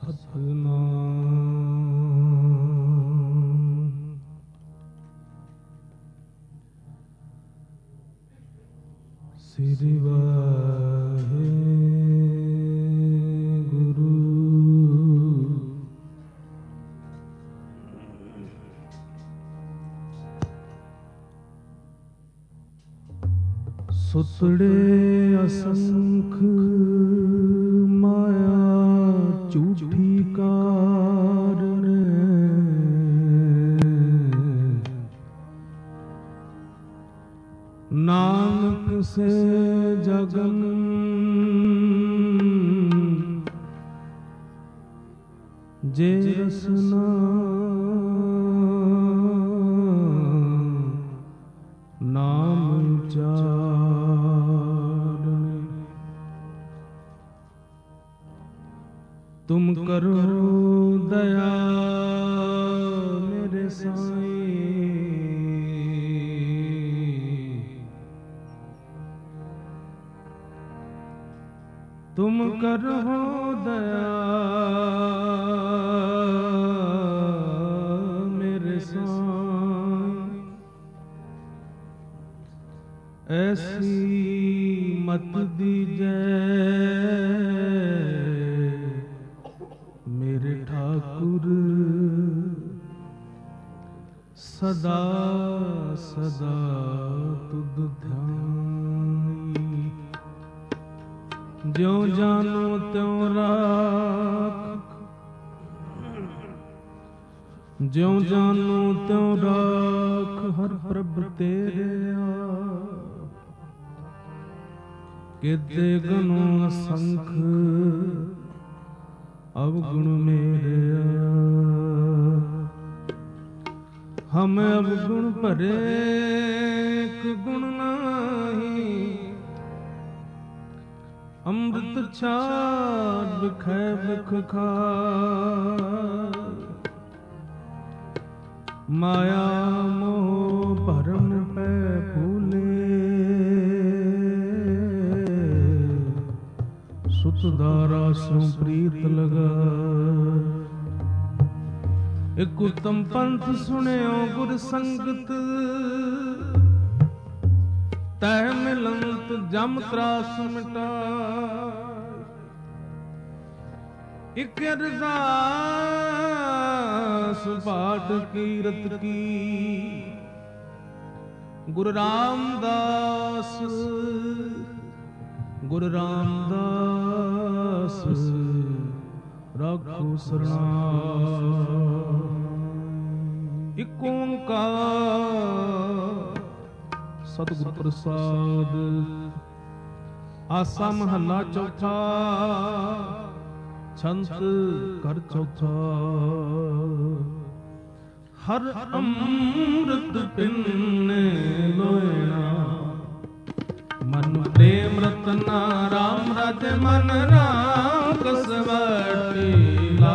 ਸ੍ਰੀ ਵਾਹਿਗੁਰੂ। ਸੁਤੜੇ ਅਸੰਖ ਮਾਇਆ ਝੂਠੀ ਕਾਰਨ, ਨਾਨਕ ਸੇ ਜਗਨ ਜੇ ਰਸਨਾ, ਨਾਮ ਉਚਾਰਨ। ਤੁਮ ਕਰੋ ਦਇਆ ਮੇਰੇ ਸਾਈਂ, ਤੁਮ ਕਰੋ ਦਇਆ ਮੇਰੇ ਸਾਈਂ। ਐਸੀ ਮਤ ਦੀਜੈ ਮੇਰੇ ਠਾਕੁਰ, ਸਦਾ ਸਦਾ ਤੁਧ ਧਿਆਈ। ਜਿਉ ਜਾਨੋ ਤਿਉ ਰਾਖ, ਜਿਉ ਜਾਨੋ ਤਿਉ ਰਾਖ, ਹਰ ਪ੍ਰਭ ਤੇਰਿਆ। ਕਿਤੇ ਗਨੋ ਅਸੰਖ ਅਵਗੁਣ ਮੇਰਿਆ। ਹਮ ਅਵਗੁਣ ਭਰੇ ਇੱਕ ਗੁਣ ਨਾਹੀ, ਅੰਮ੍ਰਿਤ ਛਾੜ ਵਿਖੈ ਵਿਖ ਖਾਇ। ਮਾਇਆ ਮੋਹ ਭਰਮ ਪੈ ਫੂਲੇ, ਸੁਤ ਦਾਰਾ ਸੋ ਪ੍ਰੀਤ ਲਗਾ। ਇਕ ਉਤਮ ਪੰਥ ਸੁਣਿਓ ਗੁਰ ਸੰਗਤ, ਤੈ ਮਿਲੰਤ ਜਮ ਤਰਾਸ ਮਿਟਾਇ। ਇਕ ਅਰਦਾਸ ਪਾਠ ਕੀਰਤ ਕੀ, ਗੁਰੂ ਰਾਮਦਾਸ ਗੁਰੂ ਰਾਮਦਾਸ ਰਾਖੋ ਸਰਨਾਇ। ਇਕ ਓੰਕਾਰ ਸਤਿਗੁਰ ਪ੍ਰਸਾਦ। ਆਸਾ ਮਹੱਲਾ ਚੌਥਾ, ਛੰਤ ਘਰ ਚੌਥਾ। ਹਰ ਅੰਮ੍ਰਿਤ ਪਿੰਨੇ ਲੋਇਣਾ, ਮਨ ਪ੍ਰੇਮ ਰਤਨਾ ਰਾਮ ਰਾਜੇ ਮਨ ਰਾਖਸ ਵਟੀਲਾ।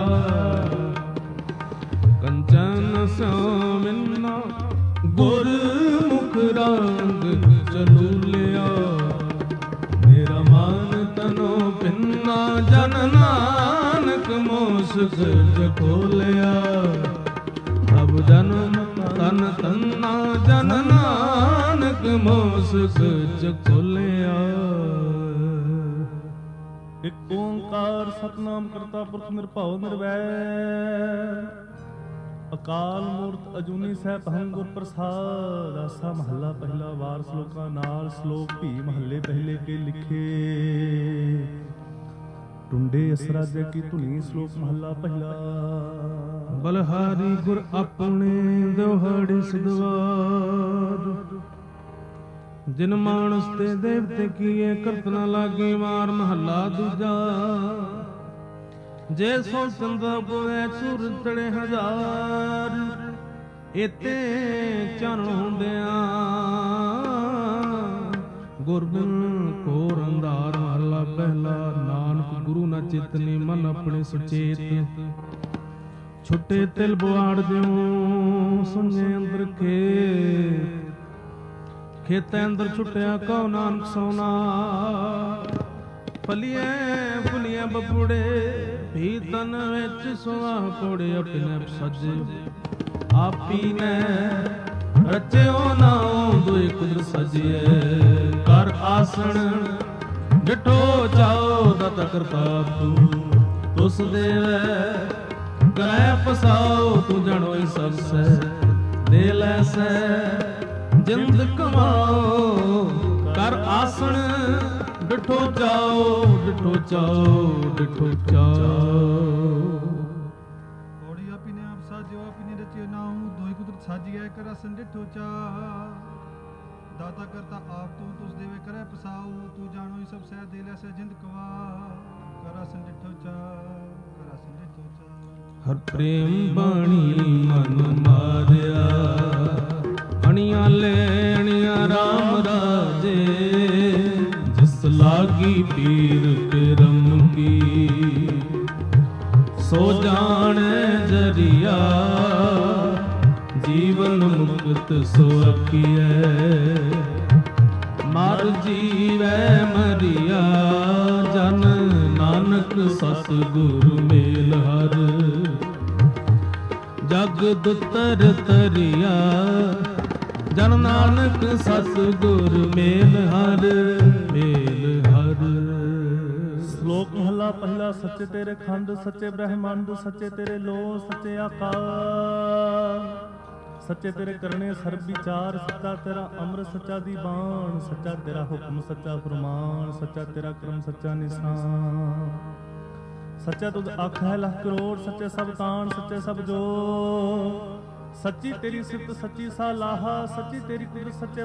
ਕੰਚਨ ਸਿਉ ਮਿਲਨਾ ਗੁਰਮੁਖ ਰੰਗ ਚਲੂਲਿਆ। ਮੇਰਾ ਮਨ ਤਨੋ ਪਿੰਨਾ ਜਨ ਨਾਨਕ ਮੋਸਕ ਖੋਲਿਆ। ਪ੍ਰਭ ਜਨਮ ਤਨ ਤੰਨਾ ਜਨ ਨਾਨਕ ਮੋਸਕ ਖੋਲਿਆ। ਇਕ ਓੰਕਾਰ ਸਤਿਨਾਮ ਕਰਤਾ ਪੁਰਖ ਨਿਰਭਉ ਨਿਰਵੈਰ, ਅਕਾਲ ਮੂਰਤ ਅਜੂਨੀ ਸੈਭੰ ਗੁਰ ਪ੍ਰਸਾਦ। ਆਸਾ ਮਹੱਲਾ ਪਹਿਲਾ। ਵਾਰ ਸ਼ਲੋਕਾਂ ਨਾਲ। ਸ਼ਲੋਕ ਭੀ ਮਹੱਲੇ ਪਹਿਲੇ ਕੇ ਲਿਖੇ। ਟੁੰਡੇ ਅਸਰਾਜੇ ਕੀ ਧੁਨੀ। ਸ਼ਲੋਕ ਮਹੱਲਾ ਪਹਿਲਾ। ਬਲਹਾਰੀ ਗੁਰ ਆਪਣੇ ਦਿਵਹਾੜੀ ਸਦਵਾਰ, ਜਿਨ ਮਾਨਸ ਤੇ ਦੇਵਤੇ ਕੀਏ ਕਰਤ ਨ ਲਾਗੇ ਮਾਰ। ਮਹੱਲਾ ਦੂਜਾ। ਜੇ ਸੋ ਚੰਦਾ ਪੋਏ ਸੂਰਜ ਚੜੇ ਹਜ਼ਾਰ, ਇਤੇ ਚਰਨ ਹੁੰਦਿਆਂ ਗੁਰਬਿਨ ਘੋਰ ਅੰਧਾਰ। ਮਹੱਲਾ ਪਹਿਲਾ। ਨਾਨਕ ਗੁਰੂ ਨ ਚਿਤਨੀ ਮਨ ਆਪਣੇ ਸੁਚੇਤ, ਛੁੱਟੇ ਤਿਲ ਬੁਆੜ ਦਿਓ ਸੁਣੇ ਅੰਦਰ ਖੇਤ। ਖੇਤੈ ਅੰਦਰ ਛੁੱਟਿਆ ਕਉ ਨਾਨਕ ਸੋਨਾ, ਫਲੀਐ ਫੁਲੀਐ ਆਪਣੀਆਂ ਬਪੁੜੇ ਵੀ ਤਨ ਵਿੱਚ ਸੁਆਹ ਕੋੜੇ ਆਪਣੇ ਸੱਜੇ ਆਪੀ ਨੇ ਰਚਿਓ ਨਾਉ ਦੁਇ ਕੁਦਰ ਸਜਿਏ ਕਰ ਆਸਣ ਡਿਠੋ ਚਾਓ ਦਤ ਕਰਤਾ ਤੂੰ ਤੁਸ ਦੇਵੈ ਕਰੈ ਪਸਾਓ ਤੂੰ ਜਣੋਈ ਸਭ ਸੈ ਦੇ ਲੈ ਸੈ ਜਿੰਦ ਕਮਾਓ ਕਰ ਆਸਣ ਡਿਠੋ ਚਾਓ ਡਿਠੋ ਚਾਓ ਡਿਠੋ ਚਾਓ ਸਾਜੀਐ ਕਰ ਆਸਣ ਡਿਠੋ ਚਾ ਦਾਤਾ ਕਰਤਾ ਆਪ ਤੂੰ ਤੁਸ ਦੇਵੇ ਕਰੈ ਪਸਾਉ ਤੂੰ ਜਾਣੋ ਸਭ ਸਹਿ ਦੇ ਲੈ ਸਹਿ ਜਿੰਦ ਕਵਾ ਕਰ ਆਸਣ ਡਿਠੋ ਚਾ ਕਰ ਆਸਣ ਡਿਠੋ ਚਾ ਹਰ ਪ੍ਰੇਮ ਬਾਣੀ ਮਨ ਮਾਰਿਆ ਅਣੀਆਂ ਲੈ ਅਣੀਆਂ ਰਾਮ ਰਾਜੇ ਜਿਸ ਲਾਗੀ ਪੀਰ ਪਰਮ ਕੀ ਸੋ ਜਾਣੈ ਜਰੀਆ ਜੀਵਨ ਮੁਕਤ ਸੋ ਅਖੀਐ ਮਰ ਜੀਵੈ ਮਰੀਆ ਜਨ ਨਾਨਕ ਸਤਿਗੁਰ ਮੇਲ ਹਰ ਜਗ ਦੁਤਰ ਤਰਿਆ ਜਨ ਨਾਨਕ ਸਤਿਗੁਰ ਮੇਲ ਹਰ ਮੇਲ ਹਰ। ਸ਼ਲੋਕ ਮਹਲਾ ਪਹਿਲਾ। ਸੱਚੇ ਤੇਰੇ ਖੰਡ ਸੱਚੇ ਬ੍ਰਹਮੰਡ ਸੱਚੇ ਤੇਰੇ ਲੋ ਸੱਚੇ ਆਕਾਰ ਸੱਚੇ ਤੇਰੇ ਕਰਨੇ ਸਰਬ ਵਿਚਾਰ ਸੱਚਾ ਤੇਰਾ ਅੰਮ੍ਰਿਤ ਸੱਚਾ ਦੀ ਬਾਣ ਸੱਚਾ ਤੇਰਾ ਹੁਕਮ ਸੱਚਾ ਫਰਮਾਨ ਸੱਚਾ ਤੇਰਾ ਕਰਮ ਸੱਚਾ ਨਿਸ਼ਾਨ ਸੱਚਾ ਤੁਧ ਅੱਖ ਹੈ ਲੱਖ ਕਰੋੜ ਸੱਚੇ ਸਭ ਤਾਣ ਸੱਚੇ ਸਭ ਜੋ ਸੱਚੀ ਤੇਰੀ ਸਿਫਤ ਸੱਚੀ ਸਾਲਾਹਾ ਸੱਚੀ ਤੇਰੀ ਕੁਦਰਤ ਸੱਚੇ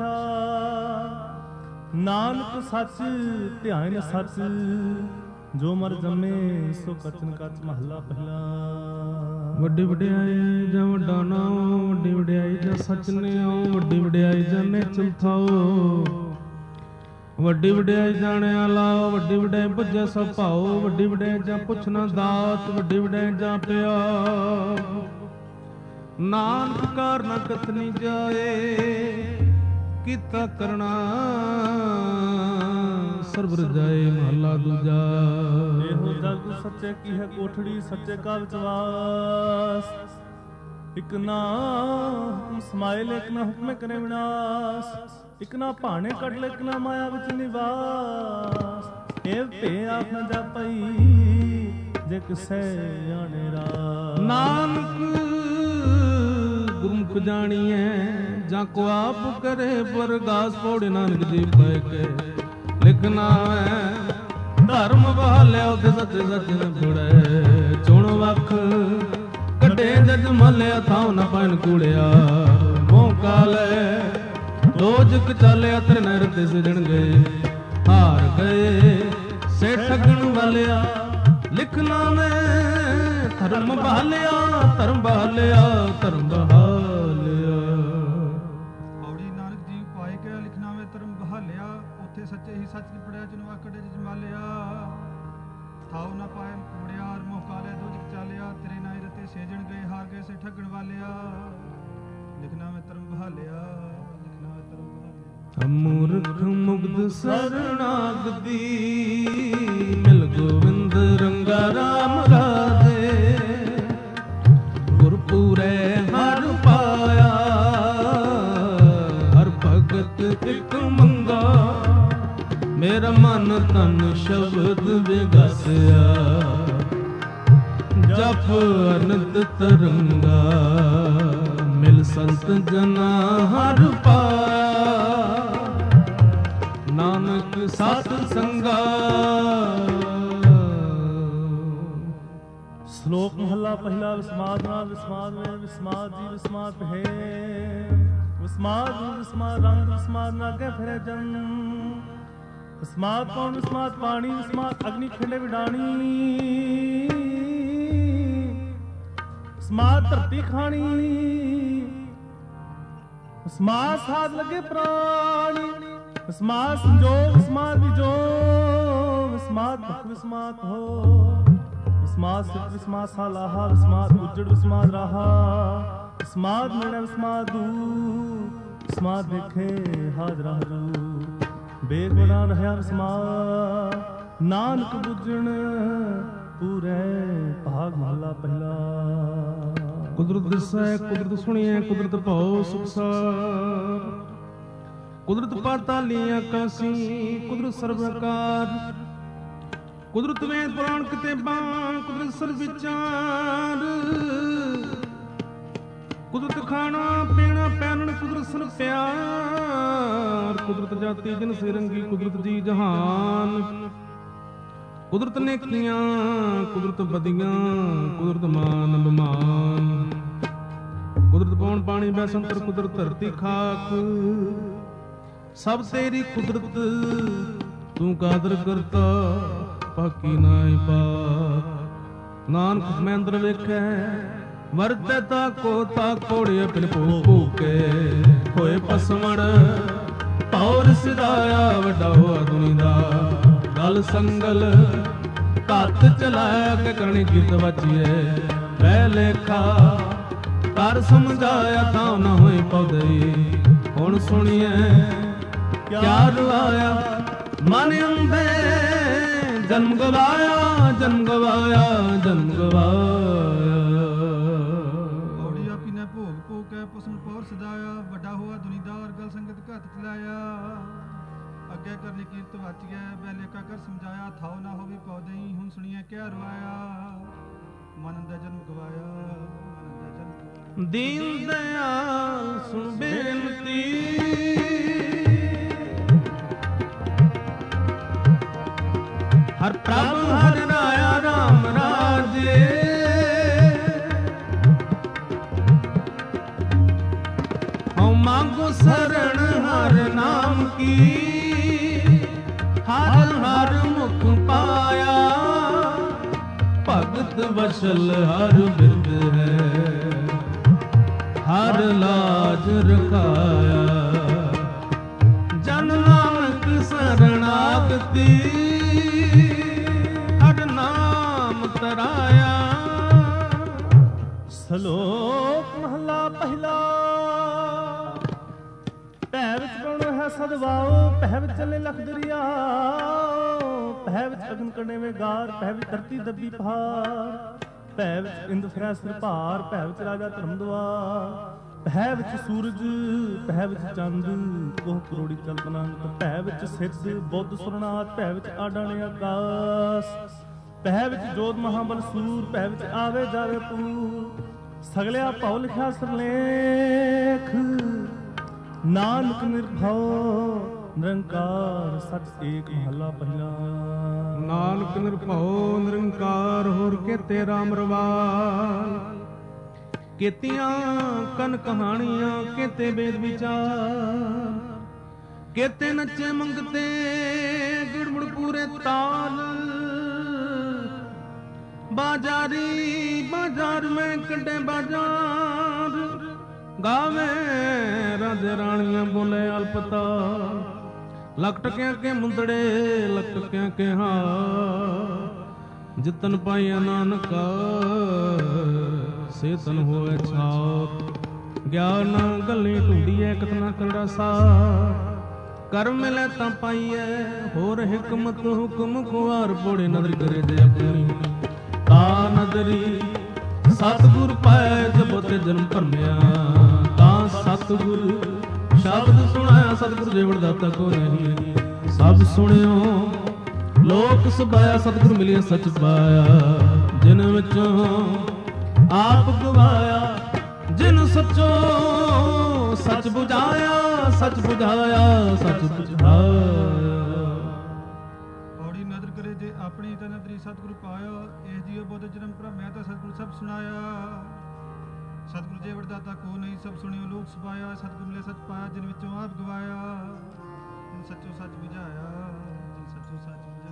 ਪਾਤਸ਼ਾਹ ਨਾਨਕ ਸੱਚ ਧਿਆਨ ਸੱਚ ਜੋ ਮਰ ਜੰਮੇ ਸੋ ਕਚਨ ਕਚ ਮਹਲਾ ਪਹਿਲਾ। ਵੱਡੀ ਵਡਿਆਈ ਜਾਂ ਵੱਡਾ ਨਾਉ ਵੱਡੀ ਵਡਿਆਈ ਜਾਂ ਸੱਚ ਨਿਆਉ ਵੱਡੀ ਵਡਿਆਈ ਜਾਂ ਨਿਚਲ ਥਾਉ ਵੱਡੀ ਵਡਿਆਈ ਜਾਣਿਆ ਲਾਓ ਵੱਡੀ ਵਡਿਆਈ ਭੁੱਜੈ ਸਭ ਭਾਉ ਵੱਡੀ ਵਡਿਆਈ ਜਾਂ ਪੁੱਛਣਾ ਦਾਤ ਵੱਡੀ ਵਡਿਆਈ ਜਾਂ ਪਿਆਰ ਨਾਨਕ ਕਾਰ ਨਾ ਕਤਨੀ ਜਾਏ ਕੀਤਾ ਕਰਨਾ ਸਰਬ ਰਜਾਏ ਮਹਲਾ ਦੂਜਾ। ਇਹੋ ਜਗ ਸੱਚੇ ਕੀ ਹੈ ਕੋਠੜੀ ਸੱਚੇ ਕਾ ਵਿਚਵਾਸ ਇਕ ਨਾ ਹੁਕਮ ਸਮਾਇਲ ਇਕ ਨਾ ਹੁਕਮੇ ਕਰੇ ਵਿਨਾਸ਼ ਇਕ ਨਾ ਭਾਣੇ ਕੱਢ ਲੈ ਇਕ ਨਾ ਮਾਇਆ ਵਿੱਚ ਨਿਵਾਸ ਇਹ ਭੇ ਆਪ ਨਾ ਜਾਪਈ ਜੇ ਕਿਸੈ ਜਾਣੇ ਰਾ ਨਾਨਕ ਗੁਰਮੁਖ ਜਾਣੀਐ ਜਾਂ ਕੋ ਆਪ ਕਰੇ ਪਰਗਾਸ ਪੌੜੇ ਨਾਨਕ ਜੀ ਪੈ ਕੇ ਲਿਖਣਾ ਹੈ ਧਰਮ ਬਹਾਲਿਆ ਉਥੇ ਸੱਚੇ ਸੱਚ ਨ ਫੁੜੇ ਚੁਣ ਵਖ ਕੱਢੇ ਜਜ ਮਲਿਆ ਥਾਉ ਨ ਪੈਣ ਕੂੜਿਆ ਮੋਹ ਕਾਲੇ ਦੋਜਕ ਚਾਲਿਆ ਤੇਰੇ ਨਰ ਤੇ ਸਜਣ ਗਏ ਹਾਰ ਗਏ ਸੇ ਠਗਣ ਵਾਲਿਆ ਲਿਖਣਾ ਮੈਂ ਧਰਮ ਬਹਾਲਿਆ ਧਰਮ ਬਹਾਲਿਆ ਧਰਮ ਬਹਾਲਿਆ। ਔੜੀ ਨਾਨਕ ਜੀ ਪਾਏ ਗਿਆ ਲਿਖਣਾ ਮੈਂ ਧਰਮ ਬਹਾਲਿਆ ਉੱਥੇ ਸੱਚੇ ਹੀ ਸੱਚ ਦੀ ਪੜਿਆ ਜਨਵਾ ਕੱਢੇ ਜਿ ਜਮਾਲਿਆ ਥਾਉ ਨਾ ਪਾਏ ਕੂੜਿਆ ਮੋਹ ਕਾਲੇ ਦੋਜਕ ਚਾਲਿਆ ਤੇਰੇ ਨਾਈ ਰਤੇ ਸੇਜਣ ਗਏ ਹਾਰ ਗਏ ਸੇ ਠਗਣ ਵਾਲਿਆ ਲਿਖਣਾ ਮੈਂ ਧਰਮ ਬਹਾਲਿਆ ਲਿਖਣਾ ਮੈਂ ਧਰਮ ਬਹਾਲਿਆ। ਮੂਰਖ ਮੁਗਧ ਸਰਣਾਗਤੀ ਮਿਲ ਗੋਵਿੰਦ ਰੰਗਾ ਰਾਮ ਰਾਜੇ ਗੁਰਪੂਰੇ ਹਰ ਪਾਇਆ ਹਰ ਭਗਤ ਇਕ ਮੰਗਾ ਮੇਰਾ ਮਨ ਤਨ ਸ਼ਬਦ ਵਿਗਸਿਆ ਜਪ ਅਨੰਦ ਤਰੰਗਾ ਮਿਲ ਸੰਤ ਜਨਾ ਹਰ ਪਾਇਆ ਨਾਨਕ ਸਤ ਸੰਗਾ। ਸ਼ਲੋਕ ਮਹਲਾ ਪਹਿਲਾ। ਵਿਸਮਾਦ ਨਾਲ ਵਿਸਮਾਦ ਵੇ ਵਿਸਮਾਦ ਜੀ ਵਿਸਮਾਦ ਹੈ ਵਿਸਮਾਦ ਵਿਸਮਾਦ ਰੰਗ ਵਿਸਮਾਦ ਨਾਗੇ ਫਿਰੇ ਜਨ ਵਿਸਮਾਦ ਕੌਣ ਵਿਸਮਾਦ ਪਾਣੀ ਵਿਸਮਾਦ ਅਗਨੀ ਖਿੰਡੇ ਵਿਡਾਣੀ ਵਿਸਮਾਦ ਧਰਤੀ ਖਾਣੀ ਵਿਸਮਾਦ ਸਾਧ ਲਗੇ ਪ੍ਰਾਣੀ ਵਿਸਮਾਦ ਸੰਜੋਗ ਵਿਸਮਾਦ ਵਿਜੋਗ ਵਿਸਮਾਦ ਭਖ ਵਿਸਮਾਦ ਹੋ ਵਿਸਮਾਦ ਸਿੱਖ ਵਿਸਮਾਦ ਸਾਲਾਹਾ ਵਿਸਮਾਦ ਉਜੜ ਵਿਸਮਾਦ ਰਾਹਾ ਵਿਸਮਾਦ ਮੇੜਾ ਵਿਸਮਾਦ ਦੂ ਵਿਸਮਾਦ ਦੇਖੇ ਹਾਜ਼ਰਾ ਹਜੂ ਬੇਗੁਣਾ ਰਹਿਆ ਵਿਸਮਾਦ ਨਾਨਕ ਬੁੱਝਣ ਪੂਰੇ ਭਾਗ ਮਹਲਾ ਪਹਿਲਾ। ਕੁਦਰਤ ਦਿਸੈ ਕੁਦਰਤ ਸੁਣੀਐ ਕੁਦਰਤ ਭਉ ਸੁਖਸਾਰ। ਕੁਦਰਤ ਪਾਤਾਲੀ ਆਕਾਸੀ ਕੁਦਰਤ ਸਰਬਕਾਰ। ਕੁਦਰਤ ਵੇਦ ਪੁਰਾਣ ਕਿਤਾਬਾਂ ਕੁਦਰਤ ਸਰਬ ਵਿਚਾਰ। ਕੁਦਰਤ ਖਾਣਾ ਪੀਣਾ ਪਹਿਨਣ ਕੁਦਰਤ ਸਰਬ ਪਿਆਰ। ਕੁਦਰਤ ਜਾਤੀ ਜਨ ਸੇ ਰੰਗੀ ਕੁਦਰਤ ਜੀ ਜਹਾਨ। ਕੁਦਰਤ ਨੇਕੀਆਂ ਕੁਦਰਤ ਬਦੀਆਂ ਕੁਦਰਤ ਮਾਨ ਅਭਿਮਾਨ। ਕੁਦਰਤ ਪੌਣ ਪਾਣੀ ਬੈਸੰਤਰ ਕੁਦਰਤ ਧਰਤੀ ਖਾਕ। ਸਭ ਤੇਰੀ ਕੁਦਰਤ ਤੂੰ ਕਾਦਰ ਕਰਤਾ ਬਾਕੀ ਨਾਹੀ ਪਾਕ। ਨਾਨਕ ਮੈਂ ਅੰਦਰ ਵੇਖੈ ਵਰਤੈ ਤਾ ਕੋ ਤਾ ਕੋੜੇ ਪਿਨ ਭੂਕੇ। ਹੋਏ ਪਸਮਣ ਪੌਰ ਸਿਦਾਇਆ ਵੱਡਾ ਹੋਆ ਦੁਨੀ ਦਾ। ਗਲ ਸੰਗਲ ਘੱਤ ਚਲਾਇਆ ਕਿ ਕਰਨੀ ਕੀਰਤ ਵਚੀਏ। ਬਹਿ ਲੇਖਾ ਕਰ ਸਮਝਾਇਆ ਤਾਂ ਨਾ ਹੋਈ ਪਉਦਈ। ਹੁਣ ਸੁਣੀਏ ਕਿਆ ਰੁਆਇਆ ਮਨ ਅੰਦੇ। ਜਨਮ ਗਵਾਇਆ ਜਨਮ ਗਵਾਇਆ ਜਨਮ ਗਵਾਇਆ। ਪੌੜੀ ਆਪੀ ਨੇ ਭੋਗ ਭੋਗ ਕੇ ਪਸਮ ਪੌਰ ਸਦਾਇਆ। ਵੱਡਾ ਹੋਆ ਦੁਨੀਦਾਰ ਗਲ ਸੰਗਤ ਘੱਤ ਚਲਾਇਆ। ਅੱਗੇ ਕਰਨੀ ਕੀਰਤ ਵਚ ਗਿਆ ਬੈ ਲੇਖਾ ਕਰ ਸਮਝਾਇਆ। ਥਾਉ ਨਾ ਹੋਵੇ ਪੌਦਈ ਹੁਣ ਸੁਣੀਏ ਕਿਆ ਰਵਾਇਆ। ਮਨ ਦਾ ਜਨਮ ਗਵਾਇਆ ਮਨ ਦਾ ਜਨਮ। ਦੀਨ ਦਇਆਲ ਸੁਣ ਬੇਨਤੀ। ਹਰ ਪ੍ਰਭ ਹਰ ਰਾਇਆ ਰਾਮ ਰਾਜੇ। ਹਉ ਮੰਗੋ ਸਰਣ ਹਰ ਨਾਮ ਕੀ। ਹਰ ਹਰ ਮੁਖ ਪਾਇਆ ਭਗਤ ਵਸ਼ਲ ਹਰ ਬਿਰਦ ਹੈ। ਹਰ ਲਾਜ ਰਖਾਇਆ ਜਨ ਨਾਨਕ ਸਰਣਾਗਤੀ। ਹਰ ਨਾਮ ਤਰਾਇਆ। ਸ਼ਲੋਕ ਮਹਲਾ ਪਹਿਲਾ। ਭੈ ਵਿੱਚ ਗਉਣ ਹੈ ਸਦਵਾਓ। ਭੈ ਵਿੱਚ ਚੱਲੇ ਲਖ ਦਰਿਆਓ। ਭੈ ਵਿੱਚ ਅਗਨ ਕਣੇਵੇਂ ਗਾਰ। ਭੈ ਵਿੱਚ ਧਰਤੀ ਦੱਬੀ ਪਹਾੜ। ਭੈ ਵਿੱਚ ਇੰਦ ਫਿਰੈ ਸਿਰ ਭਾਰ। ਭੈ ਵਿੱਚ ਰਾਜਾ ਧਰਮ ਦੁਆਰ। ਭੈ ਵਿੱਚ ਸੂਰਜ ਭੈ ਵਿੱਚ ਚੰਦ। ਕੋਹ ਕਰੋੜੀ ਕਲਪਨਾੰਤ। ਭੈ ਵਿੱਚ ਸਿੱਧ ਬੁੱਧ ਸੁਰਨਾਥ। ਭੈ ਵਿੱਚ ਆਡਾਣੇ ਆਕਾਸ। ਭੈ ਵਿੱਚ ਜੋਤ ਮਹਾਬਲ ਸੂਰ। ਭੈ ਵਿੱਚ ਆਵੇ ਜਾਵੇ ਪੂਰ। ਸਗਲਿਆ ਭਉ ਲਿਖਿਆ ਸਿਰਲੇਖ। ਨਾਨਕ ਨਿਰਭਉ ਨਿਰੰਕਾਰ ਸਚ ਏਕ ਮਹੱਲਾ ਪਹਿਲਾ। ਨਾਨਕ ਨਿਰਭਉ ਨਿਰੰਕਾਰ ਹੋਰ ਕੇਤੇ ਰਾਮ ਰਵਾਲ। ਕੇਤੀਆਂ ਕਨ ਕਹਾਣੀਆਂ ਕੇਤੇ ਵੇਦ ਵਿਚਾਰ। ਕੇਤੇ ਨੱਚੇ ਮੰਗਤੇ ਗਿੜਮੁੜ ਪੂਰੇ ਤਾਲ। ਬਾਜ਼ਾਰੀ ਬਾਜ਼ਾਰ ਮੈਂ ਕੱਢੇ ਬਾਜ਼ਾਰ। ਗਾਵੇ ਰਾਜੇ ਰਾਣੀਆਂ ਬੋਲੇ ਅਲਪਤਾ। ਲੱਖ ਟਕਿਆਂ ਕੇ ਮੁੰਦੜੇ ਲੱਖ ਟਕਿਆਂ ਕੇ ਹਾਰ। ਜਿਤਨ ਪਾਈਆ ਨਾਨਕਾ ਸੇ ਤਨ ਹੋਏ ਛਾਪ। ਗਿਆਨ ਗੱਲੀ ਢੂੰਡੀਐ ਕਤਨਾ ਕਰੜਾ ਸਾਰ। ਕਰ ਮਿਲੇ ਤਾਂ ਪਾਈਐ ਹੋਰ ਹਿਕਮਤ ਹੁਕਮ ਖੁਆਰ। ਪੋੜੇ ਨਦਰ ਕਰੇ ਦੇ ਆਪਣੀ ਤਾ ਨਦਰੀ। ਸਤਿਗੁਰ ਪਾਇ ਜਬ ਤੇ ਜਨਮ ਭਰਮਿਆ। ਤਾਂ ਸਤਿਗੁਰ ਸ਼ਬਦ ਸੁਣਾਇਆ। ਸਤਿਗੁਰ ਜੇਵੜ ਦਾਤਾ ਕੋ ਨਹੀਂ। ਸਭ ਸੁਣਿਓ ਲੋਕ ਸੁਭਾਇਆ। ਸਤਿਗੁਰ ਮਿਲਿਆ ਸੱਚ ਪਾਇਆ। ਜਿਨ ਵਿੱਚੋਂ ਆਪ ਗਵਾਇਆ। ਜਿਨ ਸੱਚੋ ਸੱਚ ਬੁਝਾਇਆ। ਸੱਚ ਬੁਝਾਇਆ ਸੱਚ ਬੁਝਾਇਆ। ਪੌੜੀ ਨਦਰ ਕਰੇ ਜੇ ਆਪਣੀ ਤਾਂ ਨਦਰੀ ਸਤਿਗੁਰ ਪਾਇਆ। ਇਹ ਜੀਉ ਬੁੱਧ ਜਨਮ ਭਰਮਿਆ ਤਾਂ ਸਤਿਗੁਰ ਸਭ ਸੁਣਾਇਆ। ਸਤਿਗੁਰ ਜੇ ਵਰਦਾਤਾ ਕੋ ਨਹੀਂ ਸਭ ਸੁਣਿਓ ਲੋਕ ਸੁਭਾਇਆ। ਸਤਿਗੁਰ ਮਿਲੇ ਸੱਚ ਪਾਇਆ ਜਿਨ ਵਿੱਚੋਂ ਆਪ ਗਵਾਇਆ। ਜਿਨ ਸੱਚੋ ਸੱਚ ਬੁਝਾਇਆ ਜਿਨ ਸੱਚੋ ਸੱਚ ਬੁਝਾਇਆ।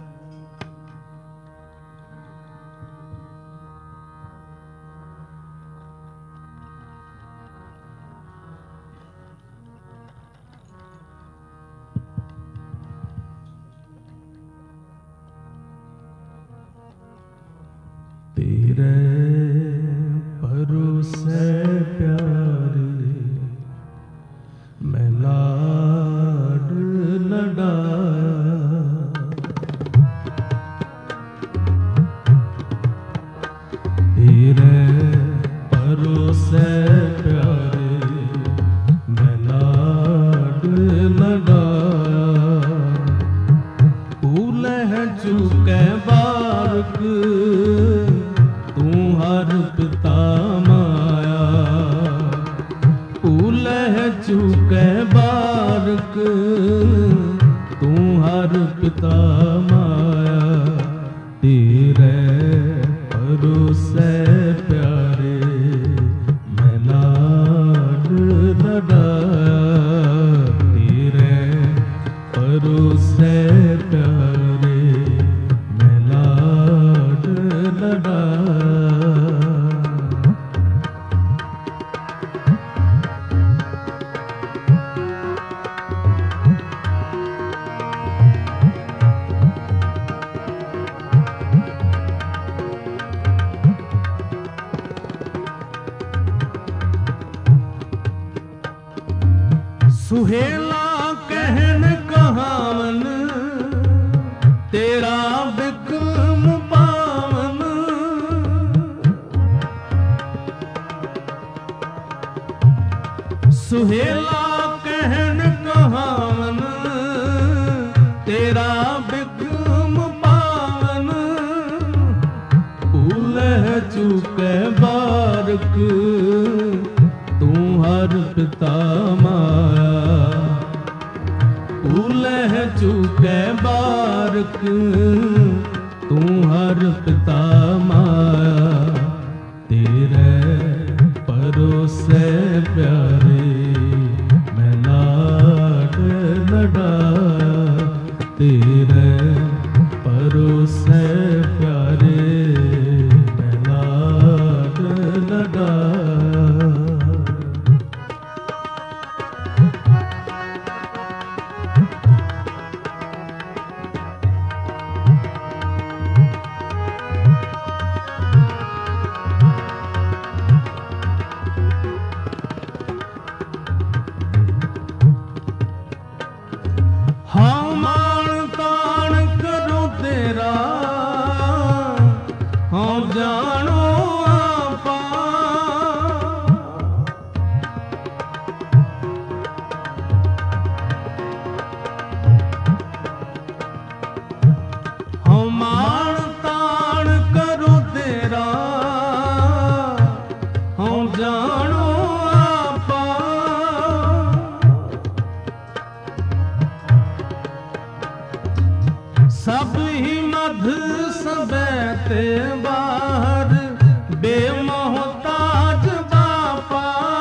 ਤੇਰੇ ਭਰੋਸੇ ਪਿਆਰੇ ਮੈਂ ਲਾਡ ਲਡਾਇਆ। बारक तू हर पिता माया भूलह चूकै बारक तू हर पिता माया तेरे भरोसे प्यारे मैं लाड लडाया तेरे भरोसे प्यारे मैं लाड लडाया। सुहेला कहन कहावन तेरा बिक्रम पावन सुहेला कहन कहावन तेरा बिक्रम पावन भूलह चूकै बारक तू हर पिता माया भूलह चूकै बारक तू हर पिता माया तेरे भरोसे प्यारे मैं लाड लडाया तेरे भरोसे प्यारे मैं लाड लडाया। हाँ मान तान करो तेरा हाँ जानो आपा हाँ मान तान करो तेरा हाँ जानो आपा सब ही मध सबैते बाहर बेमोहताज बापा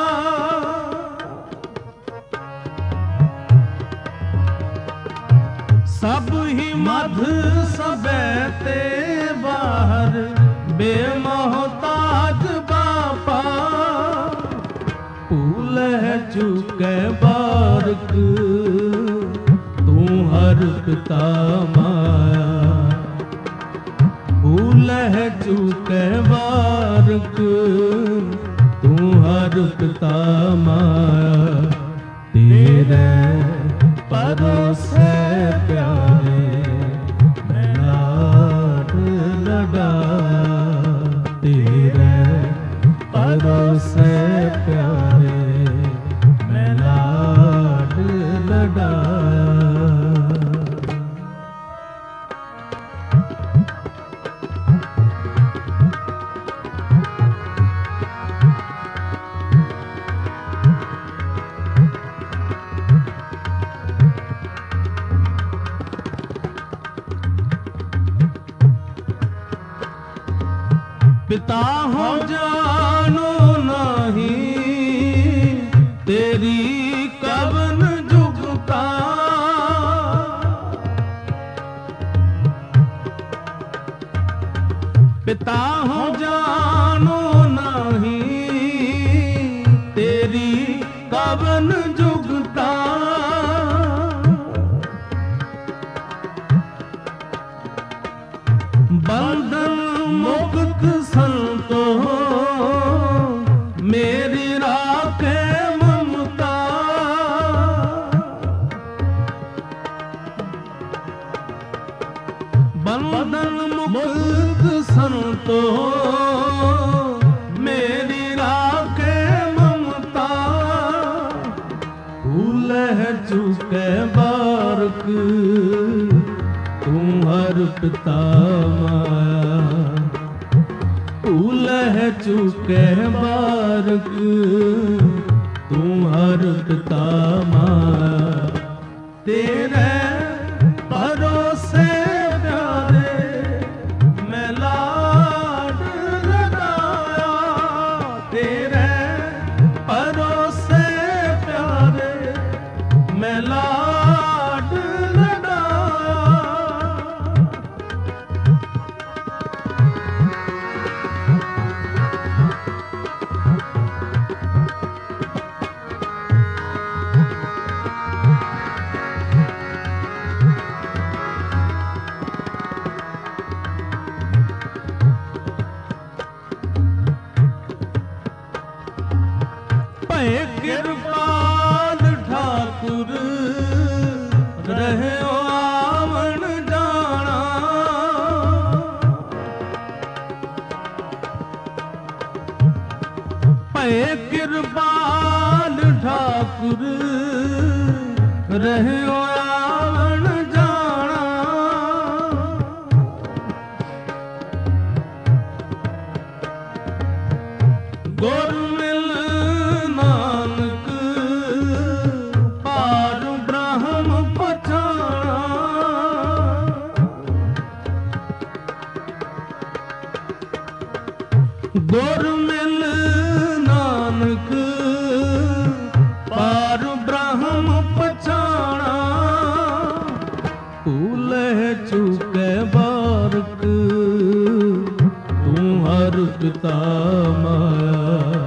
सब ही मध सबैते बाहर बेमोहताज बापा भूलह चूकै बारक तू हर पिता माया भूलह चूकै बारक तू हर पिता माया तेरे भरोसे प्यारे मैं लाड लडाया तेरे भरोसे प्यारे मैं लाड लडाया। पिता हो जानो नहीं तेरी कवन जुगता पिता हो जानो नहीं तेरी कवन जुगता बंधन मुक्त संतो मेरी राखे ममता बंधन मुक्त संतो मेरी राखे ममता भूलह चूकै बारक तू हर पिता माया ਲਹਿ ਚੁਕੇ ਬਾਰਕ ਤੂੰ ਹਰ ਪਿਤਾ ਮਾਇਆ ਤੇਰੇ ਭਰੋਸੇ ਪਿਆਰੇ ਮੈਂ ਲਾਡ ਲਗਾਇਆ ਤੇਰੇ ਭਰੋਸੇ ਪਿਆਰੇ ਮੈਂ ਲਾਡ ਲਗਾਇਆ ਭੈ ਕਿਰਪਾਲ ਠਾਕੁਰ ਰਹਿਓ ਆਵਣ ਜਾਣਾ ਭੈ ਕਿਰਪਾਲ ਠਾਕੁਰ ਰਹਿਓ ਆਵਣ ਜਾਣਾ ਗੁਰ ਮਿਲ ਨਾਨਕ ਪਾਰ ਬ੍ਰਹਮ ਪਛਾਣਾ ਗੁਰ ਮਿਲ ਨਾਨਕ ਪਾਰ ਬ੍ਰਹਮ ਪਛਾਣਾ ਭੂਲੇ ਚੁਕੇ ਬਾਰਕ ਤੂੰ ਹਰ ਪਿਤਾ ਮਾਇਆ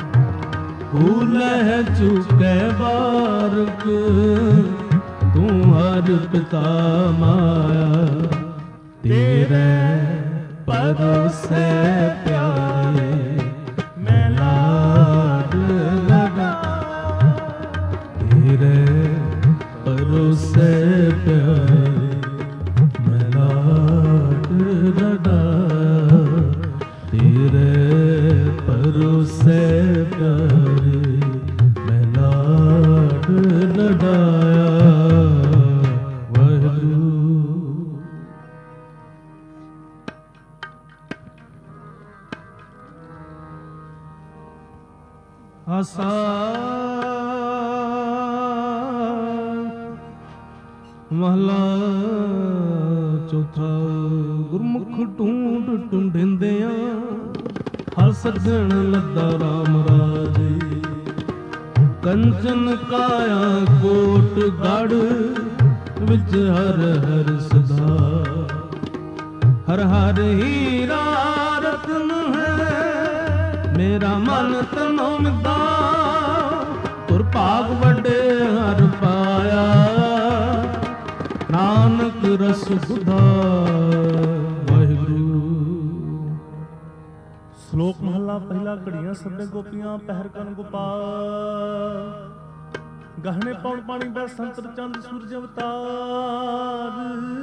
ਭੂਲੇ ਚੁਕੇ ਬਾਰਕ ਤੂੰ ਹਰ ਪਿਤਾ ਮਾਇਆ ਤੇਰੇ ਭਰੋਸੇ ਪਿਆਰੇ ਮੈਂ ਲਾਡ ਲਗਾ ਤੇਰੇ ਭਰੋਸੇ ਪਿਆਰੇ ਮੈਂ ਲਾਡ ਲਗਾ ਤੇਰੇ ਭਰੋਸੇ ਪਿਆਰੇ ਮੈਂ ਲਾਡ ਲਗਾਇਆ ਵਾਹਿਗੁਰੂ। ਆਸਾ ਮਹਲਾ ਚੌਥਾ ਗੁਰਮੁਖ ਢੂੰਡ ਢੂੰਡਿੰਦਿਆਂ ਹਰ ਸੱਜਣ ਲੱਦਾ ਰਾਮ ਰਾਜੇ ਕੰਚਨ ਕਾਇਆ ਕੋਟ ਗੜ ਵਿੱਚ ਹਰ ਹਰ ਸਦਾ ਹਰ ਹਰ ਹੀਰਾ ਰਤਨ ਹੈ ਮੇਰਾ ਮਨ ਤਨੋ ਮਿਦਾ ਤੁਰ ਭਾਗ ਵੱਡੇ ਹਰ ਪਾਇਆ ਨਾਨਕ ਰਸ ਬੁਧਾ ਵਾਹਿਗੁਰੂ। ਸ਼ਲੋਕ ਮਹਲਾ ਪਹਿਲਾ। ਘੜੀਆਂ ਸਭੇ ਗੋਪੀਆਂ ਪਹਿਰ ਕਰਨ ਗੋਪਾਲ ਗਹਿਣੇ ਪੌਣ ਪਾਣੀ ਬੈ ਸੰਤਰ ਚੰਦ ਸੂਰਜ ਅਵਤਾਰ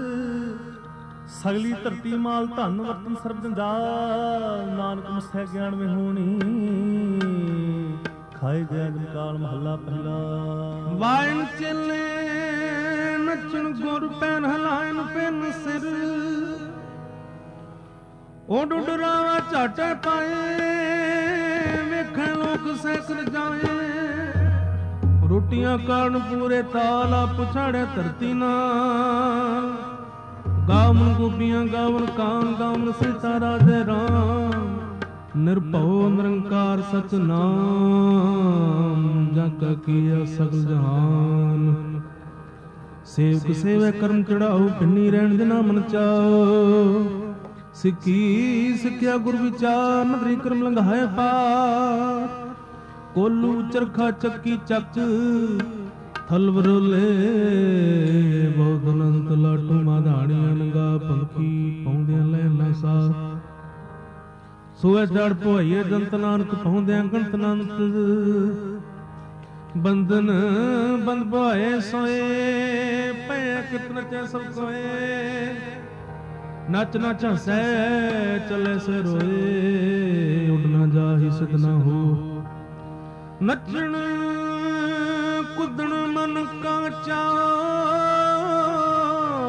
ਸਗਲੀ ਧਰਤੀ ਮਾਲ ਧਨ ਵਰਤਨ ਸਰਬ ਜੰਜਾਲ ਨਾਨਕ ਮਸੈ ਗਿਆਨ ਵਿੱਚ ਹੋਣੀ ਖਾਏ ਜੈ ਜਨਕਾਲ। ਮਹੱਲਾ ਪਹਿਲਾ। ਵਾਇਨ ਚੱਲੇ ਨੱਚਣ ਗੁਰ ਪੈਨ ਹਲਾਇਨ ਪੈਨ ਸਿਰ ਉਹ ਡੁੱਡਰਾਵਾ ਝਾਟੇ ਪਾਏ ਵੇਖਣ ਲੋਕ ਸੈਕਰ ਜਾਏ ਰੋਟੀਆਂ ਕਾਰਨ ਪੂਰੇ ਤਾਲਾ ਪੁਛਾੜਿਆ ਧਰਤੀ ਨਾਲ ਗਾਵਨ ਗੋਪੀਆਂ ਗਾਵਨ ਕਾਨ ਗਾਵਨ ਸੀਤਾ ਰਾਜੇ ਰਾਮ ਨਿਰਭਉ ਨਿਰੰਕਾਰ ਸਚ ਨਾਮ ਜਾਂ ਕਾ ਕੀਆ ਸਗਲ ਜਹਾਨ ਸੇਵਕ ਸੇਵੈ ਕਰਮ ਚੜਾਓ ਪਿੰਨੀ ਰਹਿਣ ਦੇ ਨਾਮ ਚਾਓ ਸਿੱਖੀ ਸਿੱਖਿਆ ਗੁਰ ਵਿਚਾਰ ਨਦਰੀ ਕਰਮ ਲੰਘਾਏ ਪਾਰ ਕੋਲੂ ਚਰਖਾ ਚੱਕੀ ਚੱਕ ਥਲਵਰੋਲੇ ਬਹੁਤ ਅਨੰਤ ਲਾਟੂ ਮਾਧਾਣੀਆਂ ਨੰਗਾ ਪੰਖੀ ਪਾਉਂਦਿਆਂ ਲੈਣਾ ਸਾ ਸੋਏ ਜੜ ਭੋਈਏ ਜੰਤ ਨਾਨਕ ਪਾਉਂਦਿਆਂ ਗਣਤ ਨੰਤ ਬੰਧਨ ਬੰਦ ਭਾਏ ਸੋਏ ਪੈ ਕਿਤ ਨਚੈ ਸਭ ਕੋਏ ਨਚ ਨਚ ਹਸੈ ਚਲੇ ਸੇ ਰੋਏ ਉੱਡ ਨਾ ਜਾਹੀ ਸਿਧ ਨਾ ਹੋ ਨੱਚਣ ਕੁੱਦਣ ਮਨ ਕਾ ਚਾਅ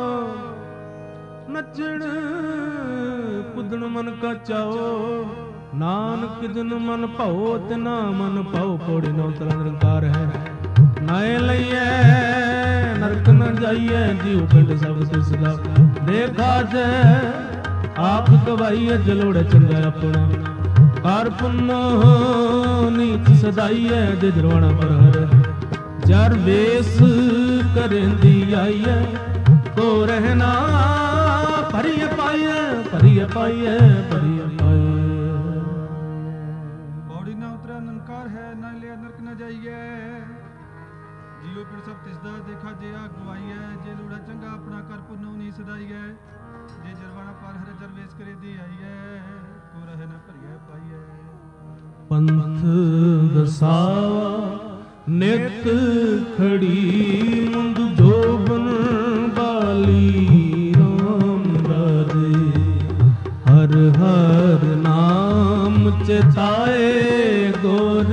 ਨੱਚਣ ਕੁੱਦਣ ਮਨ ਕਾ ਚਾਓ ਨਾਨਕ ਜਿਨ ਮਨ ਭਾਉ ਤਿਨਾ ਮਨ ਭਾਉ। ਪੌੜੀ ਨੌ ਤਰਾ ਨਿਰੰਕਾਰ ਹੈ। ਨਾਏ ਲਈਐ ਨਰਕ ਨ ਜਾਈਐ ਜੀਉ ਪਿੰਡ ਸਭ ਤਿਸ ਦਾ। ਦੇਖਾ ਜੈ ਆਪ ਗਵਾਈਐ ਜਲੋੜੇ ਚੰਗਾ ਆਪਣਾ। ਕਰ ਪੁੰਨ ਨੀਤ ਸਦਾਈਐ ਜੇ ਜਰਵਾਣਾ ਪਰ ਹਰ। ਜਰ ਵੇਸ ਕਰੇਂਦੀ ਆਈਐ ਕੋ ਰਹਿਣਾ। ਭਰੀਏ ਪਾਈਐ ਭਰੀਏ ਪਾਈਐ ਭਰੀਏ ਪਾਈਐ। ਪੌੜੀ ਨਾ ਉਤਰਿਆ ਨਨਕਾਰ ਹੈ ਨਾ ਲਿਆ ਨਰਕ ਨਾ ਜਾਈਐ। ਜੀਉ ਪਿੰਡ ਸਭ ਤਿਸ ਦਾ। ਦੇਖਾ ਜੇ ਆ ਗਵਾਈਐ ਜੇ ਲੋੜਾ ਚੰਗਾ ਆਪਣਾ। ਕਰ ਪੁੰਨੋ ਨੀ ਸਦਾਈਐ ਜੇ ਜਰਵਾਣਾ ਪਰ ਹਰ। ਜਰ ਵੇਸ ਕਰੇਂਦੀ ਆਈਐ ਕੋ ਰਹਿ ਨਾ ਭਰੀਏ ਪਾਈਐ। ਪੰਥ ਦਸਾਵਾ ਨਿਤ ਖੜੀ ਮੁੰਦ ਜੋਬਨ ਬਾਲੀ। ਰਾਮ ਰਾਜੇ ਹਰ ਹਰ ਨਾਮ ਚਿਤਾਏ ਗੁਰ।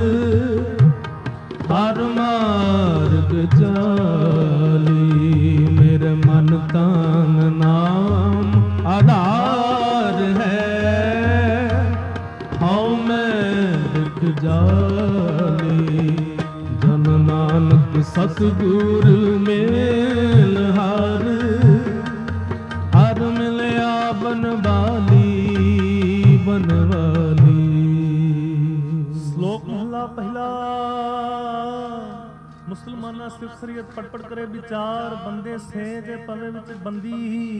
ਹਰ ਮਾਰਗ ਚਾਲੀ ਮੇਰੇ ਮਨ ਤਨ ਨਾਮ ਆਧਾਰ ਹੈ। ਹਉ ਮੈਂ ਦੁਖ ਜਾਲੀ ਜਨ ਨਾਨਕ ਸਤਿਗੁਰ ਮੇਲ ਹਰ। ਹਰ ਮਿਲਿਆ ਬਨਵਾਲੀ ਬਨਵਾਲੀ। ਸ਼ਲੋਕ ਮਹਲਾ ਪਹਿਲਾ। ਮੁਸਲਮਾਨਾਂ ਸਿਫਤ ਸ਼ਰੀਅਤ ਪੜ ਪੜ ਕਰੇ ਵਿਚਾਰ। ਬੰਦੇ ਸੇਜ ਪਵੇ ਵਿੱਚ ਬੰਦੀ।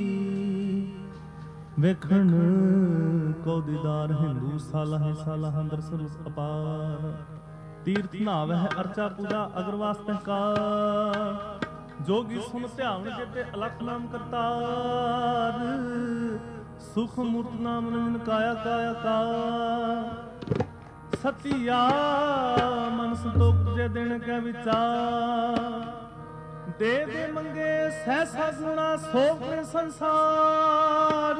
ਵੇਖਣ ਕੋ ਦੀਦਾਰ ਹਿੰਦੂ ਸਾਲਾਹ ਸਾਲਾਹ ਅੰਦਰ ਸਰੂਪ ਅਪਾਰ। ਤੀਰਥ ਨਾਵਹਿ ਅਰਚਾ ਪੂਜਾ ਅਗਰਵਾਸ ਪਹਿਕਾਰ। ਜੋਗੀ ਸੁਨ ਧਿਆਵਨ ਜੇਤੇ ਅਲਖ ਨਾਮ ਕਰਤਾਰ। ਸੁਖ ਮੂਰਤ ਨਾਮ ਨਿਨ ਕਾਇਆ ਕਾਇਆ ਕਾ। ਸਤਿਆ ਮਨ ਸੰਤੋਖ ਜੇ ਦਿਨ ਕੈ ਵਿਚਾਰ। ਦੇ ਦੇ ਮੰਗੇ ਸਹਿਸਾ ਗੁਣਾ ਸੋਖ ਸੰਸਾਰ।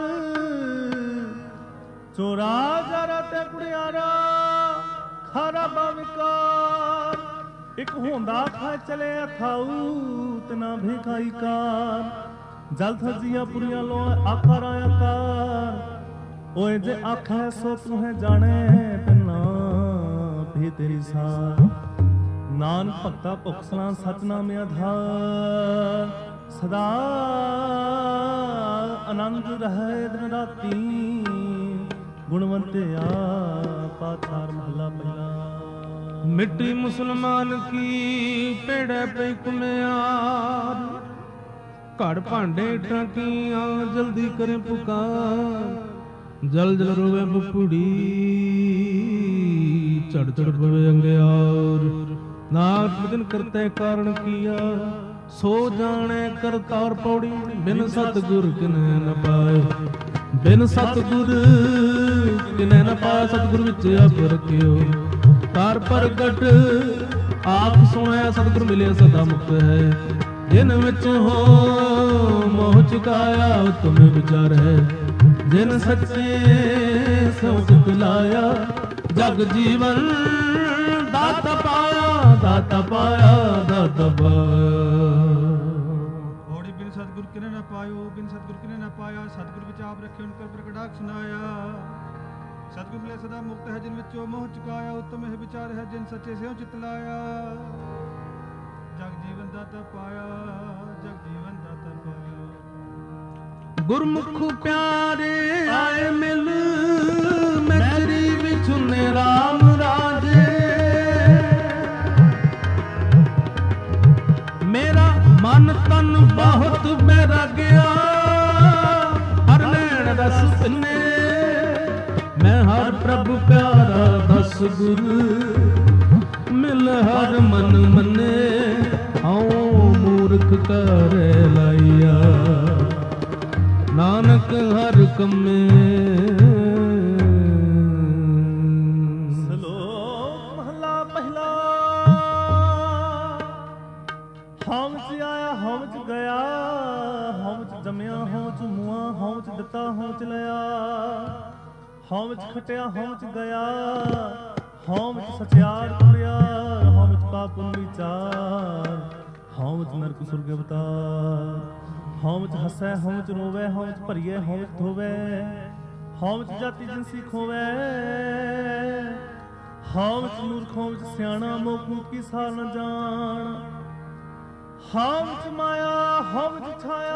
ਚੋਰਾ ਜਾਰਾ ਤੇ ਕੁੜਿਆਰਾ ਖਾਰਾ ਬਾਵਿਕਾਰ। ਇੱਕ ਹੁੰਦਾ ਖਾ ਚਲੇ ਖਾਊ ਤਨਾ ਭੇਖਾਈ ਕਾਰ। ਜਲ ਥਜੀਆਂ ਪੁਰੀਆਂ ਲੋ ਆਕਾਰ ਆਕਾਰ। ਓਏ ਜੇ ਆਖੈ ਸੋ ਤੂੰ ਹੈ ਜਾਣੈ ਤਨਾ ਭੇ ਤੇਰੀ ਸਾਰ। ਨਾਨਕ ਭਗਤਾ ਭੁਖ ਸਲਾਮ ਸਚ ਨਾਮ ਆਧਾਰ। ਸਦਾ ਆਨੰਦ ਰਹੇ ਦਿਨ ਰਾਤੀ। ਗੁਣਵੰਤਿਆ ਪਾਤਾਰ ਮਹਲਾ ਪਹਿਲਾ। ਮਿੱਟੀ ਮੁਸਲਮਾਨ ਕੀ ਪੇੜੈ ਪਈ ਕੁਮਿਆਰ। ਘੜ ਭਾਂਡੇ ਟਾਕੀਆਂ ਜਲਦੀ ਕਰੇ ਪੁਕਾਰ। ਜਲ ਜਲ ਰੋਵੇ ਬੁਪੜੀ ਝੜ ਝੜ ਪਵੇ ਅੰਗਿਆਰ। ਨਾਨਕ ਦਿਨ ਕਰਤੇ ਕਾਰਨ ਕੀਆ ਸੋ ਜਾਣੇ ਕਰਤਾਰ। ਪੌੜੀ ਬਿਨ ਸਤਿਗੁਰ ਕਿਨੈ ਨ ਪਾਏ। ਬਿਨ ਸਤਿਗੁਰ ਕਿਨੈ ਨ ਪਾਇਆ। ਸਤਿਗੁਰ ਵਿੱਚ ਆਪ ਰਖਿਓ ਕਾਰ ਪ੍ਰਗਟ ਆਪ ਸੁਣਿਆ। ਸਤਿਗੁਰ ਮਿਲਿਆ ਸਦਾ ਮੁਕਤ ਹੈ। ਜਿਨ ਵਿੱਚ ਹੋ ਮੋਹ ਚੁਕਾਇਆ ਤੁਮੇ ਵਿਚਾਰ ਹੈ। ਜਿਨ ਸੱਚੇ ਸੋ ਚਿਤ ਲਾਇਆ ਜਗ ਜੀਵਨ ਦਾਤਾ ਪਾਇਆ ਦਾਤਾ ਪਾਇਆ ਦਾਤਾ ਪਾਇਆ। ਪੌੜੀ ਬਿਨ ਸਤਿਗੁਰ ਕਿਨੇ ਨਾ ਪਾਇਓ ਬਿਨ ਸਤਿਗੁਰ ਕਿਨੇ ਨਾ ਪਾਇਆ। ਸਤਿਗੁਰ ਵਿੱਚ ਆਪ ਰੱਖਿਓ ਉਨਕਰ ਪ੍ਰਗਟਾਕ ਸੁਨਾਇਆ। ਸਤਿਗੁਰ ਮਿਲੇ ਸਦਾ ਮੁਕਤ ਹੈ ਜਿਨ ਵਿੱਚੋਂ ਮੋਹ ਚੁਕਾਇਆ। ਉੱਤਮ ਇਹ ਵਿਚਾਰ ਹੈ ਜਿਨ ਸੱਚੇ ਸਿਉ ਚਿਤ ਲਾਇਆ। ਜਗ ਜੀਵਨ ਦਾਤਾ ਪਾਇਆ ਜਗ ਜੀਵਨ ਦਾਤਾ ਪਾਇਆ। ਗੁਰਮੁਖ ਪਿਆਰੇ ਆਏ ਮਿਲ ਮੈਤਰੀ ਵਿਛੁਨੇ ਰਾਮ ਰਾਜੇ। ਮੇਰਾ ਮਨ ਤਨ ਬਹੁਤ ਮੇਰਾ ਗਿਆ। ਹਰ ਨੈਣ ਰਸ ਪਿੰਨੇ ਮੈਂ ਹਰ ਪ੍ਰਭ ਪਿਆਰਾ ਦਸ ਗੁਰ। ਮਿਲ ਹਰ ਮਨ ਮੰਨੇ ਹਉ ਮੂਰਖ ਕਰ ਲਾਈਆ। ਨਾਨਕ ਹਰ ਕੰਮੇ। ਸ਼ਲੋਕ ਮਹਲਾ ਪਹਿਲਾ। ਹਉ ਚ ਆਇਆ ਹਉ ਚ ਗਿਆ। ਹਉ ਚ ਜੰਮਿਆ ਹਉ ਚ ਮੁਆ। ਹਉ ਚ ਦਿੱਤਾ ਹਉ ਚ ਲਿਆ। ਹਉ ਚ ਖਟਿਆ ਹਉ ਚ ਗਿਆ। ਹਉ ਚ ਸਚਿਆਰ ਤੁਰਿਆ। ਹਉ ਚ ਪਾਪ ਪੁੰਨ ਵਿਚਾਰ। ਹਉ ਚ ਨਰਕ ਸੁਰਗ ਅਵਤਾਰ। ਹਉ ਚ ਹੱਸੈ ਹਉ ਚ ਰੋਵੈ। ਹਉ ਚ ਭਰੀਏ ਹਉ ਚ ਧੋਵੈ। ਹਉ ਵਿੱਚ ਜਾਤੀ ਜਿਨਸੀ ਖੋਵੈ, ਹਉ ਵਿੱਚ ਮੂਰਖ, ਹਉ ਵਿੱਚ ਸਿਆਣਾ, ਮੋਖ ਮੁਕੀ ਸਾਰ ਨ ਜਾਣ। ਹਉ ਵਿੱਚ ਮਾਇਆ, ਹਉ ਵਿੱਚ ਛਾਇਆ,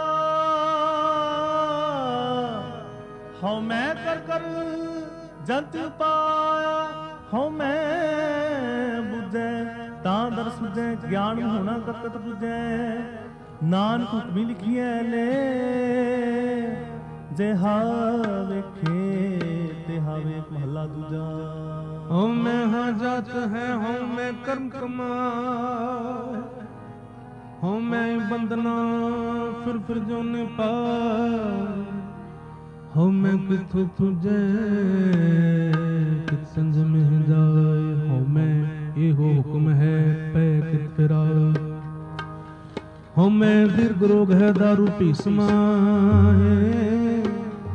ਹਉ ਮੈਂ ਕਰ ਕਰ ਜੰਤ ਪਾਇਆ। ਹਉ ਮੈਂ ਬੁਝੈ ਤਾਂ ਦਰ ਸੁਝੈ, ਗਿਆਨ ਹੋਣਾ ਕਤਕਤ ਬੁਝੈ। ਨਾਨਕ ਹੁਕਮੀ ਲਿਖੀਐ ਲੈ, ਜੇ ਹਾ ਵੇਖੇ ਤੇ ਹਾ ਵੇਖ। ਮਹੱਲਾ ਦੂਜਾ। ਹਉ ਮੈਂ ਹਾਂ ਜਾਤ ਹੈ, ਹਉ ਮੈਂ ਕਰਮ ਕਮਾਏ, ਹਉ ਮੈਂ ਬੰਦਨਾ ਫਿਰ ਫਿਰ ਜੋਨੇ ਪਾਏ। ਹਉ ਮੈਂ ਕਿਥੋਂ ਤੁਝੈ ਕਿਤ ਸੰਜ ਮਹਿ ਜਾਏ। ਹਉ ਮੈਂ ਇਹੋ ਹੁਕਮ ਹੈ ਪੈ ਕਿਤ ਫਿਰਾਏ। ਹਉ ਮੈਂ ਦੀਰਘ ਰੋਗ ਹੈ ਦਾਰੂ ਪੀ ਸਮਾਏ।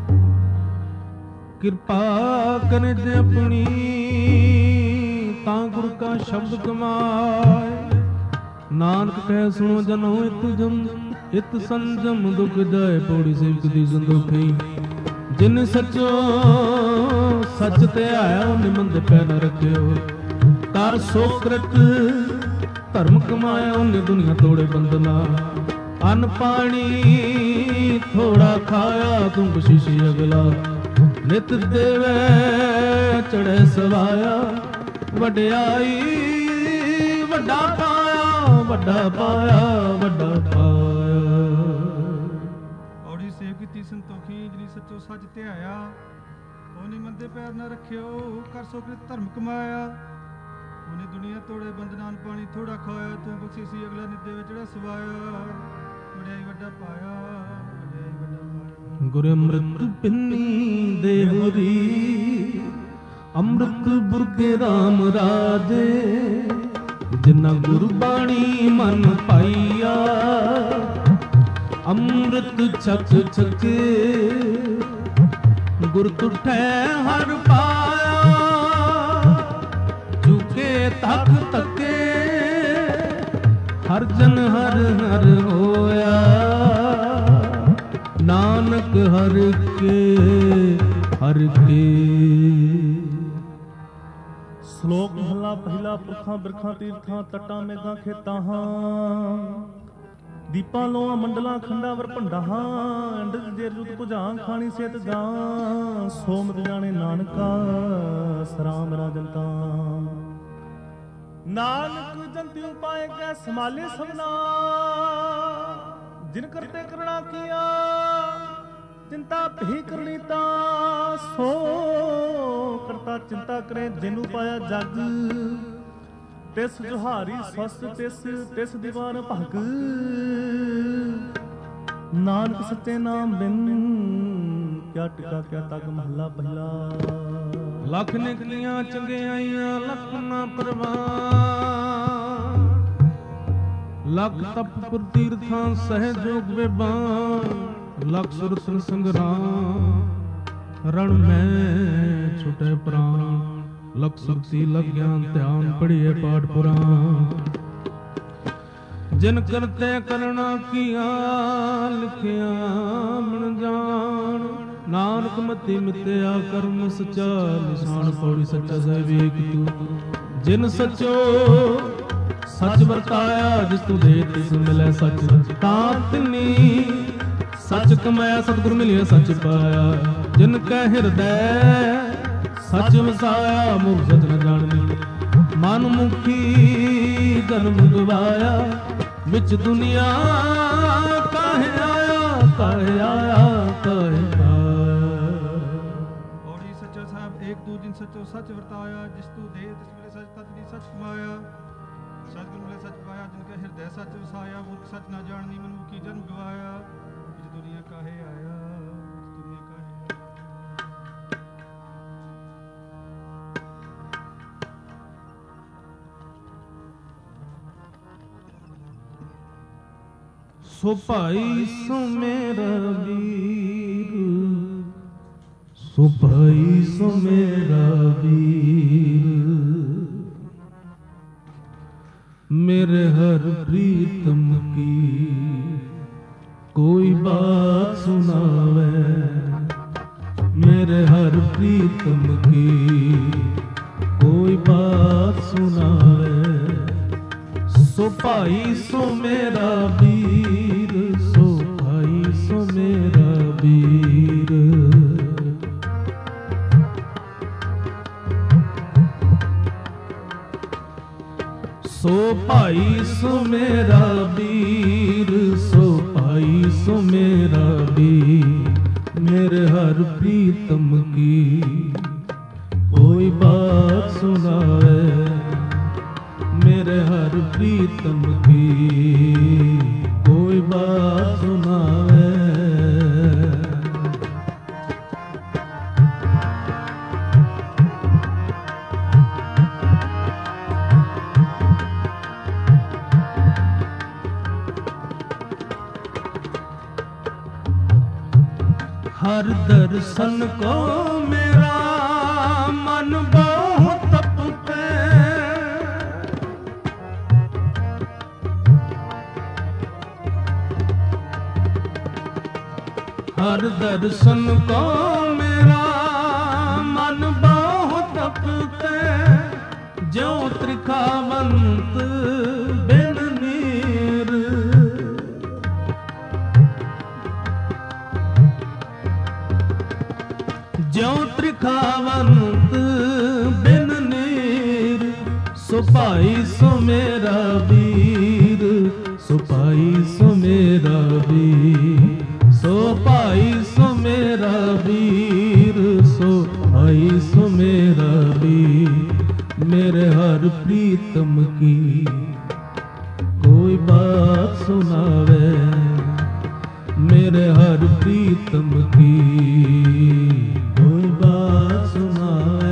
ਕਿਰਪਾ ਕਰੇ ਜੇ ਆਪਣੀ ਤਾਂ ਗੁਰ ਕਾ ਸ਼ਬਦ ਕਮਾਏ। ਨਾਨਕ ਕਹਿ ਸੁਣੋ ਜਨੋ ਇਤ ਸੰਜਮ ਦੁਖ ਜਾਏ। ਪੌੜੀ ਸੇਵਕ ਦੀ ਸੰਦੋਖੀ ਜਿਨ ਸੱਚੋ ਸੱਚ ਤੇ ਆਇਆ, ਉਹਨੇ ਮੰਦੇ ਪੈ ਨ ਰੱਖਿਓ। ਕਰ ਸੋਕ੍ਰਿਤ ਧਰਮ ਕਮਾਇਆ, ਉਹਨੇ ਦੁਨੀਆ ਤੋੜੇ ਬੰਦਨਾ। ਅੰਨ ਪਾਣੀ ਥੋੜਾ ਖਾਇਆ, ਤੂੰ ਬਖਸ਼ਿਸ਼ੀ ਅਗਲਾ। ਨਿਤ ਦੇਵੇ ਚੜ੍ਹੇ ਸਵਾਇਆ, ਵਡਿਆਈ ਵੱਡਾ ਪਾਇਆ, ਵੱਡਾ ਪਾਇਆ, ਵੱਡਾ ਪਾਇਆ। ਔੜੀ ਸੇਵ ਕੀਤੀ ਸੰਤੋਖੀ ਜਿਨੀ ਸੱਚੋ ਸੱਚ ਧਿਆਇਆ। ਉਹਨੇ ਮੰਦੇ ਪੈਰ ਨਾ ਰੱਖਿਓ, ਕਰ ਸੋਕ੍ਰਿਤ ਧਰਮ ਕਮਾਇਆ। ਉਹਨੇ ਦੁਨੀਆ ਤੋੜੇ ਬੰਦਨਾ, ਅੰਨ ਪਾਣੀ ਥੋੜਾ ਖਾਇਆ, ਤੂੰ ਬਖਸ਼ਿਸ਼ੀ ਅਗਲਾ। ਨਿਤ ਦੇਵੇ ਚੜ੍ਹੇ ਸਵਾਇਆ, ਵਡਿਆਈ ਵੱਡਾ ਪਾਇਆ, ਵਡਿਆਈ ਵੱਡਾ ਪਾਇਆ। ਗੁਰ ਅੰਮ੍ਰਿਤ ਪਿੰਨੀ ਦੇਹੁਰੀ, ਅੰਮ੍ਰਿਤ ਬੁਰਗੇ ਰਾਮ ਰਾਜੇ। ਜਿਨਾ ਗੁਰਬਾਣੀ ਮਨ ਪਾਈਆ, ਅੰਮ੍ਰਿਤ ਛਕ ਛਕੇ। ਗੁਰ ਤੁਠੈ ਹਰ ਪਾਇਆ, ਝੁਕੇ ਤੱਕ ਤੱਕੇ। ਹਰ ਜਨ ਹਰ ਹਰ ਹੋਇਆ, ਨਾਨਕ ਹਰ ਕੇ ਹਰ ਕੇ। ਸ਼ਲੋਕ ਮਹੱਲਾ ਪਹਿਲਾ। ਪੁਰਖਾਂ ਬਿਰਖਾਂ ਤੀਰਥਾਂ ਤਟਾਂ ਮੇਘਾਂ ਖੇਤਾਂ ਹਾਂ, ਦੀਪਾਂ ਲੋਆਂ ਮੰਡਲਾਂ ਖੰਡਾਂ ਵਰ ਭੰਡਾਂ ਹਾਂ। ਅੰਡਜ ਜੇਰ ਜੁਤ ਭੁਜਾਂ ਖਾਣੀ ਸੇਤ ਗਾਂ, ਸੋ ਮਤ ਜਾਣੇ ਨਾਨਕਾ ਸਰਾਮ ਰਾਜਨ ਤਾਂ। ਨਾਨਕ ਜੰਤਿਉ ਪਾਏ ਕੈ ਸੰਭਾਲੇ ਸਭਨਾ, ਜਿਨ ਕਰਤੇ ਕਰਣਾ ਕੀਆ ਚਿੰਤਾ ਭੀ ਕਰਨੀ ਤਾਂ। ਸੋ ਕਰਤਾ ਚਿੰਤਾ ਕਰੇ ਜਿਨੂ ਪਾਇਆ ਜਗ, ਤਿਸ ਜੁਹਾਰੀ ਸਵਸਤ ਤਿਸ ਦੀਵਾਨ ਭਗ। ਨਾਨਕ ਸੱਚੇ ਨਾਮ ਬਿਨ ਕਿਆ ਟਿਕਾ ਕਿਆ ਤਗ। ਮਹੱਲਾ ਪਹਿਲਾ। ਲੱਖ ਨਿਕਲੀਆਂ ਚੰਗਿਆਈਆਂ ਲੱਖ ਨਾ ਪਰਵਾਹ, ਲੱਖ ਤਪ ਪੁਰ ਤੀਰਥਾਂ ਸਹਿਜੋਗ ਵਿਬਾਨ। ਲੱਖ ਸੁਰਤ ਸੰਗਰਾਮ ਰਣ ਮੈਂ ਛੁਟੇ ਪ੍ਰਾਣ। ਲਖ ਸੁਰਤੀ ਲਖ ਗਿਆਨ ਧਿਆਨ ਪੜ੍ਹੀਏ ਪਾਠ ਪੁਰਾਣ। ਜਿਨ ਕਰਤੇ ਕਰਣਾ ਕੀਆ ਲਿਖਿਆ ਮਨ ਜਾਣ। ਨਾਨਕ ਮਤੀ ਮਿਤਿਆ ਕਰਮ ਸਚਾ ਨਿਸ਼ਾਨ। ਪੌੜੀ ਸੱਚਾ ਸਹਿ ਵੇਖ ਤੂੰ ਜਿਨ ਸਚੋ ਸੱਚ ਵਰਤਾਇਆ। ਜਿਸ ਤੂੰ ਦੇ ਤਿਸ ਮਿਲੈ ਸੱਚ ਤਾਂ ਤਿਨੀ। ਸੱਚ ਕਮਾਇਆ ਸਤਿਗੁਰ ਮਿਲਿਆ ਸੱਚ ਪਾਇਆ। ਜਿਨ ਕੈ ਹਿਰਦੈ ਸੱਚ ਵਸਾਇਆ। ਮੁਖ ਸਚ ਨ ਜਾਣਨੀ ਮਨ ਮੁਖੀ ਜਨਮ ਗਵਾਇਆ। ਵਿੱਚ ਦੁਨੀਆ ਕਾਹੇ ਆਇਆ ਕਾਹੇ ਆਇਆ ਕਾਹੇ ਆਇਆ। ਔੜੀ ਸੱਚਾ ਸਾਹਿਬ ਏਕ ਦੂ ਜਿਨ ਸੱਚੋ ਸੱਚ ਵਰਤਾਇਆ। ਜਿਸ ਤੂੰ ਦੇ ਤਿਸ ਮਿਲੇ ਸੱਚ ਤਤ ਦੀ ਸੱਚ ਕਮਾਇਆ। ਸਤਿਗੁਰ ਮਿਲੇ ਸੱਚ ਪਾਇਆ। ਜਿਨ ਕੈ ਹਿਰਦੈ ਸੱਚ ਵਸਾਇਆ। ਮੁਖ ਸਚ ਨਾ ਜਾਣਨੀ ਮਨ ਮੁਖੀ ਜਨਮ ਗਵਾਇਆ। ਵਿੱਚ ਦੁਨੀਆ ਕਾਹੇ ਆਇਆ ਦੁਨੀਆ ਕਾਹੇ। ਸੋ ਭਾਈ ਸੋ ਮੇਰਾ ਵੀਰ। ਸੋ ਭਾਈ ਸੋ ਮੇਰਾ ਵੀਰ। मेरे हर प्रीतम की कोई बात सुनावे। मेरे हर प्रीतम की कोई बात सुनावे। सो भाई सो मेरा वीर, सो भाई सो मेरा वीर। सो भाई सो मेरा वीर, सो भाई सो मेरा वीर। मेरे हर प्रीतम की कोई बात सुनावे। मेरे हर प्रीतम की कोई बात सुनावे। हर दर्शन को मेरा मन बहुत तपते। हर दर्शन को मेरा मन बहुत तपते। ज्यों त्रिखावंत बिन नीर। ज्यों त्रिखावंत बिन नीर। सो भाई सो मेरा वीर, सो भाई सो मेरा वीर। सो भाई सो मेरा वीर, सो भाई सो मेरा वीर। मेरे हर प्रीतम की कोई बात सुनावे। मेरे हर प्रीतम की कोई बात सुनावे।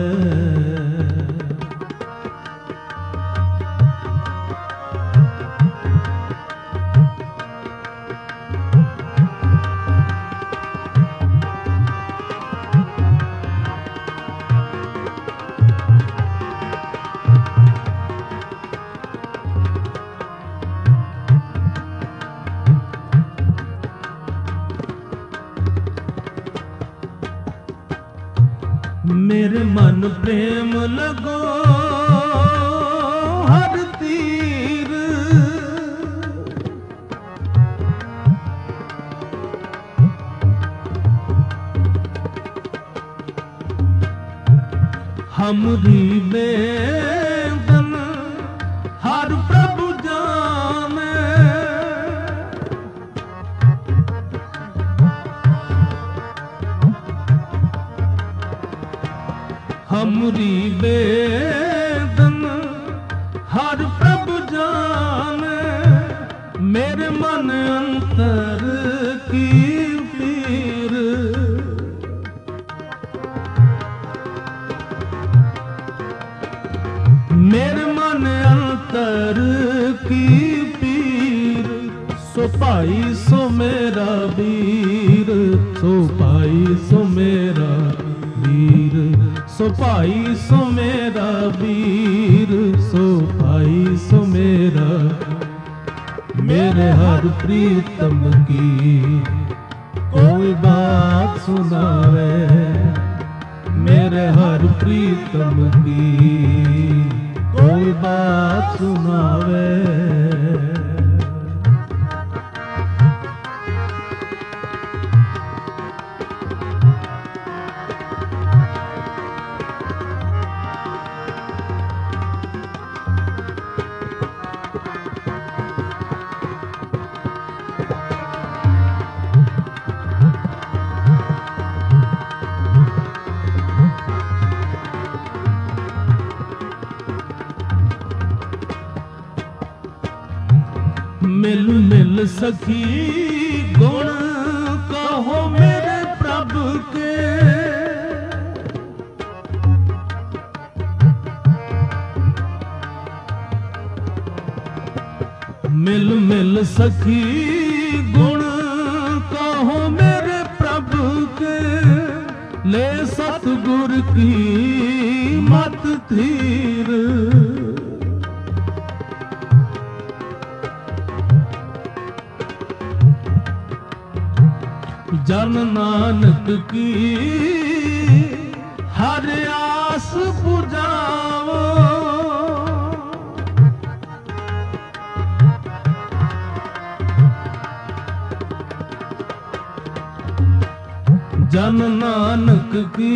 मेरे मन प्रेम लगो हर तीर। हमरी वेदन हर प्रभु जाने। हमरी वेदन हर प्रभु जाने। मेरे मन अंतर की पीर। मेरे मन अंतर की पीर। सो भाई सो मेरा वीर, सो भाई सो मेरा वीर। सो भाई सो मेरा वीर, सो भाई सो मेरा। मेरे हर प्रीतम की कोई बात सुनावे। मेरे हर प्रीतम की कोई बात सुनावे। मिल मिल सखी गुण कहो मेरे प्रभु के। मिल मिल सखी गुण कहो मेरे प्रभु के। ले सतगुर की मत धीर। जन नानक की ਹਰ ਆਸ ਪੁਜਾਵੋ ਜਨ ਨਾਨਕ ਕੀ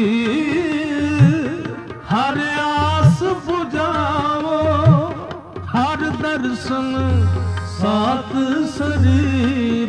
ਹਰ ਆਸ ਪੁਜਾਵੋ ਹਰ ਦਰਸ਼ਨ ਸਾਤ ਸਰੀਰ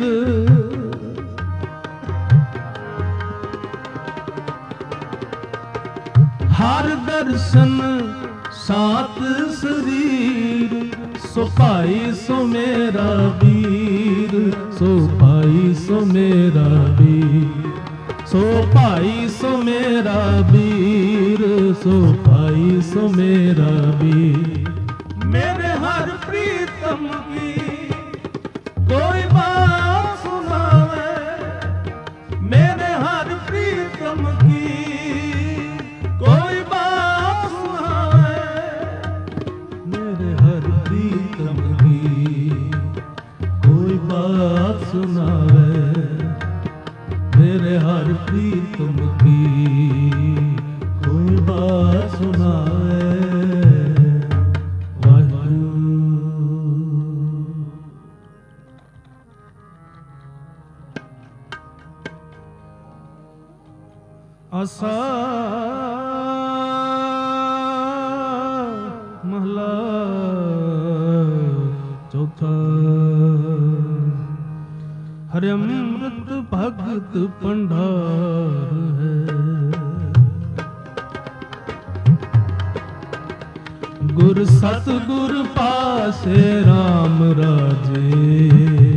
ਹਰ ਦਰਸ਼ਨ ਸਾਤ ਸਰੀਰ ਸੋ ਭਾਈ ਸੋ ਮੇਰਾ ਵੀਰ ਸੋ ਭਾਈ ਸੋ ਮੇਰਾ ਵੀਰ ਸੋ ਭਾਈ ਸੋ ਮੇਰਾ ਵੀਰ ਸੋ ਭਾਈ ਸੋ ਮੇਰਾ ਵੀਰ ਮੇਰੇ ਹਰ ਪ੍ਰੀਤਮ ਕੀ ਕੋਈ ਬਾਤ ਸੁਣਾਵੇ ਮੇਰੇ ਹਰ ਪ੍ਰੀਤਮ ਕੀ ਕੋਈ ਬਾਤ ਸੁਣਾਵੇ ਮੇਰੇ ਹਰ ਪ੍ਰੀਤਮ ਕੀ ਕੋਈ ਬਾਤ ਸੁਣਾਵੇ ਮੇਰੇ ਹਰ ਪ੍ਰੀਤਮ ਕੀ ਕੋਈ ਬਾਤ ਸੁਣਾਵੇ ਆਸਾ ਮਹਲਾ ਚੌਥਾ ਹਰਿ ਅੰਮ੍ਰਿਤ ਭਗਤ ਭੰਡਾਰ ਹੈ ਗੁਰ ਸਤਿਗੁਰ ਪਾਸੇ RAM ਰਾਜੇ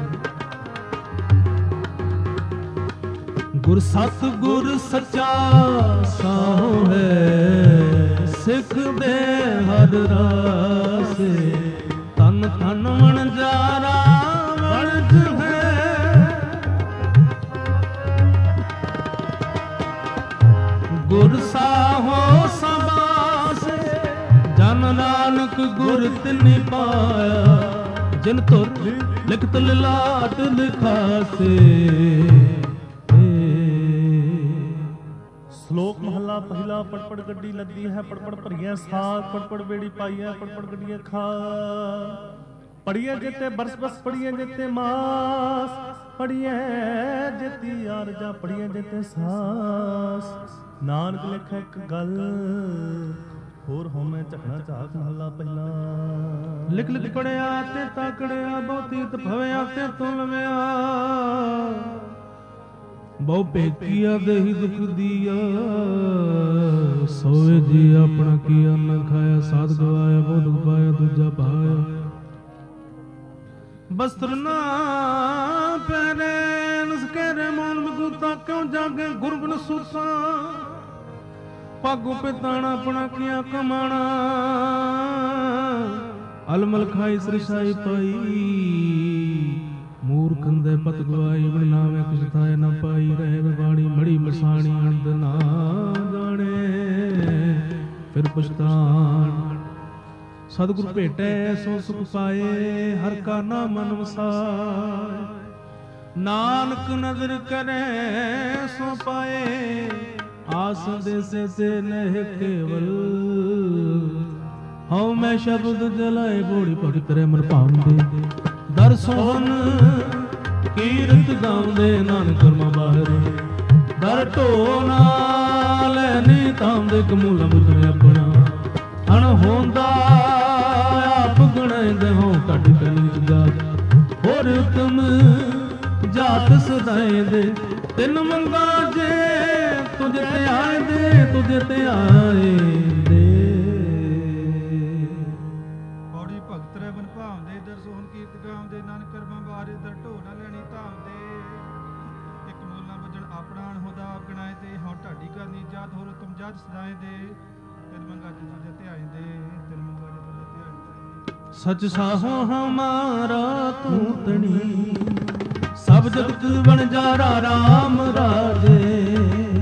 ਗੁਰ ਸਤਿਗੁਰ ਸੱਚਾ ਸਾਹੁ ਹੈ ਸਿੱਖ ਦੇ ਹਰ ਰਾਸੇ ਤਨ ਤਨ ਵਣਜਾਰਾ ਵਣਜ ਹੈ ਗੁਰ ਸਾਹੋ ਸਬਾਸੇ ਜਨ ਨਾਨਕ ਗੁਰ ਤਿਨਿ ਪਾਇਆ ਜਿਨ ਤੁਰ ਲਿਖਤ ਲਿਲਾਟ ਲਿਖਾਸੇ ਸ਼ਲੋਕ ਮਹੱਲਾ ਪਹਿਲਾ ਪੜਪੜ ਗੱਡੀ ਲੱਦੀ ਹੈ ਪੜਪੜ ਭਰੀਆਂ ਸਾਗ ਪੜਪੜ ਬੇੜੀ ਪਾਈ ਹੈ ਪੜਪੜ ਗੱਡੀਆਂ ਖਾ ਪੜੀਏ ਜਿੱਤੇ ਬਰਸ ਬਸ ਪੜੀਏ ਜਿੱਤੇ ਮਾਸ ਪੜੀਏ ਜਿੱਤੀ ਆਰਜਾ ਪੜੀਏ ਜਿੱਤੇ ਸਾਸ ਨਾਨਕ ਲਿਖੇ ਇੱਕ ਗੱਲ ਹੋਰ ਹੋਵੇਂ ਝਕਣਾ ਝਾਕ ਮਹੱਲਾ ਪਹਿਲਾ ਲਿਖ ਲਿਖ ਪੜਿਆ ਤੇ ਤਾਕੜਿਆ ਬਹੁਤੀ ਤਫਵਿਆ ਤੇ ਤੁਲਵਿਆ ਬਹੁ ਭੇਕੀਆ ਦੇਹੀ ਦੁਖ ਦੀਆ ਸੋਏ ਜੀ ਆਪਣਾ ਕੀ ਅੰਨ ਖਾਇਆ ਸਾਧ ਗਵਾਇਆ ਬਹੁ ਦੁਖ ਪਾਇਆ ਦੂਜਾ ਪਾਇਆ ਬਸਤਰ ਨਾ ਪਹਿਰੇ ਨਸਕਰੇ ਮੌਨ ਮਗੂਤਾ ਕਿਉਂ ਜਾਗੇ ਗੁਰਬਨ ਸੁਰਸਾ ਪੱਗ ਪਿਤਾਣਾ ਆਪਣਾ ਕੀਆ ਕਮਾਣਾ ਅਲਮਲ ਖਾਈ ਸ੍ਰਿਸ਼ਾਈ ਪਾਈ ਮੂਰਖ ਦੇ ਪਤ ਗਵਾਈ ਬਣਾਵੇ ਕੁਛ ਥਾਏ ਨਾ ਪਾਈ ਰਹੇ ਬਾਣੀ ਮੜੀ ਮਸਾਣੀ ਅੰਦ ਨਾ ਜਾਣੇ ਫਿਰ ਪਛਤਾਣ ਸਤਿਗੁਰ ਭੇਟੈ ਸੋ ਸੁਖ ਪਾਏ ਹਰ ਕਾ ਨਾਮ ਮਨ ਵਸਾਏ ਨਾਨਕ ਨਜ਼ਰ ਕਰੇ ਸੋ ਪਾਏ ਆਸ ਦੇਸੇ ਤੇ ਨਹਿ ਕੇਵਲ ਹਉ ਮੈਂ ਸ਼ਬਦ ਜਲਾਏ ਬੋੜੀ ਭਗਤ ਰੇ ਮਨ ਭਾਉਂਦੇ ਦਰ ਸੋਹਨ ਕੀਰਤ ਗਾਉਂਦੇ ਨਾਨਕ ਕਰਮਾ ਬਾਹਰੇ ਦਰ ਢੋ ਨਾਲ ਨੀ ਤਾਂਦੇ ਕਮੂਲਾ ਮੁਦਰ ਆਪਣਾ ਅਣ ਹੁੰਦਾ ਆਪ ਗੁਣਾਂਦੇ ਹੋ ਕੱਢ ਕਲੀ ਦਾ ਹੋਰ ਉਤਮ ਜਾਤ ਸਦਾਏ ਦੇ ਤਿੰਨ ਮੰਗਾ ਜੇ ਤੁਝ ਤੇ ਆਏ ਦੇ ਤੁਝ ਤੇ ਆਏ ਦੇ ਪੌੜੀ ਭਗਤ ਰੇ ਬਨ ਭਾਉਂਦੇ ਦਰ ਸੋਹਨ ਕੀਰਤ ਗਾਉਂਦੇ ਨਾਨਕ ਕਰਮਾਂ ਬਾਰੇ ਦਰ ਢੋ ਨਾ ਲੈਣੀ ਧਾਮਦੇ ਇੱਕ ਮੂਲ ਨਾ ਬਜਣ ਆਪਣਾ ਅਣ ਹੁੰਦਾ ਆਪ ਗਣਾਏ ਤੇ ਹਉ ਢਾਡੀ ਕਰਨੀ ਜਾਤ ਹੋਰ ਉਤਮ ਜਾਤ ਸਦਾਏ ਦੇ ਤਿੰਨ ਮੰਗਾ ਜੇ ਤੁਝ ਤੇ ਆਏ ਦੇ ਤਿੰਨ ਮੰਗਾ ਜੇ ਤੁਝ ਤੇ ਆਏ ਦੇ ਸਚ ਸਾਹੋ ਹਮਾਰਾ ਤੂੰ ਤਣੀ ਸਭ ਜਗਤ ਬਣ ਜਾਰਾ RAM ਰਾਜੇ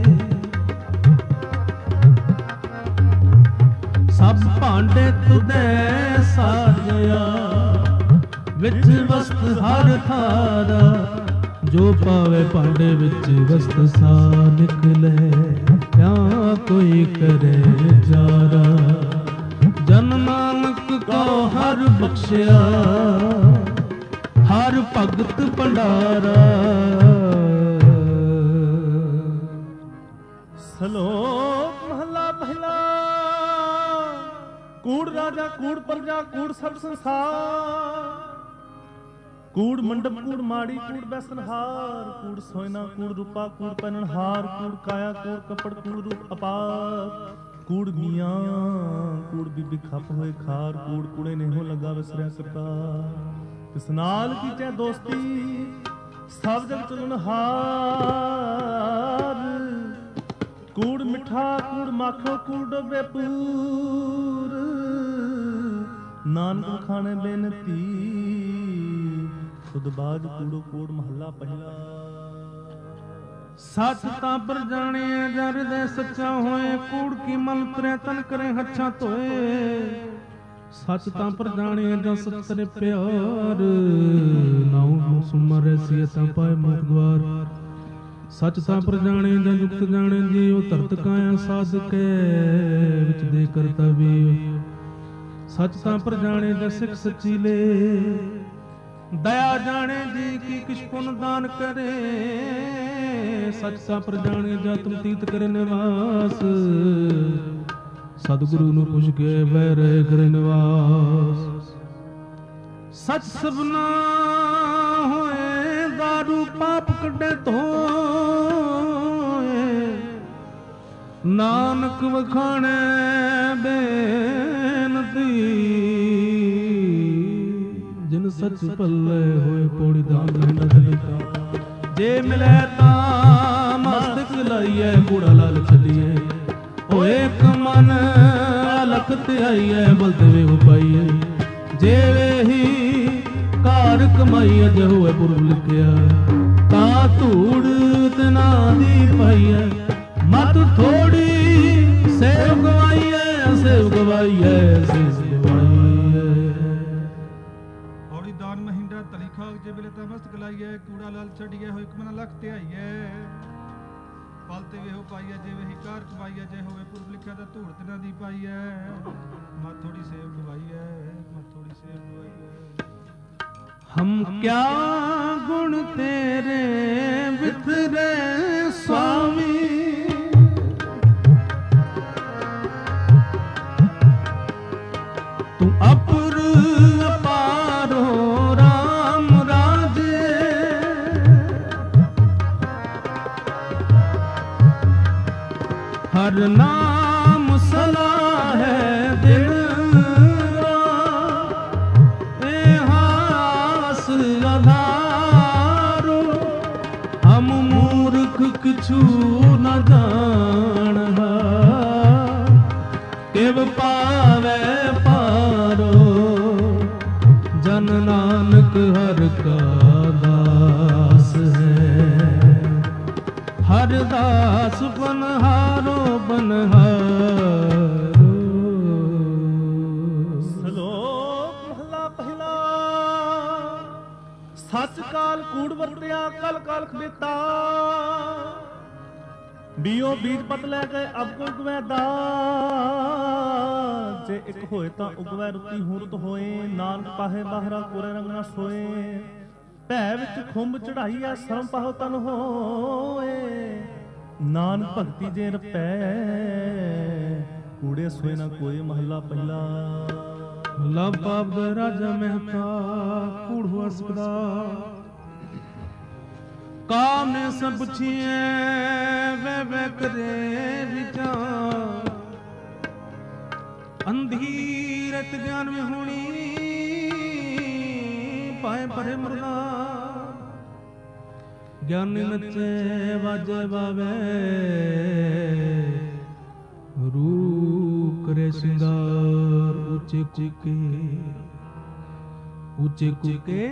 ਸਭ ਭਾਂਡੇ ਤੁਧੇ ਸਾਜਿਆ ਵਿੱਚ ਵਸਤ ਹਰ ਥਾਰਾ ਜੋ ਪਾਵੇ ਭਾਂਡੇ ਵਿੱਚ ਵਸਤ ਸਾ ਨਿਕਲੇ क्या कोई करे जारा। जन नानक को हर बख्शिया हर भगत भंडारा। ਸਲੋਕ ਮਹਲਾ ਪਹਿਲਾ। ਕੂੜ ਰਾਜਾ ਕੂੜ ਪ੍ਰਜਾ ਕੂੜ ਸਭ ਸੰਸਾਰ। ਕੂੜ ਮੰਡਪ ਕੂੜ ਮਾੜੀ ਕੂੜ ਬੈਸਨਹਾਰ। ਕੂੜ ਸੋਇਨਾ ਕੂੜ ਰੂਪਾ ਕੂੜ ਪਹਿਨਣਹਾਰ। ਕੂੜ ਕਾਇਆ ਕੂੜ ਕੱਪੜ ਕੂੜ ਰੂਪ ਅਪਾਰ। ਕੂੜ ਮੀਆਂ ਕੂੜ ਬੀਬੀ ਖੱਪ ਹੋਏ ਖਾਰ। ਕੂੜ ਕੁੜੇ ਨੇਹੋ ਲੱਗਾ ਵਿਸਰਿਆ ਕਰਤਾਰ। ਕਿਸ ਨਾਲ ਕੀਚੈ ਦੋਸਤੀ ਸਭ ਜਗ ਚਲਨਹਾਰ। ਕੂੜ ਮਿੱਠਾ ਕੂੜ ਮਾਖੋ ਕੂੜ ਡੋਬੇ ਪੂਰ। ਨਾਨਕ ਵਖਾਣੇ ਬੇਨਤੀ ਖੁਦ ਬਾਜ ਕੂੜੋ ਕੂੜ ਮਹੱਲਾ ਪਹਿਲਾ। ਸੱਚ ਤਾਂ ਪਰ ਜਾਣਿਆ ਜਰ ਦੇ ਸੱਚਾ ਹੋਏ। ਕੂੜ ਕੀ ਮਲ ਤਰੇ ਤਨ ਕਰੇ ਹੱਛਾਂ ਧੋਏ। ਸੱਚ ਤਾਂ ਪਰ ਜਾਣਿਆ ਜਾਂ ਸੱਚ ਤੇਰੇ ਪਿਆਰ। ਨਾਉ ਸੁਮਰੇ ਸੀ ਤਾਂ ਪਾਏ ਮੁਖ ਦਵਾਰ। ਸੱਚ ਤਾਂ ਪਰ ਜਾਣੇ ਜਾਂ ਜੁਗਤ ਜਾਣੇ ਜੀ। ਉਹ ਧਰਤ ਕਾਇਆ ਸਾਧ ਕੇ ਵਿੱਚ ਦੇ ਕਰਤਾ ਵੀ। ਸੱਚ ਤਾਂ ਪਰ ਜਾਣੇ ਜਾਂ ਸਿੱਖ ਸੱਚੀ ਲੈ। ਦਇਆ ਜਾਣੇ ਜੀ ਕੀ ਕਿਛ ਪੁੰਨ ਦਾਨ ਕਰੇ। ਸੱਚ ਤਾਂ ਪਰ ਜਾਣੇ ਜਾਂ ਤੁਮ ਤੀਤ ਕਰੇ ਨਿਵਾਸ। ਸਤਿਗੁਰੂ ਨੂੰ ਪੁੱਛ ਕੇ ਬਹਿ ਰਹੇ ਕਰੇ ਨਿਵਾਸ। ਸੱਚ ਸਭਨਾ ਹੋਏ ਦਾਰੂ ਪਾਪ ਕੱਢੇ ਧੋਏ। ਨਾਨਕ ਵਖਾਣੇ ਬੇਨਤੀ ਜਿਨ ਸੱਚ ਪੱਲੇ ਹੋਏ। ਪੌੜੀ ਦਾ ਗੰਡਾ ਦਲਿਕਾ ਜੇ ਮਿਲੇ ਤਾਂ ਮਸਤਕ ਲਾਈਏ। ਕੂੜਾ ਲਾਲ ਛੱਡੀਏ ਹੋਏ ਇੱਕ ਮਨ ਅਲਖ ਧਿਆਈਏ। ਬਲਤ ਵੇ ਉਪਾਈਏ ਜੇ ਵੇਹੀ ਕਾਰ ਕਮਾਈਏ। ਜੇ ਹੋਏ ਪੁਰਬ ਲਿਖਿਆ ਤਾਂ ਧੂੜ ਤਨਾ ਦੀ ਪਾਈਏ। ਮਤ ਥੋੜੀ ਸੇਵ ਗਵਾਈਏ ਸੇਵ ਗਵਾਈਏ ਸੇਵ ਗਵਾਈਏ। ਔੜੀ ਦਾਨ ਮਹਿੰਦਾ ਤਲੀ ਖਾਕ ਜੇ ਵੇਲੇ ਤਾਂ ਮਸਤਕ ਲਾਈਏ। ਕੂੜਾ ਲਾਲ ਛੱਡੀਏ ਹੋਏ ਇੱਕ ਮਨ ਲਖ ਧਿਆਈਏ। ਪਲ ਤੇ ਵੇਹੋ ਪਾਈਏ ਜੇ ਵੇਹੀ ਕਾਰ ਕਮਾਈਏ। ਜੇ ਹੋਵੇ ਪੁਰਬ ਲਿਖਿਆ ਤਾਂ ਧੂੜ ਤਨਾ ਦੀ ਪਾਈਏ। ਮਤ ਥੋੜੀ ਸੇਵ ਗਵਾਈਏ ਮਤ ਥੋੜੀ ਸੇਵ ਗਵਾਈਏ। हम क्या गुण तेरे बिखरे स्वामी। तू अपुर अपारो राम राजे। हर नाम सलाह है दिल आधारो। हम मूर्ख किछु न जानहा। केव पावे पारो। जन नानक हर का दास है। हर दास बनहारो बनहारो। ਸੱਚ ਕਾਲ ਕੂੜ ਵਰਤਿਆ ਕਲ ਕਾਲ ਖਬੇਤਾ। ਬੀਓ ਬੀਜ ਪਤ ਲੈ ਗਏ ਅਬ ਕੋ ਉਗਵੈ ਦਾ। ਜੇ ਇੱਕ ਹੋਏ ਤਾਂ ਉਗਵੈ ਰੁੱਤੀ ਹੂਰਤ ਹੋਏ। ਨਾਨਕ ਪਾਹੇ ਬਾਹਰਾ ਕੋਰੇ ਰੰਗ ਨਾ ਸੋਏ। ਭੈ ਵਿੱਚ ਖੁੰਭ ਚੜਾਈ ਆ ਸਰਮ ਪਾਹੋ ਤਨ ਹੋਏ। ਨਾਨਕ ਭਗਤੀ ਜੇ ਰਪੈ ਕੂੜੇ ਸੋਏ ਨਾ ਕੋਈ ਮਹੱਲਾ ਪਹਿਲਾ। ਲਵ ਪਾਪ ਦੇ ਰਾਜਾ ਮਹਿਤਾ ਕੂੜ ਹੁਆ ਸਕਦਾ। ਕਾਮ ਨੇ ਸਭ ਪੁੱਛੀਏ ਵੇ ਵੇ ਕਰੇ ਵਿਚਾਰ। ਅੰਧੀ ਰਤ ਗਿਆਨ ਵਿੱਚ ਹੋਣੀ ਪਾਏ ਪਰੇ ਮਰਦਾ। ਗਿਆਨੀ ਨੱਚੇ ਵਾਜੇ ਬਾਵੇ रूप करे सिंगार। ऊंचे कुके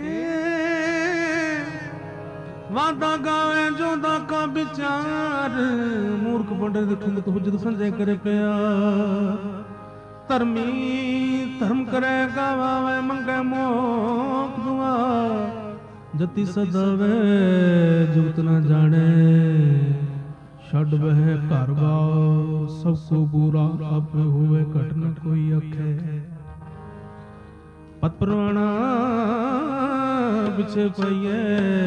वादा गावे जोदा का विचार। मूर्ख पंडित दिखंद हुजत संजय करे प्यार। धर्मी धर्म करे गावे मंगे मोख दुआ। जति सदावे जुगत न जाने ਛੱਡ ਬਹਿ ਘਰ ਗਾਓ, ਸਭ ਕੋ ਬੁਰਾ ਆਪੇ ਹੋਵੇ, ਘਟ ਨ ਕੋਈ ਆਖੇ। ਪਤ ਪਰਵਾਣਾ ਪਿਛੇ ਪਈਏ,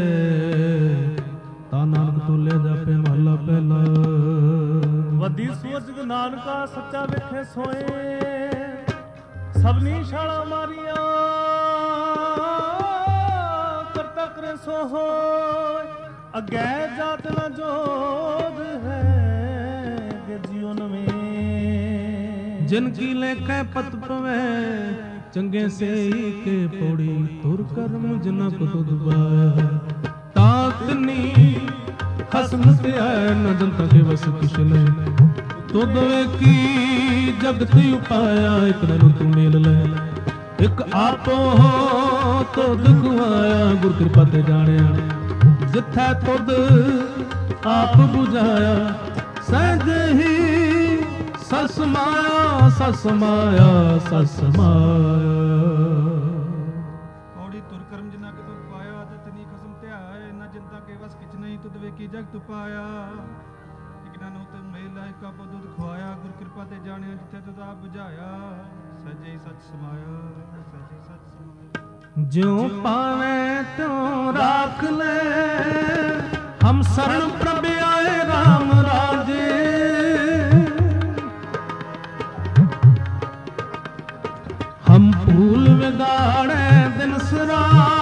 ਤਾ ਨਾਨਕ ਤੋਲਿਆ ਜਾਪੇ ਮਹਲਾ ਪਹਿਲਾ। ਵੱਡੀ ਸੂਝ ਨਾਨਕਾ ਸੱਚਾ ਵੇਖੇ ਸੋਏ, ਸਭਨੀ ਛਾਲਾਂ ਮਾਰੀਆਂ ਕਰਤਾ ਕਰੇ ਸੋ ਹੋਏ। ਅੱਗੇ ਜਾਤ ਨਾ ਜੋਦ ਹੈ ਕਿ ਜੀਵਨ में, जिन की लेखे पत पवे चंगे से के पौड़ी, तुर कर्म जना को तुद पाया। तातनी खसम ते है न जनता के बस किशले, तुद की जगत उपाया। एक ननु तू मेल ले, एक आपो हो तुद गुआया। गुर कृपा ते जानिया जिथे तुद आप बुझाया। सहज ही सस माया, सस माया, सस माया। ਪੌੜੀ ਤੁਰ ਕਰਮ ਜਿਨਾ ਕਿ ਤੁਧ ਪਾਇਆ, ਤਤਨੀ ਖਸਮ ਧਿਆਏ ਨਾ ਜਿੰਤਾ ਕੇ ਵਸ ਕਿਛ ਨਹੀਂ। ਤੁਧ ਵੇਖੀ ਜਗਤ ਪਾਇਆ, ਇਕ ਨਾ ਨੂੰ ਤੁਮ ਮੇਲਾ ਇਕ ਆਪੋ ਦੁੱਧ ਖਵਾਇਆ। ਗੁਰ ਕਿਰਪਾ ਤੇ ਜਾਣਿਆ ਜਿੱਥੇ ਤੁਧ ਆਪ ਬੁਝਾਇਆ। ਸਜੇ ਸੱਚ ਸਮਾਇਆ, ਸਜੇ ਸੱਚ ਸਮਾਇਆ। ज्यों पावे त्यों राख ले, हम शरण प्रभ आए राम राजे। हम फूल बिगाड़े दिन सरा,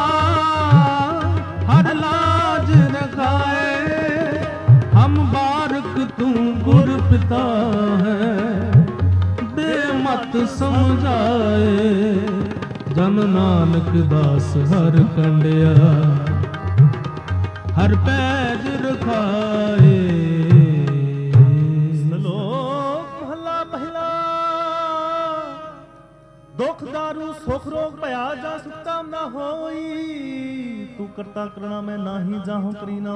हर लाज रखाए। हम बारक तू गुर पिता है, दे मत समझाए। जन नानक दास हर कंडिया, हर पैज रखाए। ਸਲੋਕ ਮਹਲਾ ਪਹਿਲਾ। ਦੁਖ ਦਾਰੂ ਸੁਖ ਰੋਗ ਭਇਆ, ਜਾ ਸੁਖਤਾ ਨਾ ਹੋਈ। ਤੂੰ ਕਰਤਾ ਕਰਣਾ ਮੈਂ ਨਾਹੀ, ਜਾਹੋ ਕਰੀ ਨਾ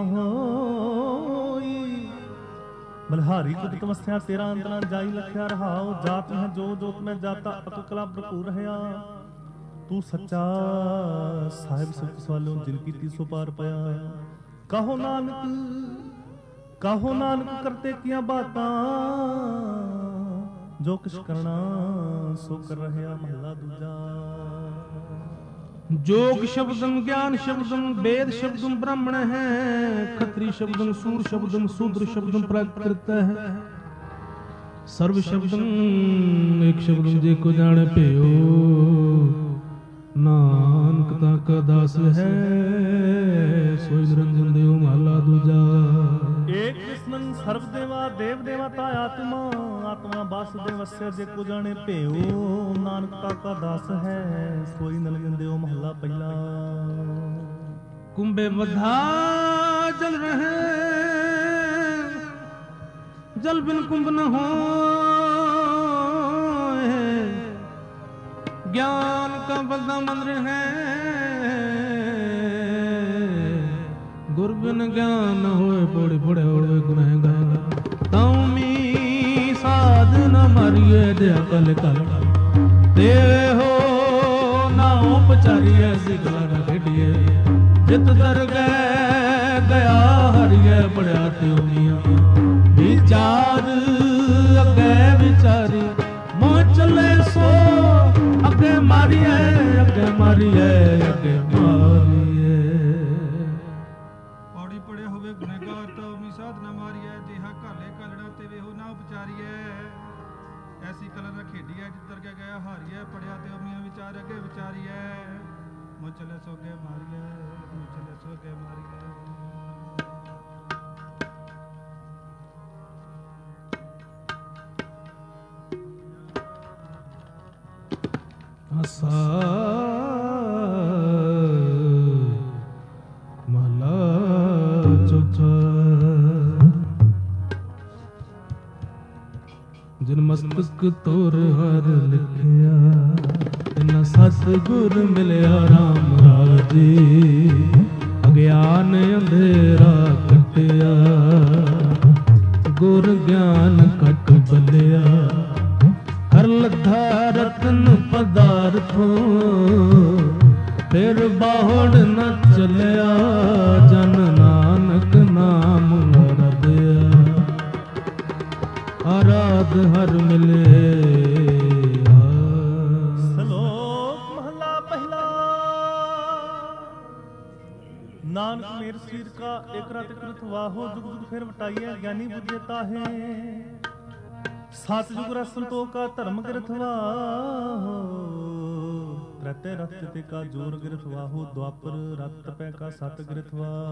ਹੋਈ। ਬਲਹਾਰੀ ਕੁਦ ਤਮਸਿਆ ਤੇਰਾ ਅੰਦਰਾਂ ਜਾਈ ਲਖਿਆ ਰਹਾਓ। ਜਾਤ ਹੈ ਜੋ ਜੋਤ ਮੈਂ ਜਾਤਾ, ਅਤੁ ਕਲਾ ਭਰਪੂਰ ਰਹਾ। ਤੂੰ ਸੱਚਾ ਸਾਹਿਬ ਸੁਖ ਸਵਾਲੋਂ ਦਿਲ ਕੀਤੀ ਸੋ ਪਾਰ ਪਿਆ। ਕਹੋ ਨਾਨਕ, ਕਹੋ ਨਾਨਕ ਕਰਤੇ ਕੀਆਂ ਬਾਤਾਂ, ਜੋ ਕਿਛ ਕਰਨਾ ਸੋ ਕਰ ਰਹਿਆ। ਮਹਲਾ ਦੂਜਾ। जोग शब्दम ज्ञान शब्दम वेद शब्दम ब्राह्मण है, खत्री शब्दम सूर शब्दम शूद्र शब्दम प्राकृत है। सर्व शब्दम एक शब्दम जे को जाने पेयो, नानक ताका दास है। सोई निरंजन देव महला दूजा। एक कृष्णन सर्व देवा देव देवता आत्मा, आत्मा वासुदेव वस्य जे को जाने भेओ। नानक ताका दास है, सोई निरंजन देव महला पहला। कुंभे बधा जल रहे, जल बिन कुंभ न हो। ज्ञान का बदा मंदिर है, गुर बिन ज्ञान न होए। बड़े बड़े होए गुनहगार, तौमी साध न मारिए। जे कल कल ते हो ना उपचारिए, सिखला न खेडिए। जित दर गया हरिए, बड़िया त्यो मियां विचार अगे विचारी। मोह चले सो अगे मारिए, अगे मारिए, अगे मारिए। ਪੌੜੀ ਪੜਿਆ ਹੋਵੇ ਗੁਨਹਗਾਰ, ਤਾਂ ਉਮੀ ਸਾਧ ਨਾ ਮਾਰੀਐ। ਜਿਹਾ ਘਾਲੇ ਘਾਲੜਾ ਤੇ ਵੇਹੋ ਨਾ ਉਪਚਾਰੀਐ। ਐਸੀ ਕਲਾ ਨਾ ਖੇਡੀਐ, ਜਿੱਧਰ ਕੇ ਗਿਆ ਹਾਰੀਐ। ਪੜਿਆ ਤੇ ਉਮੀਆਂ ਵਿਚਾਰ ਅਗੇ ਵਿਚਾਰੀਐ। ਮੁ ਚਲੇ ਸੋ ਅਗੇ ਮਾਰੀਐ, ਮੁ ਚਲੇ ਸੋ ਅਗੇ ਮਾਰੀਐ। आसा महला चौथा। जिन मस्तक तोर हर लिखिया, तिन सतगुर मिलिया राम राजे। अज्ञान अंधेरा कटिया, गुर ज्ञान कट बलिया। हर लद्धा रतन पदार्थों, फिर बाहोड़ न चलिया। जन नानक नाम रबिया। ਹਰ ਮਿਲੇ। ਸਲੋਕ ਮਹਲਾ ਪਹਿਲਾ। ਨਾਨਕ ਮੇਰ ਸੀਰ ਕਾ ਇਕ ਰਤ ਕ੍ਰਿਤ ਵਾਹੋ, ਜੁਗ ਜੁਗ ਫਿਰ ਵਟਾਈਐ ਗਿਆਨੀ ਬੁਝੇ ਤਾਹੇ। ਸਤ ਜੁਗ ਰਸ ਸੰਤੋਖ ਕਾ ਧਰਮ ਗਿਰਥ ਵਾਹੋ, ਤ੍ਰੈਤੇ ਰਤ ਤੇ ਕਾ ਜੋਰ ਗਿਰਥ ਵਾਹੋ। ਦੁਆਪਰ ਰਤ ਪੈ ਕਾ ਸਤ ਗਿਰਥ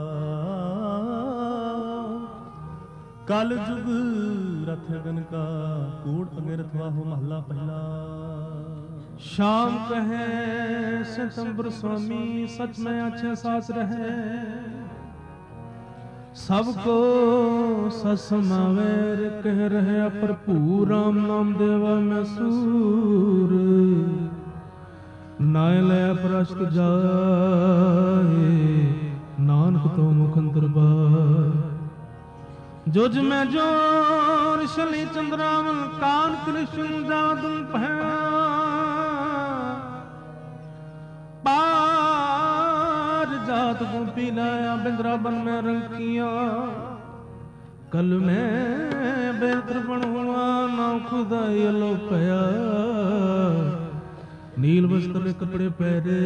ਵਾਹੋ, ਕਲ ਜੁਗ ਰਥ ਅਗਨ ਕਾ ਕੂੜ ਅਗਿਰਥ ਵਾਹੋ। ਮਹਲਾ ਪਹਿਲਾ। ਸ਼ਾਮ ਕਹੈ ਸਿਤੰਬਰ ਸੁਆਮੀ, ਸਚ ਮੈਂ ਆਛੇ ਸਾਸ ਰਹੈ। ਸਭ ਕੋ ਸਤ ਸਮਾਵੈ, ਕਹਿ ਰਹਿਆ ਭਰਪੂਰ। ਰਾਮ ਨਾਮ ਦੇਵਾ ਮੈਂ ਸੂਰ, ਨਾਇ ਲੈ ਪ੍ਰਸ਼ਟ ਜਾਏ। ਨਾਨਕ ਤੋਂ ਮੁਖ ਅੰਤਰ ਬਾਏ। ਜੁਜ ਮੈਂ ਜੋਰ ਸ਼ਲੀ ਚੰਦਰਾਵਨ, ਕਾਨ ਕ੍ਰਿਸ਼ਨ ਜਾਦਨ ਪਹਿਣਾ। ਪਾਰ ਜਾਤ ਗੋਪੀ ਲਾਇਆ, ਬਿੰਦਰਾ ਬਨ ਮੈਂ ਰੰਕਿਆ। ਕਲ ਮੈਂ ਬੇਤਰ ਬਣਵਾ, ਨਾ ਖੁਦਾਈ ਅਲੋ ਪਿਆ। ਨੀਲ ਵਸਤਰ ਕਪੜੇ ਪਹਿਰੇ,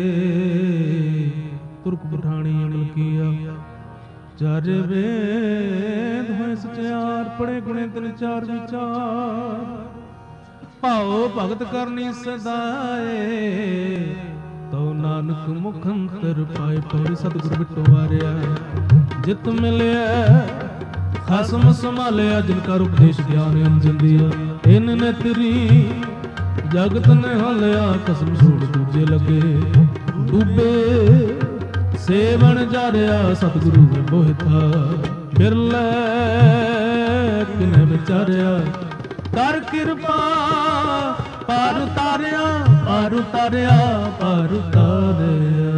ਤੁਰਕ ਪਠਾਣੀ ਅਮਲ ਕੀਆ। ਚਾਰੇ ਵੇਦ ਹੋਏ ਸਚਿਆਰ, ਪੜੇ ਗੁਣੇ ਤਿਨ ਚਾਰ ਵਿਚਾਰ। ਭਾਉ ਭਗਤ ਕਰਨੀ ਸਦਾਏ, ਤਉ ਨਾਨਕ ਮੁਖ ਅੰਤਰ ਪਾਏ। ਪੌੜੀ ਸਤਿਗੁਰ ਬਿਟੋ ਵਾਰਿਆ, ਜਿਤ ਮਿਲਿਆ ਖਸਮ ਸੰਭਾਲਿਆ। ਜਿਨ ਕਰ ਉਪਦੇਸ਼ ਗਿਆਨ ਅੰਜਨ ਦਿਆ, ਇਨ ਨੇਤਰੀ ਜਗਤ ਨੇ ਹਲਿਆ। ਕਸਮ ਛੋੜ ਦੂਜੇ ਲੱਗੇ ਡੂਬੇ, ਸੇਵਣ ਜਾਰਿਆ। ਸਤਿਗੁਰੂ ਮੋਹਿਤਾ ਬਿਰਲੇ, ਕਿਨੇ ਵਿਚਾਰਿਆ। ਕਰ ਕਿਰਪਾ ਪਾਰ ਉਤਾਰਿਆ, ਪਾਰ ਉਤਾਰਿਆ, ਪਾਰ ਉਤਾਰਿਆ।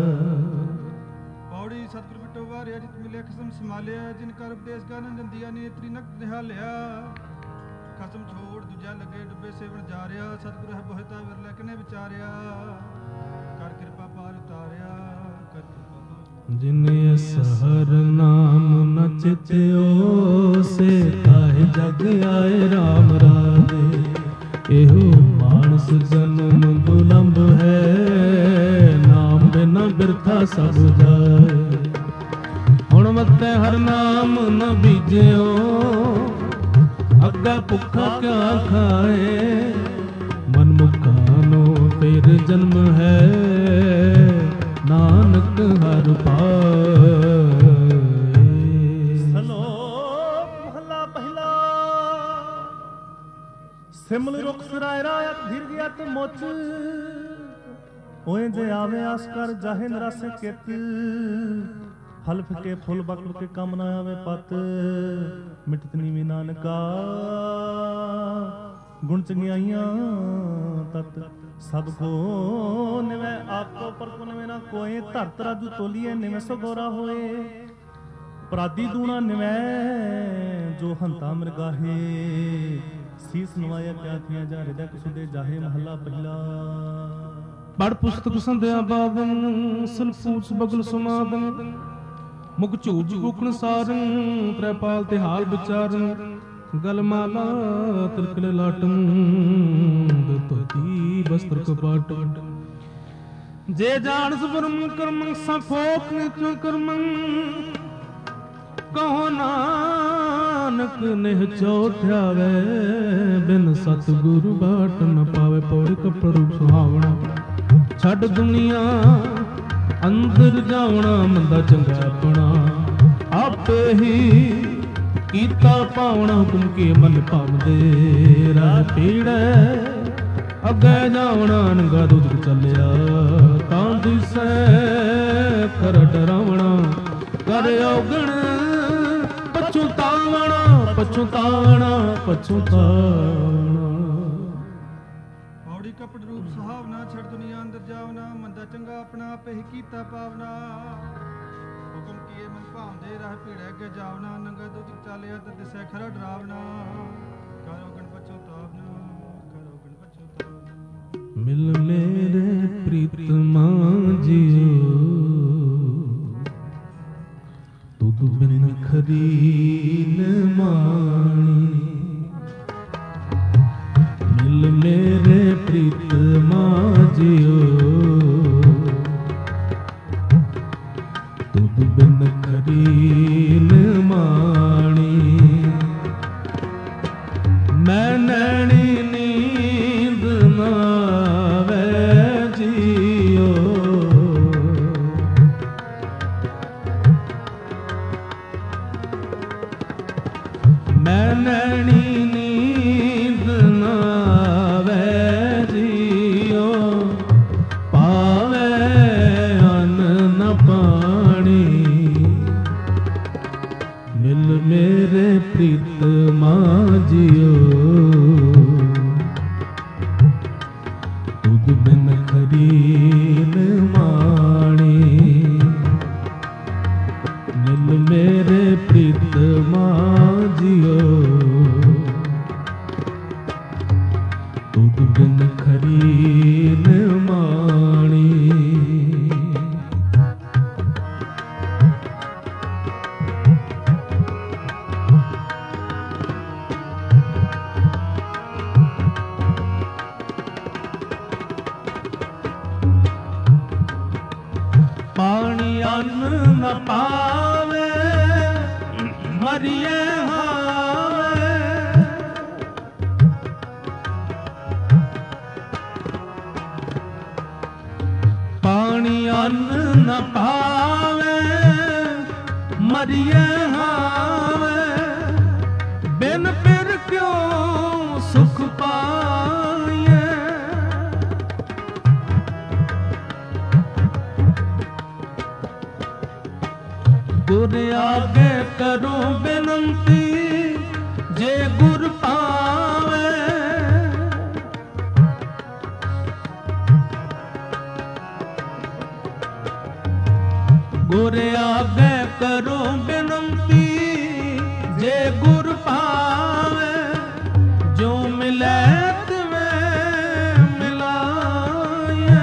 ਪੌੜੀ ਸਤਿਗੁਰ ਬਿਟੋ ਵਾਰਿਆ, ਜਿਤ ਮਿਲਿਆ ਖਸਮ ਸੰਭਾਲਿਆ। ਜਿਨ ਕਰ ਉਪਦੇਸ਼ ਗਿਆਨ ਅੰਜਨ ਦਿਆ, ਨੇਤਰੀ ਨਕਟ ਨਿਹਾਲਿਆ। ਖਸਮ ਛੋੜ ਦੂਜਾ ਲੱਗੇ ਡੁੱਬੇ, ਸੇਵਣ ਜਾਰਿਆ। ਸਤਿਗੁਰ ਹੈ ਬੋਹਿਤਾ ਵਿਰਲਾ, ਕਿਨੇ ਵਿਚਾਰਿਆ। ਕਰ ਕਿਰਪਾ ਪਾਰ ਉਤਾਰਿਆ, ਕਰ ਕਿਰਪਾ ਪਾਰ। ਜਿਨ ਸਹਰ ਨਾਮ ਨ ਚਿਤਿਓ, ਸੇ ਤਾਹਿ ਜਗ ਆਏ ਰਾਮ ਰਾਜੇ। ਇਹੋ ਮਾਨਸ ਜਨਮ ਦੁਲੰਭ ਹੈ, ਨਾਮ ਬਿਨਾ ਬਿਰਥਾ ਸਭ ਜਾਏ। ਹੁਣ ਮਤੈ ਹਰ ਨਾਮ ਨ ਬੀਜਿਓ, ਅੱਗਾ ਭੁੱਖਾ ਕਿਆ ਖਾਏ। ਮਨ ਮੁਖਾਨੋ ਫਿਰ ਜਨਮ ਹੈ, ਨਾਨਕ ਹਰ ਪਾਏ। ਸਲੋਕ ਮਹਲਾ ਪਹਿਲਾ। ਸਿਮਲ ਰੁਖ ਸਰਾਇ ਰਾਇਤ ਧੀਰ ਗਿਆਤ ਮੁਚ, ਹੋਏ ਜੇ ਆਵੇ ਆਸ ਕਰ ਜਾਹੇ ਨਰਾਸੇ ਕਿਤ। ਫਲ ਫਿਕੇ ਫੁੱਲ ਬਕਲ ਕੇ ਕੰਮ ਨਾ ਆਵੇ ਪਤ, ਮਿਟਤ ਨੀਵੀ ਨਾਨਕਾ ਗੁਣ ਚੰਗਿਆਈਆਂ ਤਤ। ਸਭ ਕੋ ਨਿਵੈ ਆਪ ਕੋ ਪਰ ਕੋ ਨਿਵੈ ਨਾ ਕੋਏ। ਧਰਤ ਰਾਜੂ ਤੋਲੀਏ ਨਿਵੈ ਸੋ ਗੋਰਾ ਹੋਏ। ਅਪਰਾਧੀ ਦੂਣਾ ਨਿਵੈ ਜੋ ਹੰਤਾ ਮਰਗਾਹੇ। ਸੀਸ ਨਵਾਇਆ ਕਿਆ ਥੀਆਂ ਜਾ ਹਿਰਦੈ ਕੁਸੁਦੇ ਜਾਹੇ। ਮਹਲਾ ਪਹਿਲਾ। ਪੜ ਪੁਸਤਕ ਸੰਧਿਆ ਬਾਦਨ, ਸਲਫੂਸ ਬਗਲ ਸੁਨਾਦਨ। ਮੁਖ ਝੂਠ ਭੁਖਣ ਸਾਰਨ, ਤ੍ਰੈਪਾਲ ਤੇ ਹਾਲ ਵਿਚਾਰਨ। ਗਲ ਮਾਲਾ ਤਿਲਕਲੇ ਲਾਟਨ, ਧੋਤੀ ਬਸਤਰ ਕਪਾਟ। ਜੇ ਜਾਣਸ ਬ੍ਰਹਮ ਕਰਮੰ, ਸੰਖੋਖ ਨਿਚੋ ਕਰਮੰ। ਕਹੋ ਨਾਨਕ ਨਿਹ ਚੋਠਿਆਵੇ, ਬਿਨ ਸਤਿਗੁਰੂ ਬਾਟ ਨ ਪਾਵੇ। ਪੌੜੀ ਕੱਪੜ ਰੂਪ ਸੁਹਾਵਣਾ, ਛੱਡ ਦੁਨੀਆ ਅੰਦਰ ਜਾਵਣਾ। ਮੰਦਾ ਚੰਗਾ ਆਪਣਾ ਆਪੇ ਹੀ ਕੀਤਾ ਪਾਵਣਾ। ਹੁਕਮ ਕੇ ਮਨ ਭਾਵਦੇ, ਰਾਹ ਪੀੜੈ ਅੱਗੇ ਜਾਵਣਾ। ਨੰਗਾ ਦੁੱਧ ਚੱਲਿਆ ਤਾਂ ਦਿਸੈ, ਕਰ ਡਰਾਵਣਾ। ਕਰ ਔਗਣ ਪਛੁਤਾਵਣਾ, ਪਛੁਤਾਵਣਾ, ਪਛੁਤਾਵਣਾ। ਪੌੜੀ ਕਪਟ ਰੂਪ ਸੁਹਾਵਣਾ, ਛੜ ਦੁਨੀਆ ਅੰਦਰ ਜਾਵਣਾ। ਮੰਦਾ ਚੰਗਾ ਆਪਣਾ ਆਪੇ ਹੀ ਕੀਤਾ ਪਾਵਨਾ। ਹੁਕਮ ਕੀਏ ਮਨ ਭਾਵਦੇ, ਰਾਹ ਭੀੜੇ ਅੱਗੇ ਜਾਵਣਾ। ਨੰਗਾ ਦੁੱਧ ਚਾਲਿਆ ਤਾਂ ਦਿਸੈ ਖਰਾ ਡਰਾਵਣਾ। ਕਰੋ ਗਣ ਪਛੁਤਾਵਨਾ, ਕਰੋ ਗਣ ਪਛੁਤਾਵਨਾ। ਮਿਲ ਮੇਰੇ ਪ੍ਰੀਤਮਾ ਜੀਓ, ਤੁਧ ਬਿਨ ਖਰੀ ਨ ਮਾਣੀ। मिल मेरे प्रीतमा जियो तुद बिन खरीन माणी मैं नैनी नींद नावे जियो मैं नैनी नींद नावे जियो पावे अन्न न पानी मिल मेरे प्रीतमा जियो तुद बिन खरीन माणी मिल मेरे प्रीतमा जियो तुद बिन खरीन माणी पानी अन्न न पावे मरिए हावे पानी अन्न न पावे मरिए हावे बिन फिर क्यों सुख पाइए गुर आगे करो बेनंती जे गुर पावे गुर आगे करो बेनंती जे गुर पावे जो मिले तुम्हें मिलाए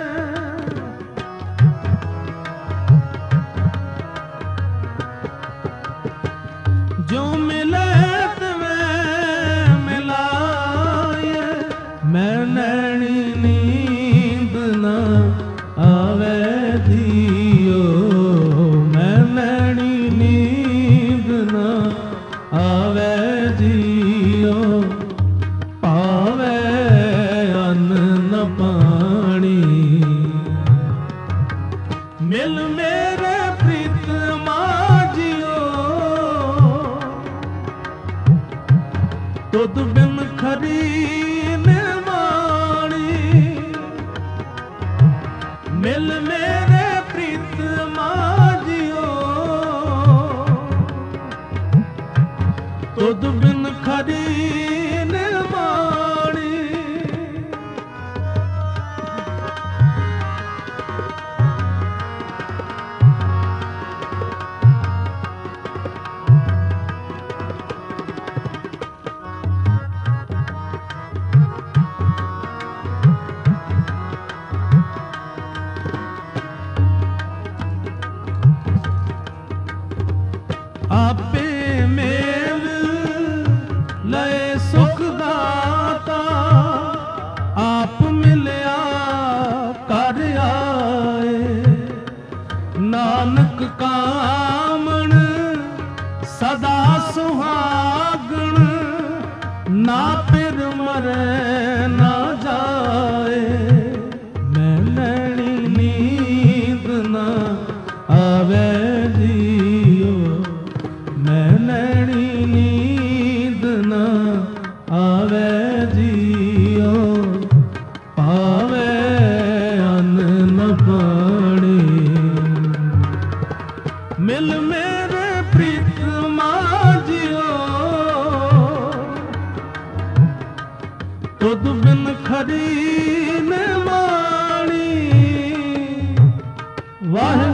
जो मिले तुम्हें मिलाए मैं नैनी नींद न आवे जियो मैं नैनी नींद न आवे जियो पावे अन्न न पानी मिल मेरे प्रीतमा जियो तुद बिन खरीन माणी मिल मेरे प्रीतमा जियो तुद बिन खरीन माणी आपे मेल लय सुख दाता आप मिलया कर आए नानक कामण सदा सुहागण ना फिर मरे ना जाए मैं नैनी नींद ना आवे जियो मैं नैनी नींद न आवे जियो पावे अन्न न पानी मिल मेरे प्रीतमा जियो तुद बिन खरीन माणी वाहे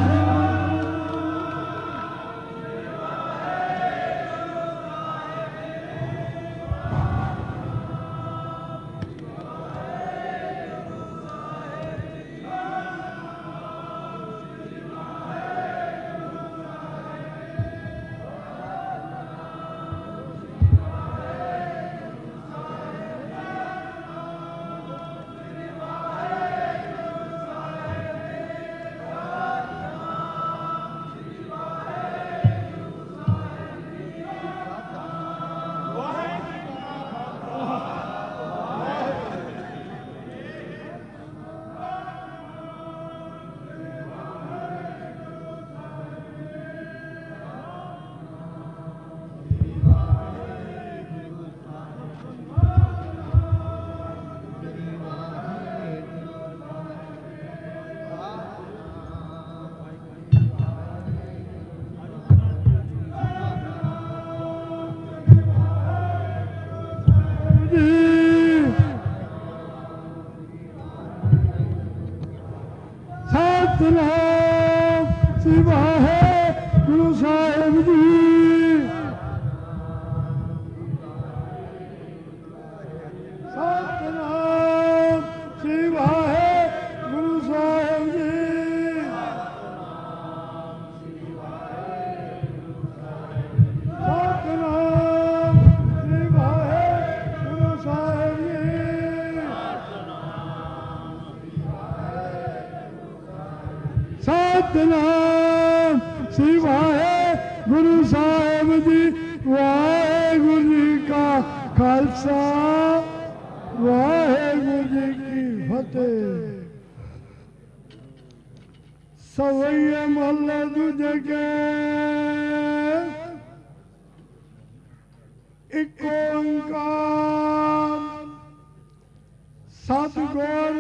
ਸਤਿਨਾਮ ਸ੍ਰੀ ਵਾਹਿਗੁਰੂ ਸਾਹਿਬ ਜੀ। ਸਤਿਨਾਮ ਸ੍ਰੀ ਵਾਹਿਗੁਰੂ ਸਾਹਿਬ ਜੀ। ਸਤਿਨਾਮ ਸ੍ਰੀ ਵਾਹਿਗੁਰੂ ਸਾਹਿਬ ਜੀ। ਸਤਿਨਾਮ ਸ੍ਰੀ ਵਾਹਿਗੁਰੂ ਸਾਹਿਬ ਜੀ। ਵਾਹਿਗੁਰੂ ਜੀ ਕਾ ਖਾਲਸਾ ਵਾਹਿਗੁਰੂ ਜੀ ਕੀ ਫਤਿਹ। ਸਵਈਏ ਮਹੱਲਾ ਦੂਜੇ ਕੇ ਇੱਕ ਓੰਕਾਰ ਸਤਿਗੁਰ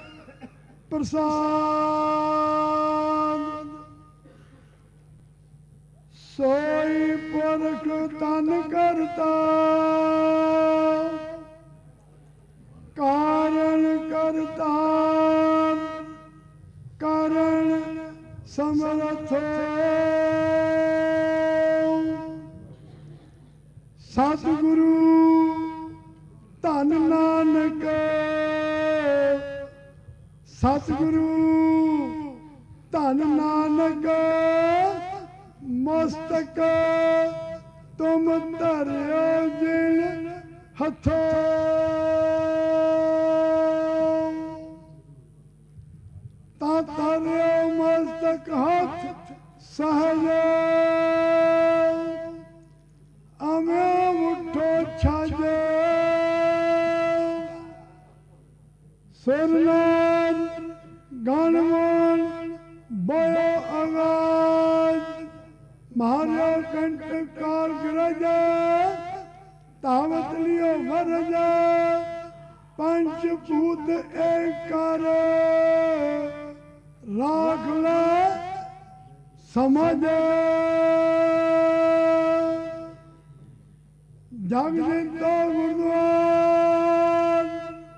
ਪ੍ਰਸਾਦ। ਸੋਈ ਪੁਰਖ ਤਨ ਕਰਤਾ ਕਾਰਨ ਕਰਤਾ ਕਾਰਨ ਸਮਰਥ। ਸਤਿਗੁਰੂ ਧੰਨ ਨਾਨਕ ਸਤਿਗੁਰੂ ਧੰਨ ਨਾਨਕ ਮਸਤਕ ਤੁਮ ਧਰਿਓ ਜਿਨ ਹੱਥੋਂ। ਤਾਂ ਧਰਿਓ ਮਸਤਕ ਹੱਥ ਸਹਜ ਅਮਿਓ ਮੁੱਠੋ ਛੱਜ। ਸੁਰਨਾਦ ਗਣਮੋਨ ਬੋਇਓ ਆਵਾਜ਼ ਮਾਰਿਓ ਕੰਠ ਕਾਰ ਗਰਜ ਤਾਵਤ ਲਿਓ ਵਰਜ। ਪੰਚ ਭੂਤ ਏਕਾਰ ਰਾਖ ਲੈ ਸਮਝ। ਜਗ ਜਿੰਦੋ ਗੁਰਦੁਆਰ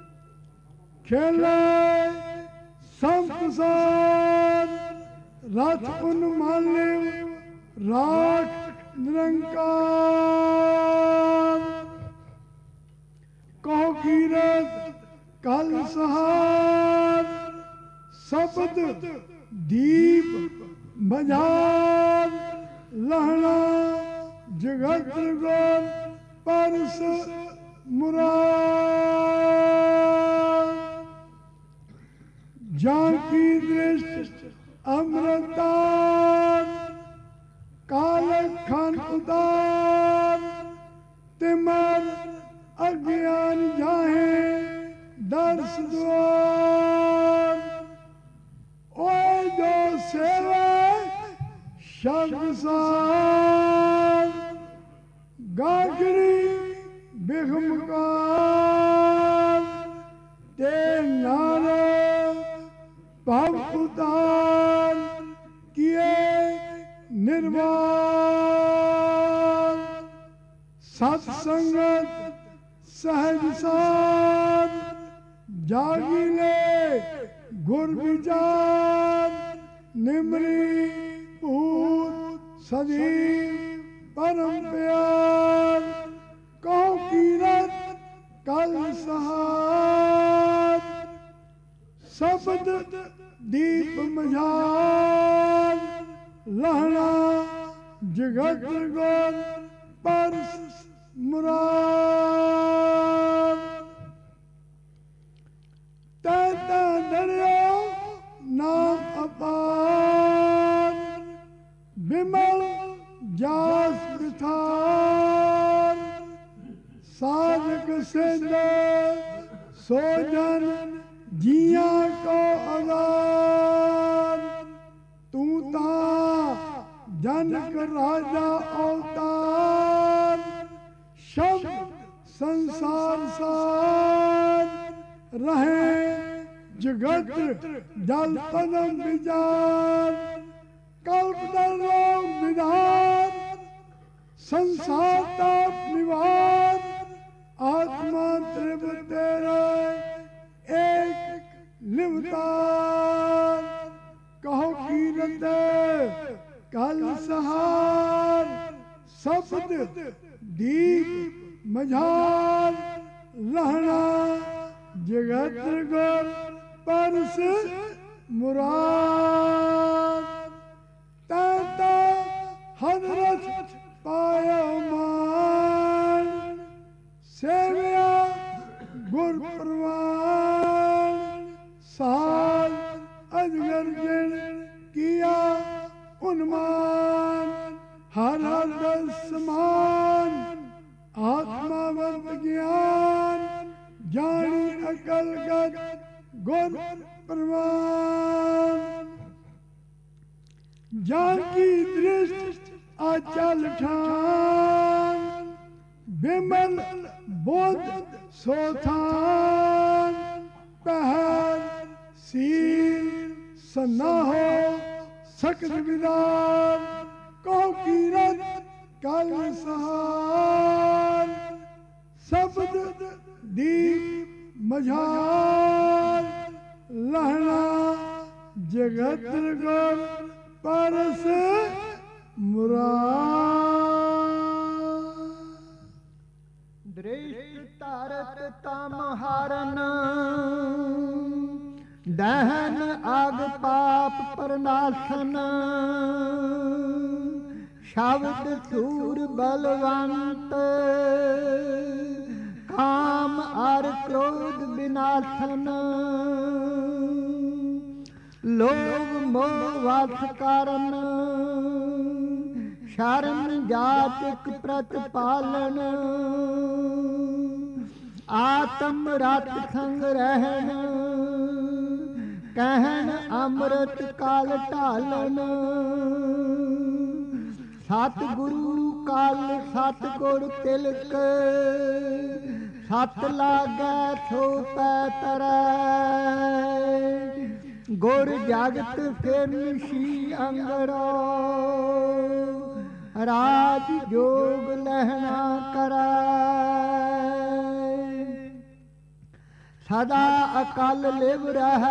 ਖੇਲੇ ਸੰਤ ਸਾਧ ਰਥ ਪੁਨ ਮਾਲਿਵ ਰਾਖ ਨਿਰੰਕਾਰ। ਕਹੋ ਕੀਰਤ ਕਲ ਸਹਾਰ ਸ਼ਬਦ ਦੀਪ ਬਜਾਰ। ਲਹਣਾ ਜਗਤ ਗੁਰ ਪਰਸ ਮੁਰਾਰ। ਜਾਂ ਕੀ ਦ੍ਰਿਸ਼ਟ ਅੰਮ੍ਰਿਤਾਰ ਕਾਲ ਖੰਡ ਉਦਾਰ। ਤਿਮਰ ਅਗਿਆਨ ਜਾਹੇ ਦਰਸ ਦੁਆਰ। ਓਏ ਜੋ ਸੇਵਾ ਸ਼ਬਦ ਸਾਰ। ਗਾਗਰੀ ਬਿਖਮਕਾਰ ਤੇ ਨਾਰ ਭਵ ਉਤਾਰ ਕੀਏ ਨਿਰਵਾਣ। ਸਤ ਸੰਗਤ ਸਹਿਜ ਸਾਧ ਜਾਗੀ ਲੈ ਗੁਰ ਵਿਚਾਰ। ਨਿਮਰੀ ਭੂਤ ਸਦੀ ਪਰਮ ਪਿਆਰ। ਕਹੋ ਕੀਰਤ ਕਲ ਸਹਾਰ ਸ਼ਬਦ ਦੀਪ ਮਝਾਰ। ਲਹਣਾ ਜਗਤ ਗੁਰ ਪਰਸ ਮੁਰਾਰ। ਤੈਤਾ ਦਰਿਓ ਨਾਮ ਅਪਾਰ। ਬਿਮਲ ਜਾਸ ਵਿਥਾਰ। ਸਾਧਕ ਸਿੰਧ ਸੋ ਜਨ ਜੀਆਂ ਕੋ ਆਜ਼ਾਦ। ਤੂੰ ਤਾਂ ਜਨਕ ਰਾਜਾ ਅਵਤਾਰ। ਸ਼ਬਦ ਸੰਸਾਰ ਸਾਰ ਰਹੇ ਜਗਤ ਜਲ ਪਦਮ ਵਿਚਾਰ। ਕਲਪ ਦਲ ਰੋਗ ਵਿਧਾਨ ਸੰਸਾਰ ਤਾਪ ਨਿਵਾਰ। ਆਤਮਾ ਤ੍ਰਿਭ ਤੇਰੇ ਏਕ ਲਿਵਤਾਰ। ਕਹੋ कल सहार शब्द दीप मझार रहना जगत गुर परस मुराद ताता हजरत पाया मान सेविया गुर परवान साल अजगर जिन किया उन्मान हर हर समान आत्मावत ज्ञान जानी अकल गत गुर परवान जान की दृष्टि अचल ठान बिमल बोध सोथान पहर सील सन्ना हो सकत विदान कहो कीरत कल सहार शब्द दीप मझार लहना जगत गुर परस मुराद दृष्टि तारत तम हरन दहन आग पाप परनाशन शब्द सूर बलवंत काम अर क्रोध विनाशन लोभ मोह वश करन शरण जातिक प्रतिपालन आत्म रत संग रहन कहन अमृत काल ढालन सतगुरु काल सतगुर तिलक सत लागै सो पै तरै गुर जगत फिर सी अंगड़ो राज जोग लहना करै सदा अकल लिव रहै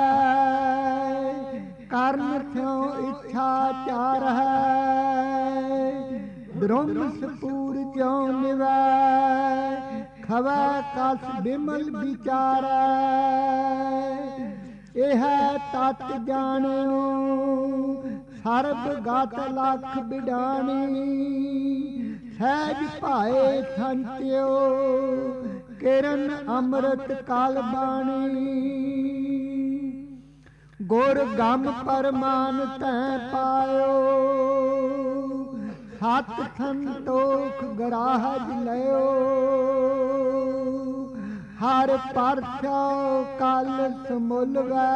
कर्म थ्यों इच्छा चार है ब्रह्म सपूर ज्यों निवै खवै कस बिमल विचारै यह तत् जानियो सर्ब गत लख बिडानी सहज भाए संत्यो किरण अमृत काल बाणी गुर गम परमान तैं पायो सत संतोख गराहज लयो हर परछो कल समुलवै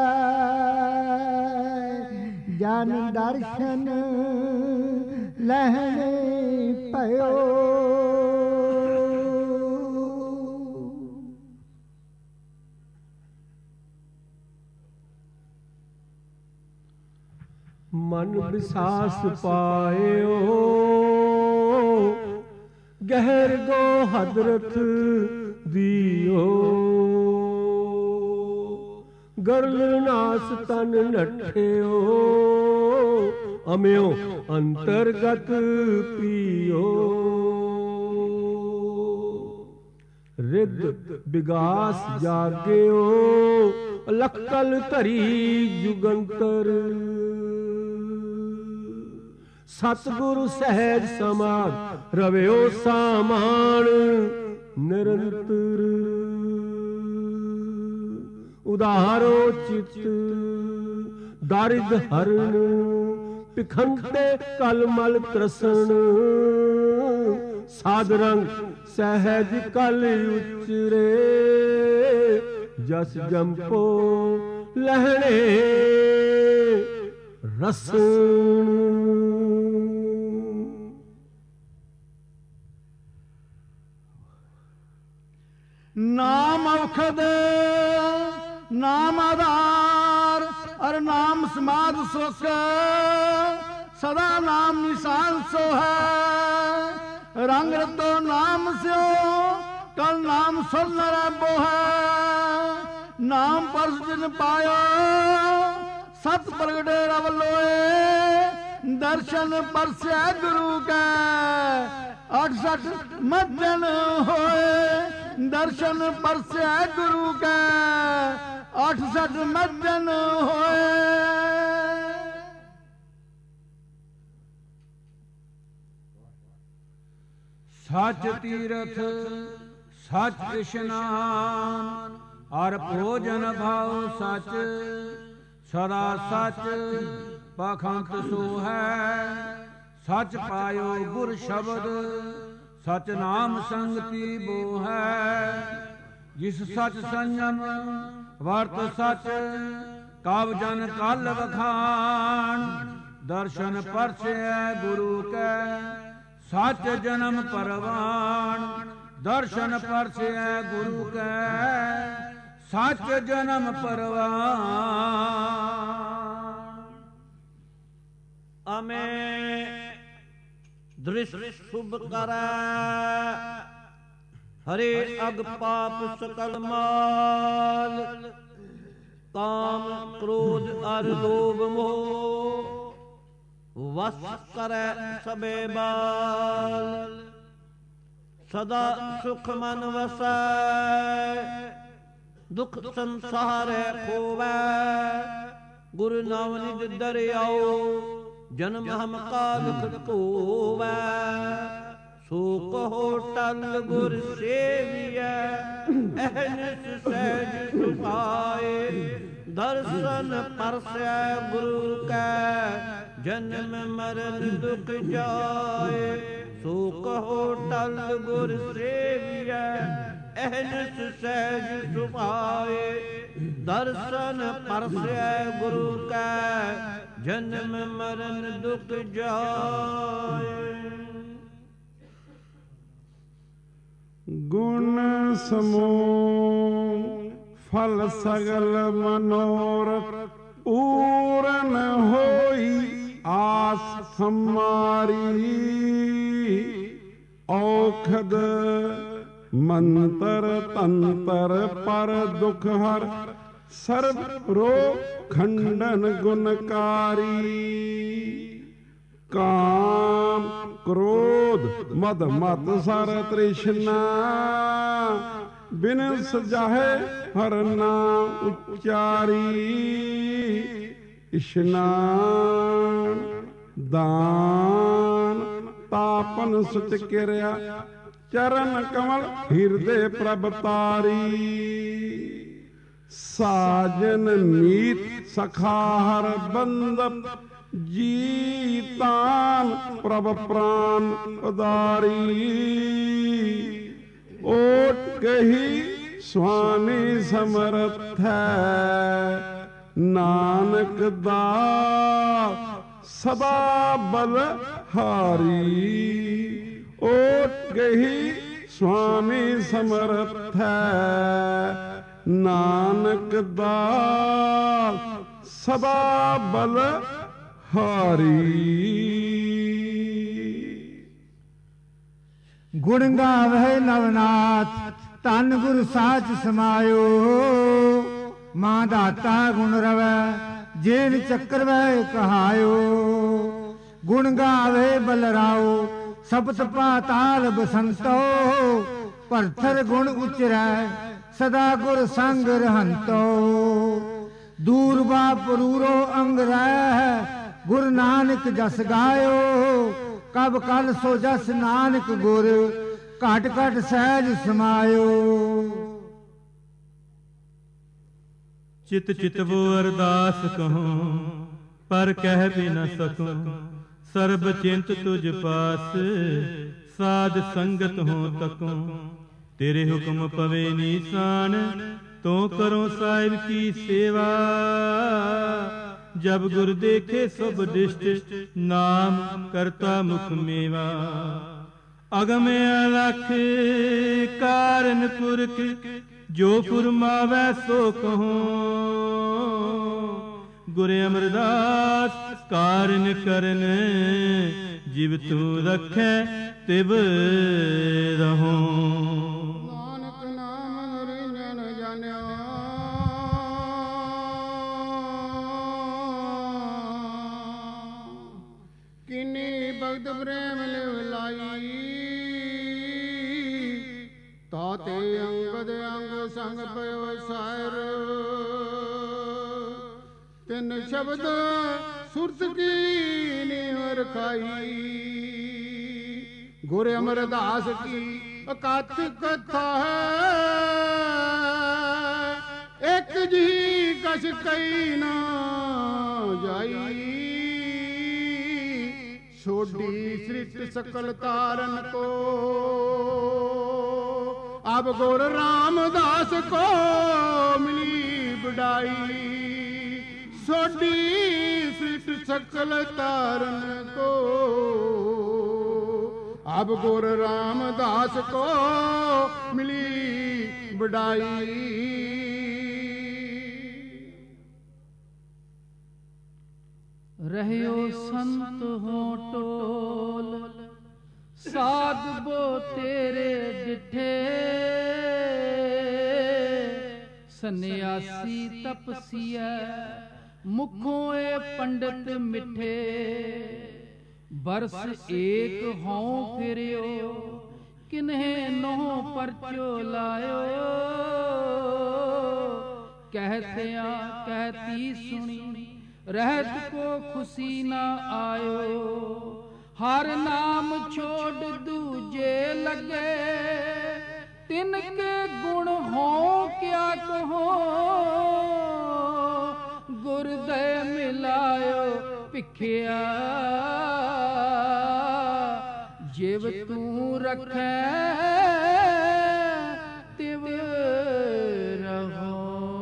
जन दर्शन लहने पयो मन विसास पायो गहर गो हजरत दियो गरल नास तन नठियो अम्यो अंतर्गत पियो रिद विगास जाग्यो लखल धरी जुगंतर सतगुरु सहज समाग रव्यो सामान निरंतर उदारो चित दारिद हरण पिखंते कलमल त्रसन सादरंग सहज कल उचरे जस जंपो लहणे रसन नाम औखद नाम आधार और नाम समाध सुख सदा नाम निशान सो है रंग तो नाम स्यो कल नाम सुन रबो है नाम परस जिन पायो सत प्रगटे रव लोए ਦਰਸ਼ਨ ਪਰਸਿਆ ਗੁਰੂ ਕੈ 68 ਮੱਜਣ ਹੋਏ ਦਰਸ਼ਨ ਪਰਸਿਆ ਗੁਰੂ ਕੈ 68 ਮੱਜਣ ਹੋਏ। ਸੱਚ ਤੀਰਥ ਸੱਚ ਇਸ਼ਨਾਨ ਅਰ ਭੋਜਨ ਭਾਉ ਸੱਚ ਸਦਾ ਸੱਚ ਪਖੰਤ ਸੋ ਹੈ। ਸੱਚ ਪਾਇਓ ਗੁਰ ਸ਼ਬਦ ਸਚ ਨਾਮ ਸੰਗਤੀ ਬੋ ਹੈ। ਜਿਸ ਸੱਚ ਸੰਜਮ ਵਰਤ ਸੱਚ ਕਵ ਜਨ ਕਲ ਵਖਾਣ। ਦਰਸ਼ਨ ਪਰਸੈ ਗੁਰੂ ਕੈ ਸੱਚ ਜਨਮ ਪਰਵਾਣ। ਦਰਸ਼ਨ ਪਰਸੈ ਗੁਰੂ ਕੈ ਸੱਚ ਜਨਮ ਪਰਵਾਣ। ਅਮੇ ਦ੍ਰਿਸ਼ ਸ਼ੁਭ ਕਰੈ ਹਰੇ ਅਗ ਪਾਪ ਸਕਲ ਮਾਲ। ਕਾਮ ਕ੍ਰੋਧ ਅਰ ਲੋਭ ਮੋਹ ਵਸ ਕਰੈ ਸਭੇ ਬਾਲ। ਸਦਾ ਸੁਖ ਮਨ ਵਸੈ ਦੁਖ ਸੰਸਾਰੈ ਖੋਵੈ। ਗੁਰ ਨਾਮ ਨਿਜ ਦਰਿਆਓ ਜਨਮ ਹਮ ਕਾਲਖ ਧੋਵੈ। ਸੋ ਕਹੋ ਟਲ ਗੁਰ ਸੇਵੀਐ ਅਹਨਿਸ ਸਹਿਜ ਸੁਭਾਏ। ਦਰਸ਼ਨ ਪਰਸੈ ਗੁਰੂ ਕੈ ਜਨਮ ਮਰਨ ਦੁਖ ਜਾਏ। ਸੋ ਕਹੋ ਟਲ ਗੁਰ ਸੇਵੀਐ ਅਹਨਿਸ ਸਹਿਜ ਸੁਭਾਏ। ਦਰਸ਼ਨ ਪਰਸੈ ਗੁਰੂ ਕੈ ਜਨਮ ਮਰਨ ਦੁਖ ਜਾਏ। ਗੁਣ ਸਮੂਹ ਫਲ ਸਗਲ ਮਨੋਰਥ ਪੂਰਨ ਹੋਈ ਆਸ ਹਮਾਰੀ। ਔਖਦ ਮੰਤਰ ਤੰਤਰ ਪਰ ਦੁਖ ਹਰ ਸਰਬ ਰੋਗ ਖੰਡਨ ਗੁਣਕਾਰੀ। ਕਾਮ ਕ੍ਰੋਧ ਮਦ ਮਤ ਸਰ ਤ੍ਰਿਸ਼ਨਾ ਬਿਨ ਸਜਾਹੇ ਹਰ ਨਾਮ ਉਚਾਰੀ। ਇਸ਼ਨਾਨ ਦਾਨ ਤਾਪਨ ਸੁਚ ਕਿਰਿਆ ਚਰਨ ਕਮਲ ਹਿਰਦੇ ਪ੍ਰਭ ਤਾਰੀ। ਸਾਜਨ ਮੀਤ ਸਖਾ ਹਰ ਬੰਦਪ ਜੀਤਾਨ ਪ੍ਰਭ ਪ੍ਰਾਨ ਉਦਾਰੀ। ਓਟ ਕਹੀ ਸੁਆਮੀ ਸਮਰਥ ਹੈ ਨਾਨਕ ਦਾ ਸਦਾ ਬਲ ਹਾਰੀ। ਓਟ ਕਹੀ ਸੁਆਮੀ ਸਮਰਥ ਹੈ ਨਾਨਕ ਦਾ ਸਦਾ ਬਲ ਹਾਰੀ। ਗੁਣ ਗਾਵੇ ਨਵਨਾਥ ਧੰਨ ਗੁਰ ਸਾਚ ਸਮਾਇਓ। ਮਾਂ ਦਾਤਾ ਗੁਣ ਰਵੈ ਜੇਨ ਚੱਕਰ ਵੈ ਕਹਾਇਓ। ਗੁਣ ਗਾਵੇ ਬਲਰਾਓ ਸਪਤ ਪਾਤਾਲ ਬਸੰਤੋ। ਭਰਥਰ ਗੁਣ ਉਚਰੈ ਸਦਾ ਗੁਰ ਸੰਗ ਰਹੰਤੋ। ਦੂਰ ਬਾਪਰੂਰੋ ਅੰਗ ਰਹਿ ਗੁਰ ਨਾਨਕ ਜਸ ਗਾਇਓ। ਕਬ ਕਲ ਸੋ ਜਸ ਨਾਨਕ ਗੁਰ ਘਟ ਘਟ ਸਹਿਜ ਸਮਾਇਓ। ਚਿਤ ਚਿਤਵੋ ਅਰਦਾਸ ਕਹੂੰ ਪਰ ਕਹਿ ਵੀ ਨ ਸਕੂੰ। ਸਰਬ ਚਿੰਤ ਤੁਝ ਪਾਸ ਸਾਧ ਸੰਗਤ ਹੋ ਤਕੂੰ। ਤੇਰੇ ਹੁਕਮ ਪਵੇ ਨੀਸਾਨ ਤੂੰ ਕਰੋ ਸਾਹਿਬ ਕੀ ਸੇਵਾ। ਜਬ ਗੁਰ ਦੇਖੇ ਸਭ ਦਿਸ਼ਟ ਨਾਮ ਕਰਤਾ ਮੁਖ ਮੇਵਾ। ਅਗਮ ਅਲਖ ਕਾਰਨ ਪੁਰਖ ਜੋ ਫੁਰਮਾਵੈ ਸੋ ਕਹੂੰ। ਗੁਰ ਅਮਰਦਾਸ ਕਾਰਨ ਕਰਨ ਜਿਵ ਤੂੰ ਰਖੈ ਤਿਵ ਰਹੂੰ। ਨਾਨਕ ਨਾਮ ਨਿਰੰਜਨ ਜਾਣਿਆ ਭਗਤ ਪ੍ਰੇਮ ਲਿਵ ਲਾਈ ਤਾਤੇ ਅੰਗਦ ਅੰਗ ਸੰਗ ਪਇਓ ਸਾਇਰ ਤਿੰਨ ਸ਼ਬਦ ਸੁਰਤ ਕੀ ਨੀਵ ਰਖਾਈ ਗੁਰ ਅਮਰਦਾਸ ਕੀ ਅਕਥ ਕਥਾ ਹੈ ਇੱਕ ਜੀ ਕਛ ਕਈ ਨਾ ਜਾਈ ਛੋਡੀ ਸ੍ਰਿਸ਼ਟ ਸਕਲ ਤਾਰਨ ਕੋ अब गुर रामदास को मिली बड़ाई सोडी सृष्ट सकल तारन को अब गुर रामदास को मिली बड़ाई रहयो संत हो टोल साध बो तेरे डिठे सन्यासी तपसिया मुखों ए पंडित मिठे बरस एक हों फिरियो किन्हे नोह परचो लायो कहतिया कहती सुनी रहत को खुशी ना आयो हर नाम छोड़ दूजे लगे तिनके गुण हो क्या कहो गुरदय मिलायो पिखिया जिव तू रखे तिव रहो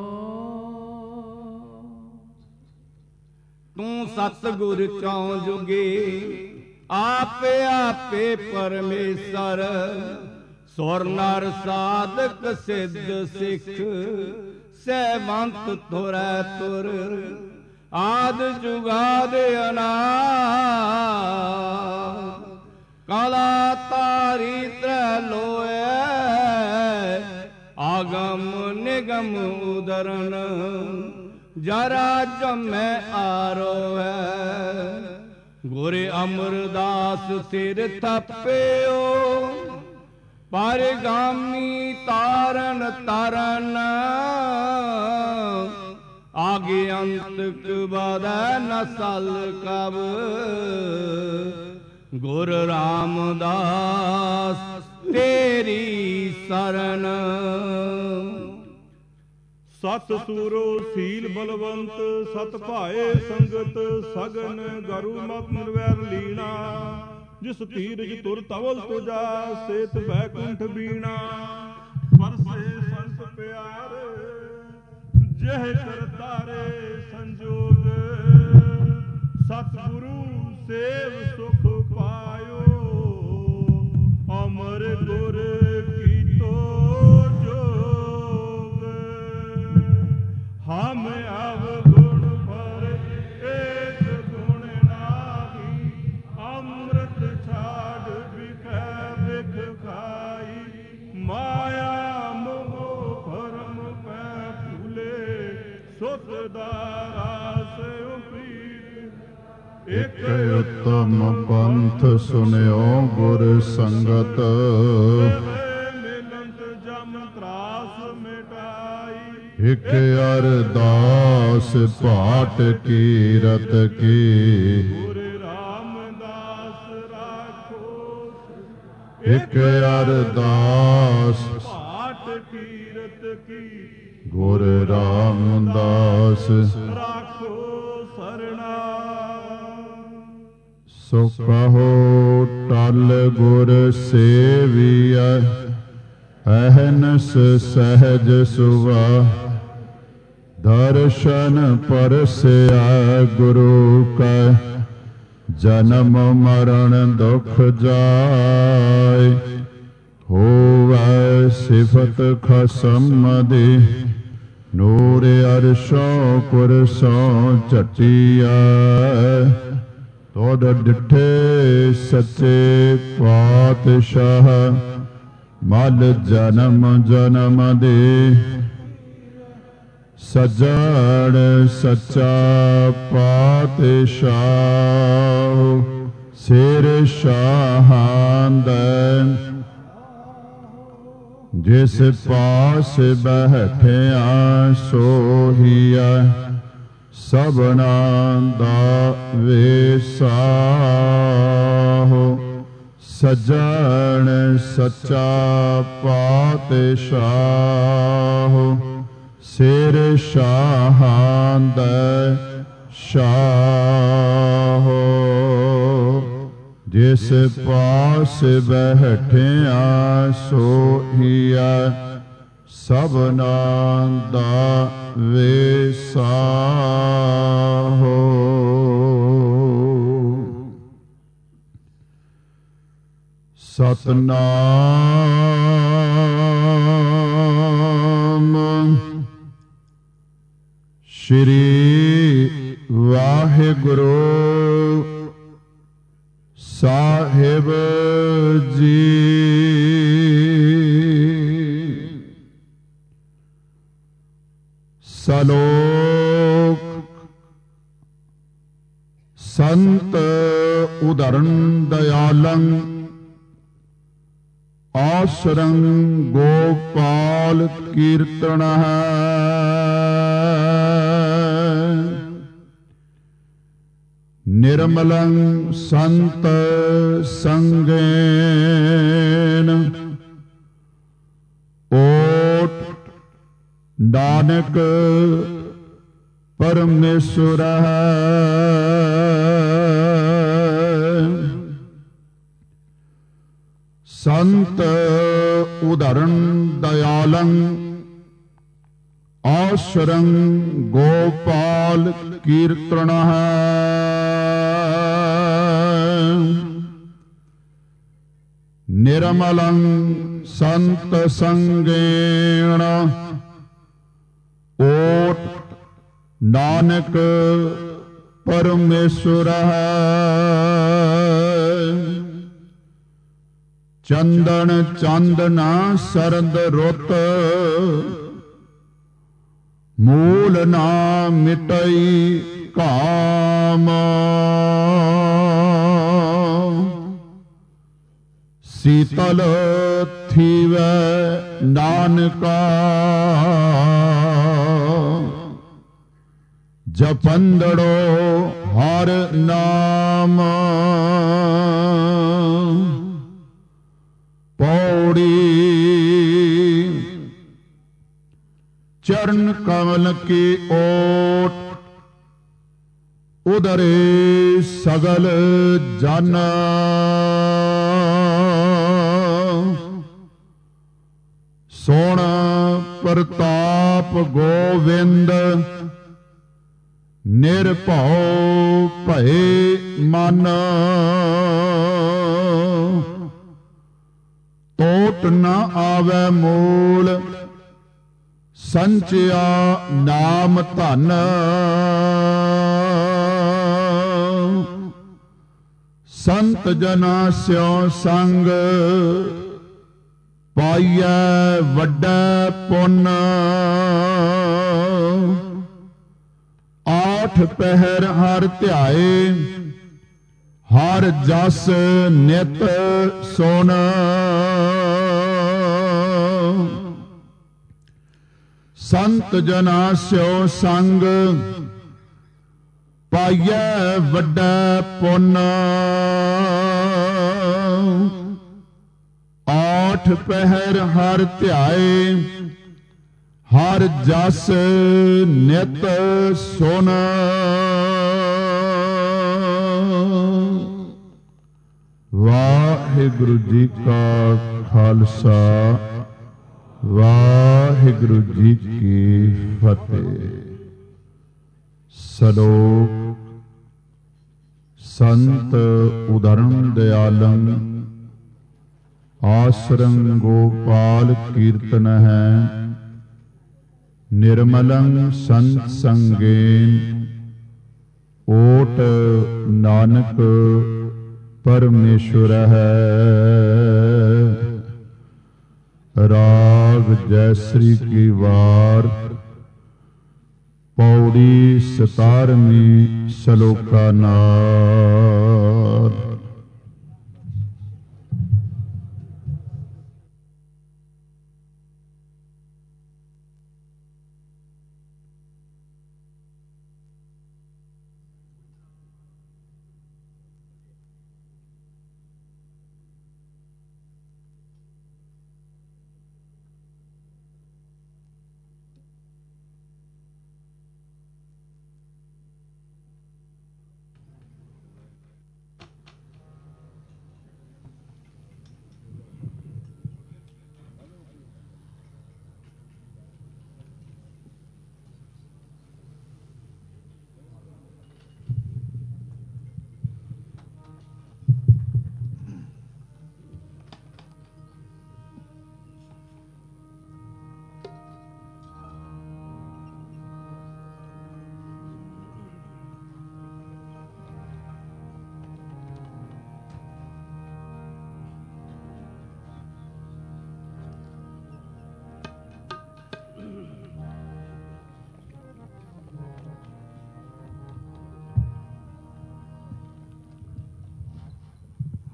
तू सतगुर चौं जुगे आपे आपे परमेश्वर सुर नर साधक सिद्ध सिख सहवंत तुरै तुर आद जुगाद अनाद काला तारी त्रैलोय आगम निगम उदरन जरा जमै आरोह गुर अमरदास सिर थप्पियो परगामी तारन तारन आगे अंत बदै नसल कब गुर रामदास तेरी शरण सत सूरो सील बलवंत सत भाए संगत सगन गरु मत निर्वैर लीना जिस धीरज तुर तवल तुजा सेत बैकुंठ बीना परसे संत प्यार जह कर तारे संजोग सतगुरु सेव सुख पायो अमर गुर की तो हम अवगुण पर एक गुण नाही अमृत छाड़ बिखै बिख खाई माया मोह भरम पै फूले सुत दारा से प्रीत एक उत्तम पंथ सुनियो गुर संगत एक अरदास पाठ कीरत की गुरु रामदास राखो एक अरदास पाठ कीरत की गुरु रामदास राखो सरना सो कहो टल गुर सेविया अहनस सहज सुवा दर्शन परस्या गुरु का जन्म मरण दुख जाय होवै सिफत खसम दे नूर अरशों कुरसों चटिया तोड़ डिठे सच्चे पातशाह मल जन्म जन्म दे सजण सच्चा पातशाह ਸਿਰ ਸ਼ਾਹਾਂਦੈ ਜਿਸ ਪਾਸ ਬੈਠਿਆ ਸੋਹੀਆ ਸਭਨਾ ਦਾ ਵੇਸਾਹੋ ਸਜਣ ਸੱਚਾ ਪਾਤਸ਼ਾਹ ਸਿਰ ਸ਼ਾਹਾਂਦੈ ਸ਼ਾਹੋ ਜਿਸ ਪਾਸ ਬੈਠਿਆ ਸੋਹੀਆ ਸਭਨਾ ਦਾ ਵੇਸਾਹੋ। ਸਤਨਾਮ ਸ਼੍ਰੀ ਵਾਹਿਗੁਰੂ ਸਾਹਿਬ ਜੀ। ਸਲੋਕ ਸੰਤ ਉਦਰਨ ਦਇਆਲੰ ਆਸਰੰ ਗੋਪਾਲ ਕੀਰਤਨ ਨਿਰਮਲੰ ਸੰਤ ਸੰਗੇਨ ਓਟ ਨਾਨਕ ਪਰਮੇਸ਼ਰ ਸੰਤ ਉਦਰਨ ਦਇਆਲੰ ਆਸਰੰ ਗੋਪਾਲ ਕੀਰਤਨ ਨਿਰਮਲੰ ਸੰਤ ਸੰਗੇਣ ਓਟ ਨਾਨਕ ਪਰਮੇਸ਼ਰ ਚੰਦਨ ਚੰਦਨਾ ਸਰਦ ਰੁੱਤ ਮੂਲ ਨਾ ਮਿਟਈ ਕਾਮ ਸੀਤਲ ਥੀਵੈ ਨਾਨਕਾ ਜਪੰਦੜੋ ਹਰ ਨਾਮ ਪੌੜੀ ਚਰਨ ਕਮਲ ਕੀ ਓਟ ਉਦਰੇ ਸਗਲ ਜਨ ਸੋਣ ਪ੍ਰਤਾਪ ਗੋਵਿੰਦ ਨਿਰਭਉ ਭਏ ਮਨ ਟੋਟ ਨ ਆਵੈ ਮੂਲ ਸੰਚਿਆ ਨਾਮ ਧਨ ਸੰਤ ਜਨਾ ਸਿਉ ਸੰਗ ਪਾਈਐ ਵੱਡਾ ਪੁੰਨ ਆਠ ਪਹਿਰ ਹਰ ਧਿਆਏ ਹਰ ਜਸ ਨਿਤ ਸੁਣ ਸੰਤ ਜਨਾ ਸਿਉ ਸੰਗ ਪਾਈਐ ਵੱਡਾ ਪੁੰਨ ਆਠ ਪਹਿਰ ਹਰ ਧਿਆਏ ਹਰ ਜਸ ਨਿਤ ਸੁਣ ਵਾਹਿਗੁਰੂ ਜੀ ਕਾ ਖਾਲਸਾ ਵਾਹਿਗੁਰੂ ਜੀ ਕੀ ਫਤਿਹ। ਸਲੋਕ ਸੰਤ ਉਦਰਨ ਦਇਆਲੰ ਆਸਰੰ ਗੋਪਾਲ ਕੀਰਤਨ ਹੈ ਨਿਰਮਲੰ ਸੰਤ ਸੰਗੇਨ ਓਟ ਨਾਨਕ ਪਰਮੇਸ਼ਰ ਹੈ। ਰਾਗ ਜੈਸਰੀ ਕੀ ਵਾਰ ਪੌੜੀ 17ਵੀਂ ਸਲੋਕਾ ਨਾਦ।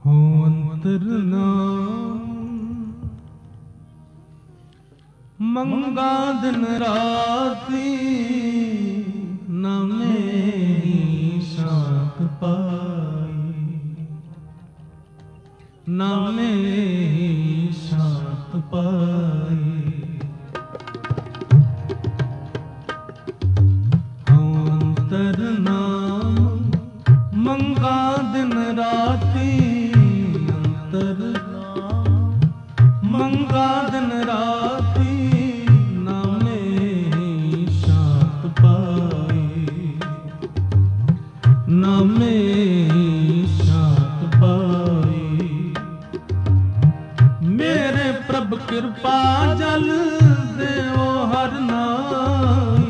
हो अंतरनाम मंगा दिन राती नामे ही शांत पाई नामे ही शांत पाई हो अंतरनाम मंगा दिन राती अंतरनाम मंगा दिन राती नामे ही शांत पाई नामे ही शांत पाई मेरे प्रभ कृपा जल देवो हर नाई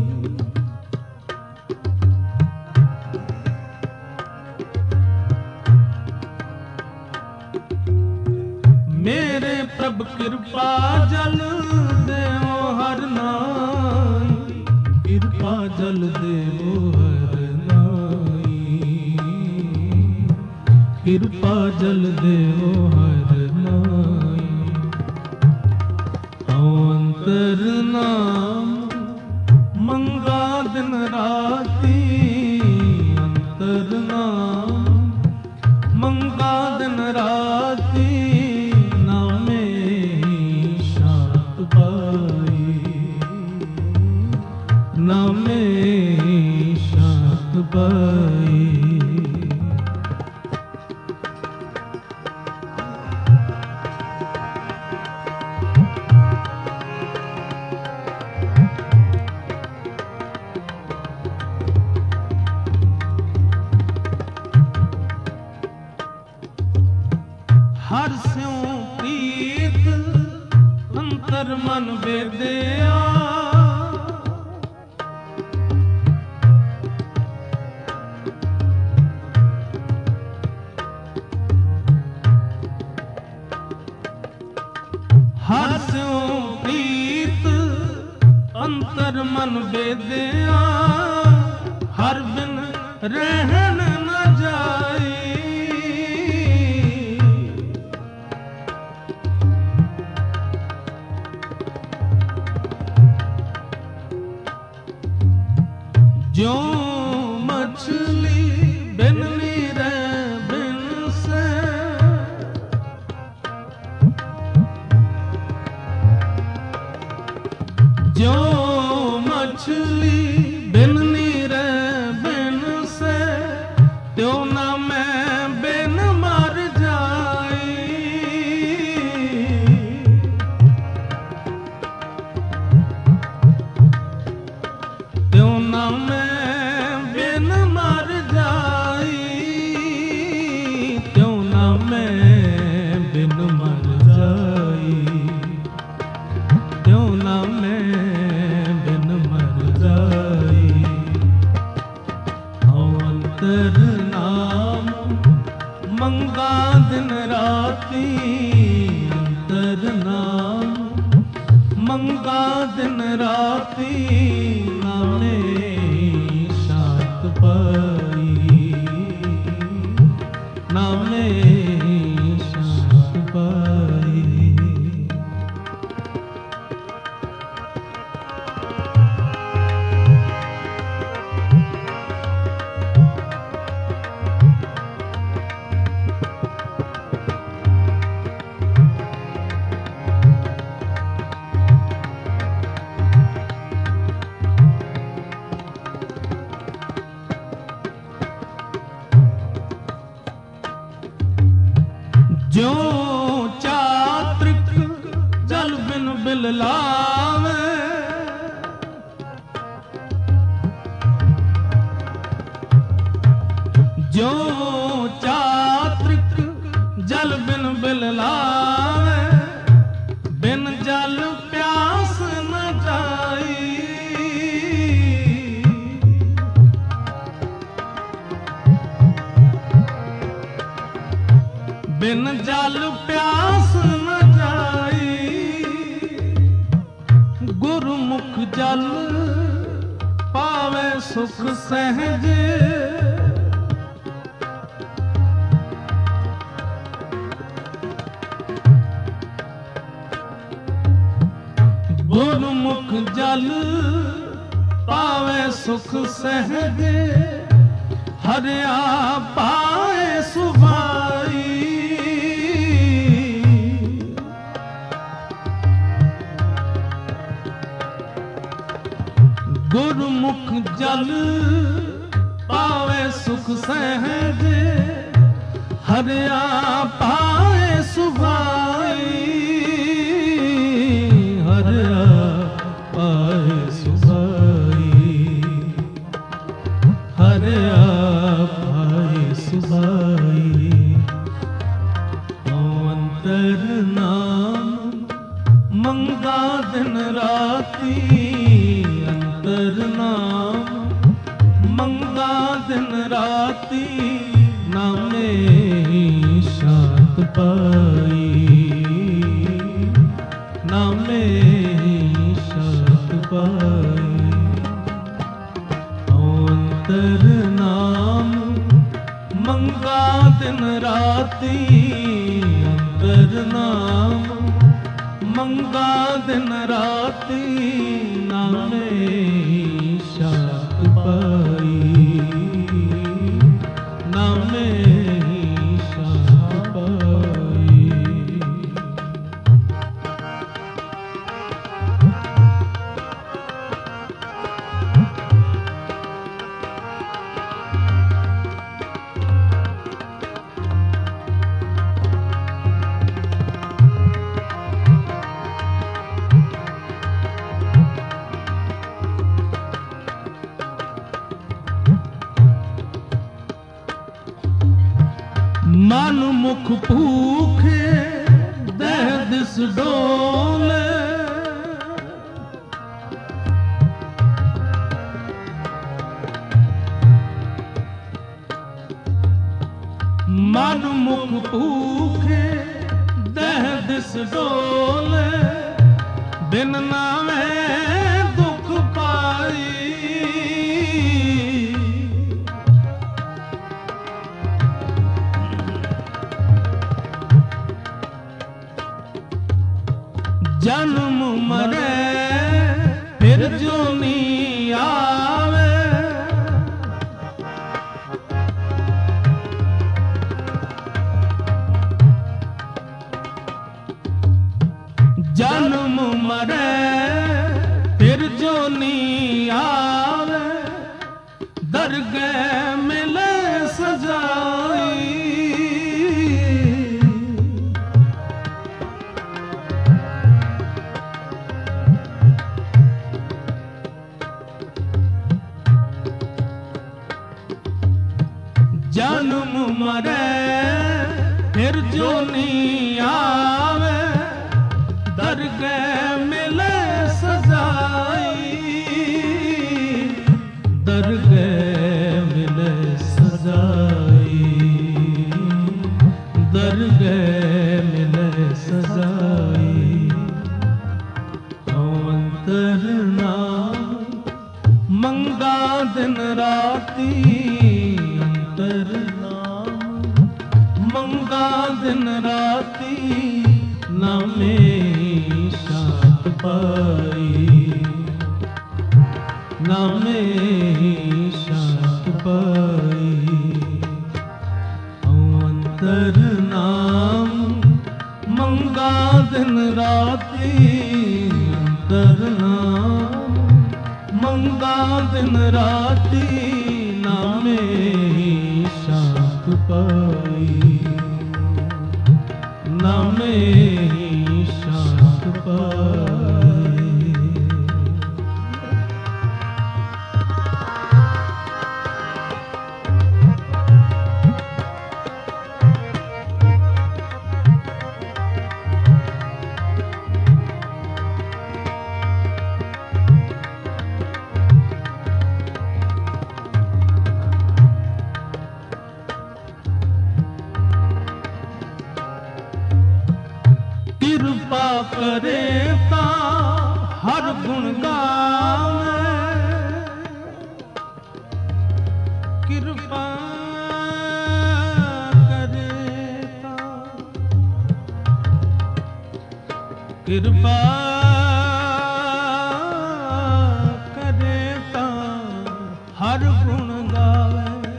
मेरे प्रभ कृपा जल देवो हर नाई कृपा जल देवो हर नाई कृपा जल देवो हर नाई अंतर नाम मंगा दिन राती अंतर नाम मंगा दिन राती नामे शांत पाई नामे शांत पाई हर स्यों प्रीत अंतर मन वेदया हर स्यों प्रीत अंतर मन वेदया हर बिन रहन न जाई जो मछली बिन नीरे बिन से जो मछली बिन नीरे बिन से त्यों ना मैं बिन मर जाई त्यों ना मैं मंगा दिन राती अंतर नाम मंगा दिन राती नामे शांत पाई नामे शांत पाई जो चात्रिक जल बिन बिल लावे जो चात्रिक जल बिन बिल लावे बिन जल प्यास न जाई बिन जल प्यास न जाई गुरुमुख जल पावे सुख सहज गुरमुख जल पावे सुख सहजे, हरिया पाए सुभाई। गुरमुख जल पावे सुख सहजे, हरिया पाए सुभाई। हरिया पाए सुभाई, हरिया पाए सुभाई। अंतर नाम मंगा दिन राती, अंतर नाम मंगा दिन राती। नामे शांत पाई, नामे शांत पाई। अंतर नाम मंगा दिन राती, अंतर नाम मंगा दिन राती। नामे शांत पाई, नामे शांत पाई। मन मुख भूखे देह दिस डोले, मन मुख भूखे देह दिस डोले। बिन नावे दुख पाई, जन्म मरे फिर जूनी आवे। जन्म मरे फिर जूनी आवे, दरगह मिले सजाई। जन्म मरे फिर जूनी आवे, दरगह मिले सजाई। दरगह मिले सजाई, दरगह मिले सजाई। अंतर नाम मंगा दिन राती, अंतर नाम मंगा दिन राती। नामे शांत पाई, नामे शांत पाई। अंतर नाम मंगा दिन राती, अंतर नाम मंगा दिन राती। नामे शांत पाई, नामे शांत पाई। कृपा करे ता हर गुण गावे, कृपा करे ता, कृपा हर गुण गावे,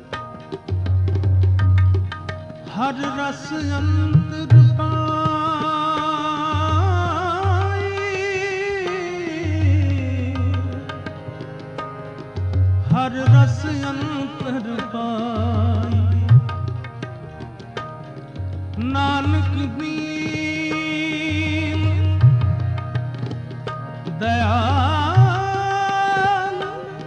हर रस अंतर पाई, हर रस अंतर पाई। नानक दीन दयाल,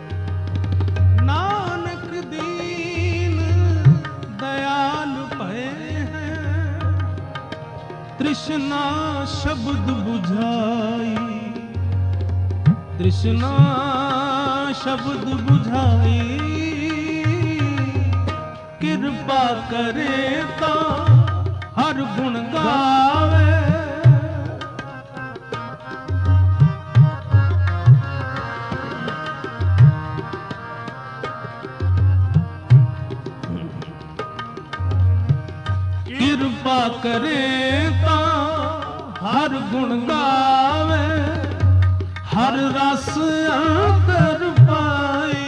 नानक दीन दयाल भय हैं। तृष्णा शब्द बुझाई, तृष्णा शब्द बुझाई। कृपा करे ता हर गुण गावे, कृपा करे ता हर गुण गावे, हर रस अंतर पाई।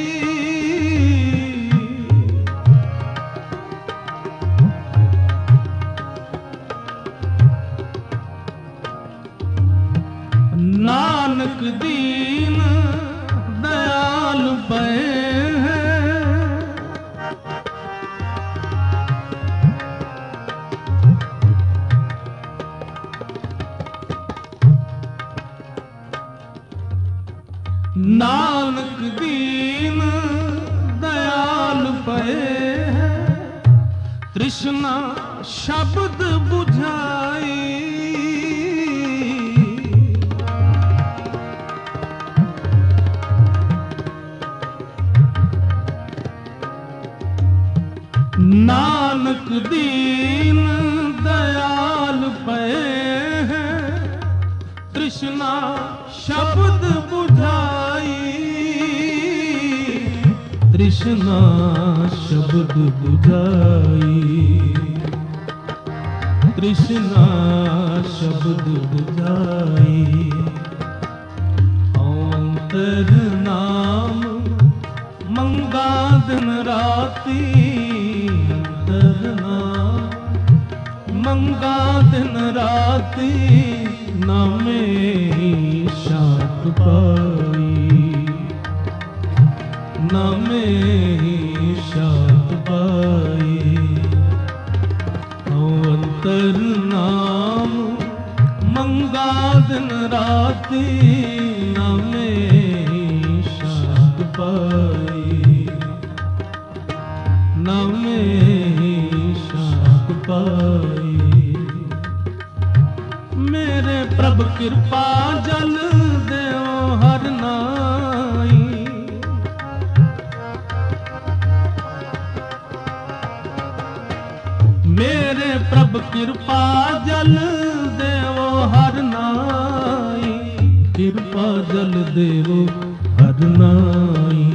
नानक दीन दयाल भय हैं। नानक दीन दयाल भय हैं। तृष्णा शब्द बुझाई, नानक दीन दयाल भय हैं। तृष्णा शब्द बुझाई, तृष्णा शब्द बुझाई, तृष्णा शब्द बुझाई। अंतर नाम मंगा दिन राती, मंगा दिन राती। नामे शांत पाई, नामे शांत पाई। अंतर नाम मंगा दिन राती। नामे शांत पाई, नामे शांत पाई। मेरे प्रभ कृपा जल देव हर नाई। मेरे प्रभ कृपा जल देव हर नाई। कृपा जल देव हर नाई,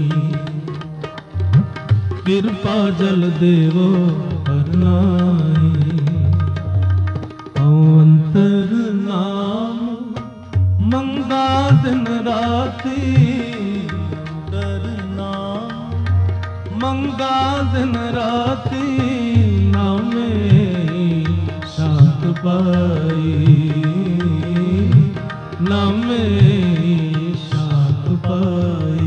कृपा जल देव हर नाई। अंतर नाम मंगा दिन राती। अंतर नाम मंगा दिन राती। नामे शांत पाई, नामे शांत पाई।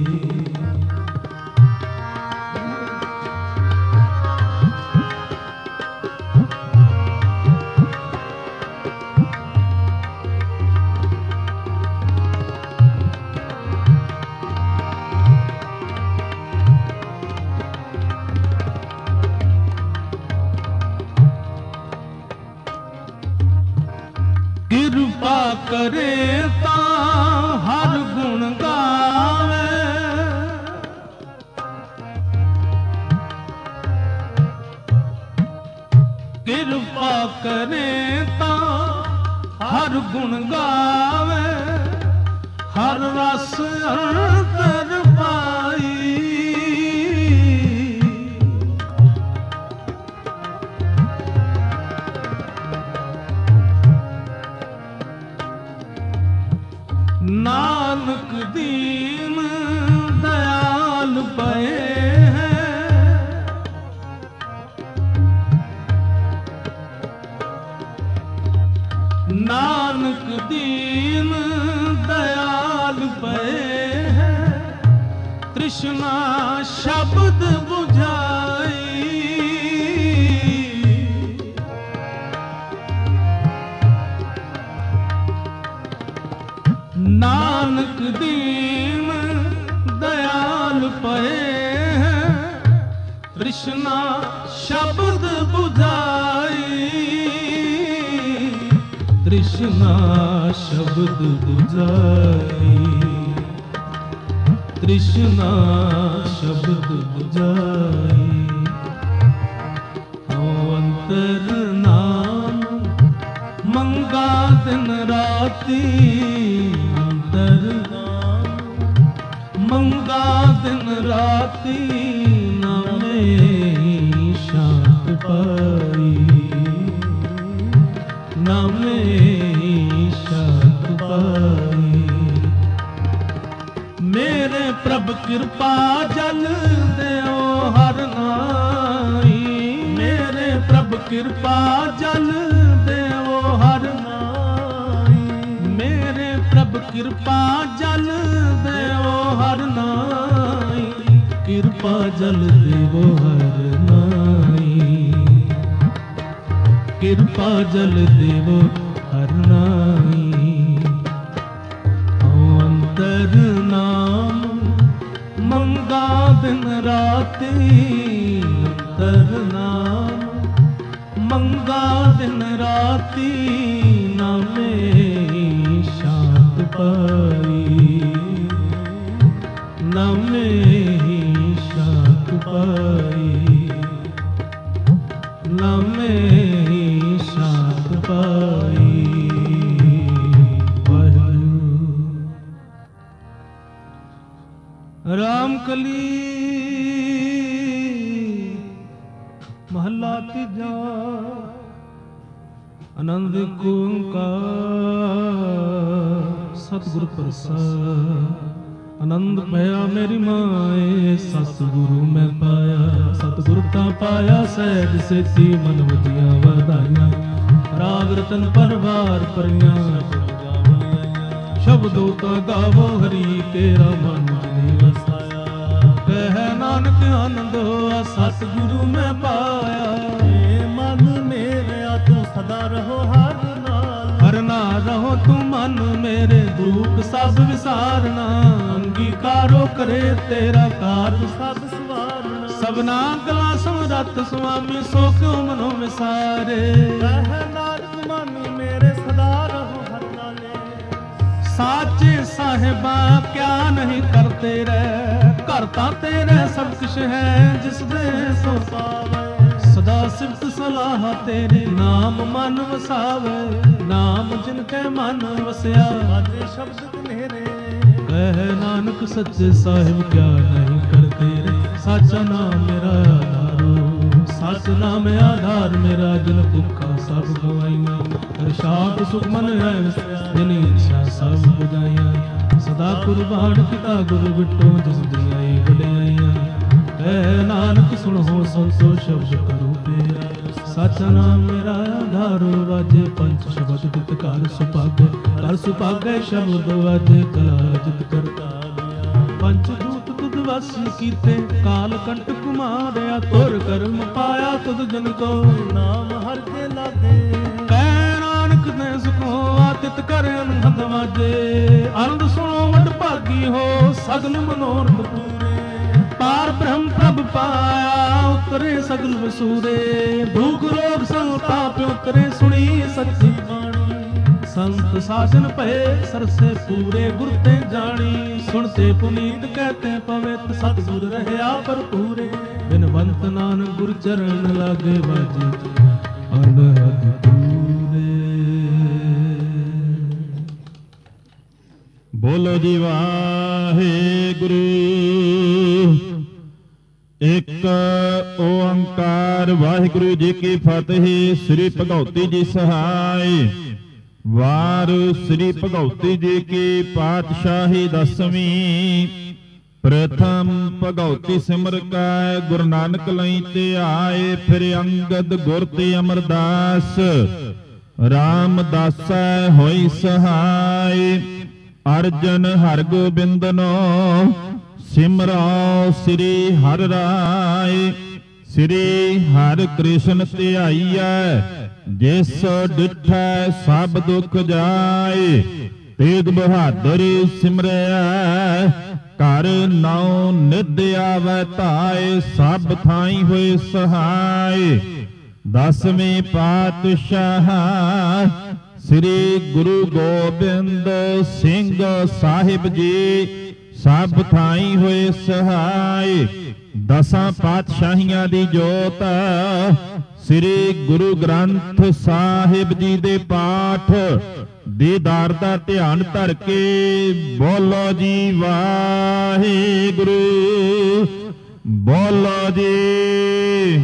कृपा करे ता हर गुण गावे। कृपा करे ता हर गुण गावे। हर रस अंतर पाई। नानक दीन दयाल ਤ੍ਰਿਸ਼ਨਾ ਸ਼ਬਦ 부ਝਾਈ ਨਾਨਕ ਦੀਨ ਦਇਆਲ ਪਏ ਤ੍ਰਿਸ਼ਨਾ ਸ਼ਬਦ 부ਝਾਈ ਤ੍ਰਿਸ਼ਨਾ ਸ਼ਬਦ 부ਝਾਈ ਤ੍ਰਿਸ਼ਨਾ ਸ਼ਬਦ 부ਝਾਈ ਹਉ ਅੰਤਰ ਨਾਮ ਮੰਗਾ ਦਿਨ ਰਾਤੀ ਅੰਤਰ ਨਾਮ ਮੰਗਾ ਦਿਨ ਰਾਤੀ ਨਾਮੇ ਸ਼ਾਂਤ ਪਾਈ ਨਾਮੇ ਸ਼ਾਂਤ ਪਾਈ ਮੇਰੇ ਪ੍ਰਭ ਕਿਰਪਾ ਜਲ ਦਿਓ ਹਰ ਨਾਈ ਮੇਰੇ ਪ੍ਰਭ ਕਿਰਪਾ ਜਲ ਦਿਓ ਹਰ ਨਾਈ ਮੇਰੇ ਪ੍ਰਭ ਕਿਰਪਾ ਜਲ ਦਿਓ ਹਰ ਨਾਈ ਕਿਰਪਾ ਜਲ ਦੇਵੋ ਹਰ ਨਾਈ ਕਿਰਪਾ ਜਲ ਦੇਵੋ ਹਰ ਨਾਈ ਹਉ ਅੰਤਰ ਨਾਮ ਮੰਗਾ ਦਿਨ ਰਾਤੀ ਅੰਤਰ ਨਾਮ ਮੰਗਾ ਦਿਨ ਰਾਤੀ ਨਾਮੇ ਸ਼ਾਂਤ ਪਾਈ ਨਾਮੇ ਸ਼ਾਂਤ ਪਾਈ ਨਾਮੇ ਸ਼ਾਂਤ ਪਾਈ ਰਾਮ ਕਲੀ ਮਹੱਲਾ ਤੀਜਾ ਆਨੰਦ ਓੰਕਾਰ ਸਤਿਗੁਰ ਪ੍ਰਸਾਦ ਆਨੰਦ ਭਇਆ ਮੇਰੀ ਮਾਏ ਸਤਿਗੁਰੂ ਮੈਂ ਪਾਇਆ ਸਤਿਗੁਰ ਤਾਂ ਪਾਇਆ ਸਹਿਜ ਸੇਤੀ ਮਨ ਵਜੀਆਂ ਵਧਾਈਆਂ ਰਾਗ ਰਤਨ ਪਰਵਾਰ ਪਰੀਆਂ ਸ਼ਬਦੋ ਤਾ ਗਾਵੋ ਹਰੀ ਤੇਰਾ ਮਨ ਜਿਨੇ ਵਸਾਇਆ ਕਹਿ ਨਾਨਕ ਆਨੰਦ ਹੋਆ ਸਤਿਗੁਰੂ ਮੈਂ ਪਾਇਆ ਏ ਮਨ ਮੇਰਿਆ ਤੂੰ ਸਦਾ ਰਹੋ ਹਰ ਨਾਲ ਰਹੋ ਤੂੰ ਮਨ ਮੇਰੇ ਦੁੱਖ ਸਭ ਵਿਸਾਰਨਾ ਅੰਗੀਕਾਰੋ ਕਰੇ ਤੇਰਾ ਕਾਰਜ ਸਭ ਸਵਾਰਨਾ ਸਭਨਾ ਗਲਾ ਸਮਰੱਥ ਸੁਆਮੀ ਸੋ ਕਿਉ ਮਨੋ ਵਿਸਾਰੇ ਕਹਿ ਨਾਨਕ ਮਨ ਮੇਰੇ ਸਦਾ ਰਹੋ ਹਰ ਨਾਲੇ ਸਾਚੇ ਸਾਹਿਬਾ ਕਿਆ ਨਹੀਂ ਕਰਤੇ ਰਹਿ ਘਰ ਤਾਂ ਤੇਰੇ ਸਭ ਕੁਛ ਹੈ ਜਿਸ ਦੇ ਸੋ ਪਾਵੇ ਸਦਾ ਸਿਫਤ ਸਲਾਹ ਤੇਰੇ ਨਾਮ ਮਨ ਵਸਾਵੇ ਨਾਮ ਜਿਨ ਕੇ ਮਨ ਵਸਿਆ ਆਦੇ ਸ਼ਬਦ ਮੇਰੇ ਕਹਿ ਨਾਨਕ ਸੱਚੇ ਸਾਹਿਬ ਕਿਆ ਨਹੀਂ ਕਰਤੇ ਰਹਿ ਸਾਚਾ ਨਾਮ ਮੇਰਾ ਆਧਾਰੋ ਸੱਚ ਨਾਮ ਆਧਾਰ ਮੇਰਾ ਜਿਨ ਭੁੱਖਾ ਸਭ ਗਵਾਈਆਂ ਅਰਸ਼ਾਦ ਸੁਖ ਮਨ ਹੈ ਜਿਨੀ ਇੱਛਾ ਸਭ ਬੁਝਾਈਆਂ ਸਦਾ ਕੁਰਬਾਨ ਪਿਤਾ ਗੁਰੂ ਬਿਟੋ ਜਿਸ ਦੀਆਂ ਵਡਿਆਈਆਂ ਕਹਿ ਨਾਨਕ ਸੁਣੋ ਸੰਤੋ ਸ਼ਬਦ ਕਰੋ ਤੇਰਾ ਸਾਚਾ ਨਾਮ ਮੇਰਾ ਆਧਾਰੋ ਵਾਜੇ ਪੰਚ ਸ਼ਬਦ ਤਿਤ ਕਰ ਸੁਭਾਗੈ ਸ਼ਬਦ ਵਾਜੇ ਕਲਾ ਜਿਤ ਕਰਤਾ ਪੰਚ ਦੂਤ ਤੁਧ ਵਾਸੀ ਕੀਤੇ ਕਾਲ ਕੰਟਕ ਮਾਰਿਆ ਤੁਰ ਕਰਮ ਪਾਇਆ ਤੁਧ ਜਨ ਕੋ ਨਾਮ ਹਰ ਕੇ ਲਾਗੇ ਕਹਿ ਨਾਨਕ ਨੇ ਸੁਖੋ ਆਤਿਤ ਕਰ ਅਨੰਦ ਵਾਜੇ ਆਨੰਦ ਸੁਣੋ ਵਡ ਭਾਗੀ ਹੋ ਸਗਲ ਮਨੋਰਥ ਪੂਰੇ ਪਾਰ ਬ੍ਰਹਮ ਪ੍ਰਭ ਪਾਇਆ ਉਤਰੇ ਸਗਲ ਵਸੂਰੇ ਦੁਖ ਰੋਗ ਸੰਤਾਪ ਉਤਰੇ ਸੁਣੀ ਸੱਚੀ ਬਾਣੀ ਸੰਤ ਸਾਜਨ ਭਏ ਸਰਸੇ ਪੂਰੇ ਗੁਰ ਤੇ ਜਾਣੀ ਸੁਣਤੇ ਪੁਨੀਤ ਕਹਤੇ ਪਵਿੱਤ ਸਤਿਗੁਰ ਰਹਿਆ ਭਰਪੂਰੇ ਬਿਨਵੰਤ ਨਾਨਕ ਗੁਰ ਚਰਨ ਲਾਗੇ ਬਾਜੀ ਅਨਹਦ ਪੂਰੇ। ਬੋਲੋ ਜੀ ਵਾਹਿਗੁਰੂ ਇੱਕ ਓੰਕਾਰ ਵਾਹਿਗੁਰੂ ਜੀ ਕੀ ਫਤਿਹ। ਸ੍ਰੀ ਭਗਉਤੀ ਜੀ ਸਹਾਈ। ਵਾਰ ਸ੍ਰੀ ਭਗਉਤੀ ਜੀ ਕੀ ਪਾਤਸ਼ਾਹੀ ਦਸਵੀਂ। ਪ੍ਰਥਮ ਭਗਉਤੀ ਸਿਮਰ ਕੈ ਗੁਰੂ ਨਾਨਕ ਲਈ ਤੇ ਆਏ। ਫਿਰ ਅੰਗਦ ਗੁਰ ਤੇ ਅਮਰਦਾਸ ਰਾਮਦਾਸੈ ਹੋਈ ਸਹਾਈ। ਅਰਜਨ ਹਰਿ ਗੋਬਿੰਦਨੋ ਸਿਮਰੋ ਸ੍ਰੀ ਹਰਿ ਰਾਏ। ਸ੍ਰੀ ਹਰਿ ਕ੍ਰਿਸ਼ਨ ਧਿਆਈਐ, ਜਿਸ ਡਿਠੈ ਸਭ ਦੁਖ ਜਾਏ। ਤੇਗ ਬਹਾਦਰ ਸਿਮਰਿਆ, ਘਰ ਨੌ ਨਿਧ ਆਵੈ ਧਾਏ। ਸਭ ਥਾਈ ਹੋਏ ਸਹਾਏ। ਦਸਵੇਂ ਪਾਤਸ਼ਾਹ ਸ੍ਰੀ ਗੁਰੂ ਗੋਬਿੰਦ ਸਿੰਘ ਸਾਹਿਬ ਜੀ, ਸਭ ਥਾਈ ਹੋਏ ਸਹਾਏ। ਦਸਾਂ ਪਾਤਸ਼ਾਹੀਆਂ ਦੀ ਜੋਤ ਸ੍ਰੀ ਗੁਰੂ ਗ੍ਰੰਥ ਸਾਹਿਬ ਜੀ ਦੇ ਪਾਠ ਦੀਦਾਰ ਦਾ ਧਿਆਨ ਧਰ ਕੇ ਬੋਲੋ ਜੀ ਵਾਹਿਗੁਰੂ, ਬੋਲੋ ਜੀ।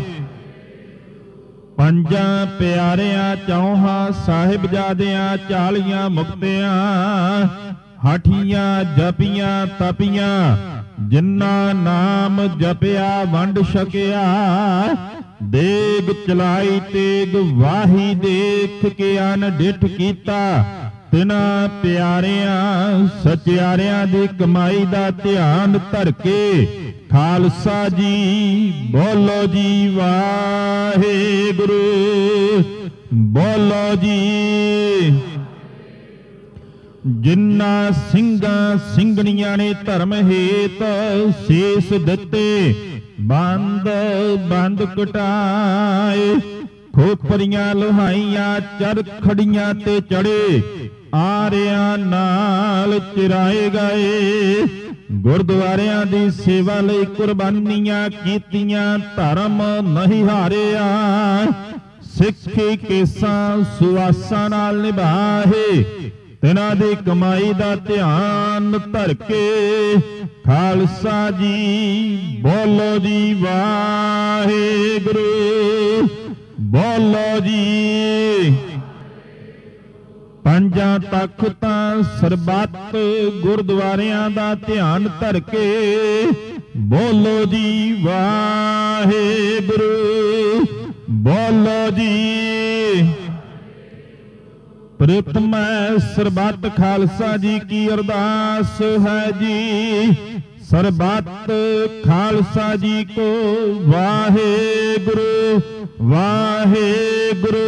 ਪੰਜਾਂ ਪਿਆਰਿਆਂ ਚੌਹਾਂ ਸਾਹਿਬਜ਼ਾਦਿਆਂ 40 ਮੁਕਤਿਆਂ, ਹਾਠੀਆਂ ਜਪੀਆਂ ਤਪੀਆਂ, ਜਿਨ੍ਹਾਂ ਨਾਮ ਜਪਿਆ ਵੰਡ ਛਕਿਆ। ਦੇਗ ਚਲਾਈ ਤੇਗ ਵਾਹੀ, ਦੇਖ ਕੇ ਅਨਡਿਠ ਕੀਤਾ। ਤਿਨਾਂ ਪਿਆਰਿਆਂ ਸਚਿਆਰਿਆਂ ਦੀ ਕਮਾਈ ਦਾ ਧਿਆਨ ਧਰ ਕੇ ਖਾਲਸਾ ਜੀ ਬੋਲੋ ਜੀ ਵਾਹਿਗੁਰੂ, ਬੋਲੋ ਜੀ। ਜਿਨ੍ਹਾਂ ਸਿੰਘਾਂ ਸਿੰਘਣੀਆਂ ਨੇ ਧਰਮ ਹੇਤ ਸੀਸ ਦਿੱਤੇ, ਬੰਦ ਬੰਦ ਕਟਾਏ। ਖੋਪਰੀਆਂ ਲੋਹਾਈਆਂ ਚਰਖੜੀਆਂ ਤੇ ਚੜੇ, ਆਰਿਆਂ ਨਾਲ ਚਿਰਾਏ ਗਏ। ਗੁਰਦੁਆਰਿਆਂ ਦੀ ਸੇਵਾ ਲਈ ਕੁਰਬਾਨੀਆਂ ਕੀਤੀਆਂ, ਧਰਮ ਨਹੀਂ ਹਾਰਿਆ। ਸਿੱਖੀ ਕੇਸਾਂ ਸੁਆਸਾਂ ਨਾਲ ਨਿਭਾਏ, ਤਿਨਾਂ ਦੀ ਕਮਾਈ ਦਾ ਧਿਆਨ ਧਰ ਕੇ ਖਾਲਸਾ ਜੀ ਬੋਲੋ ਜੀ ਵਾਹਿਗੁਰੂ, ਬੋਲੋ ਜੀ। ਪੰਜਾਂ ਤਖਤਾਂ ਸਰਬੱਤ ਗੁਰਦੁਆਰਿਆਂ ਦਾ ਧਿਆਨ ਧਰ ਕੇ ਬੋਲੋ ਜੀ ਵਾਹਿਗੁਰੂ, ਬੋਲੋ ਜੀ। ਪ੍ਰਿਤਮੈ ਸਰਬੱਤ ਖਾਲਸਾ ਜੀ ਕੀ ਅਰਦਾਸ ਹੈ ਜੀ। ਸਰਬੱਤ ਖਾਲਸਾ ਜੀ ਕੋ ਵਾਹਿਗੁਰੂ, ਵਾਹਿਗੁਰੂ,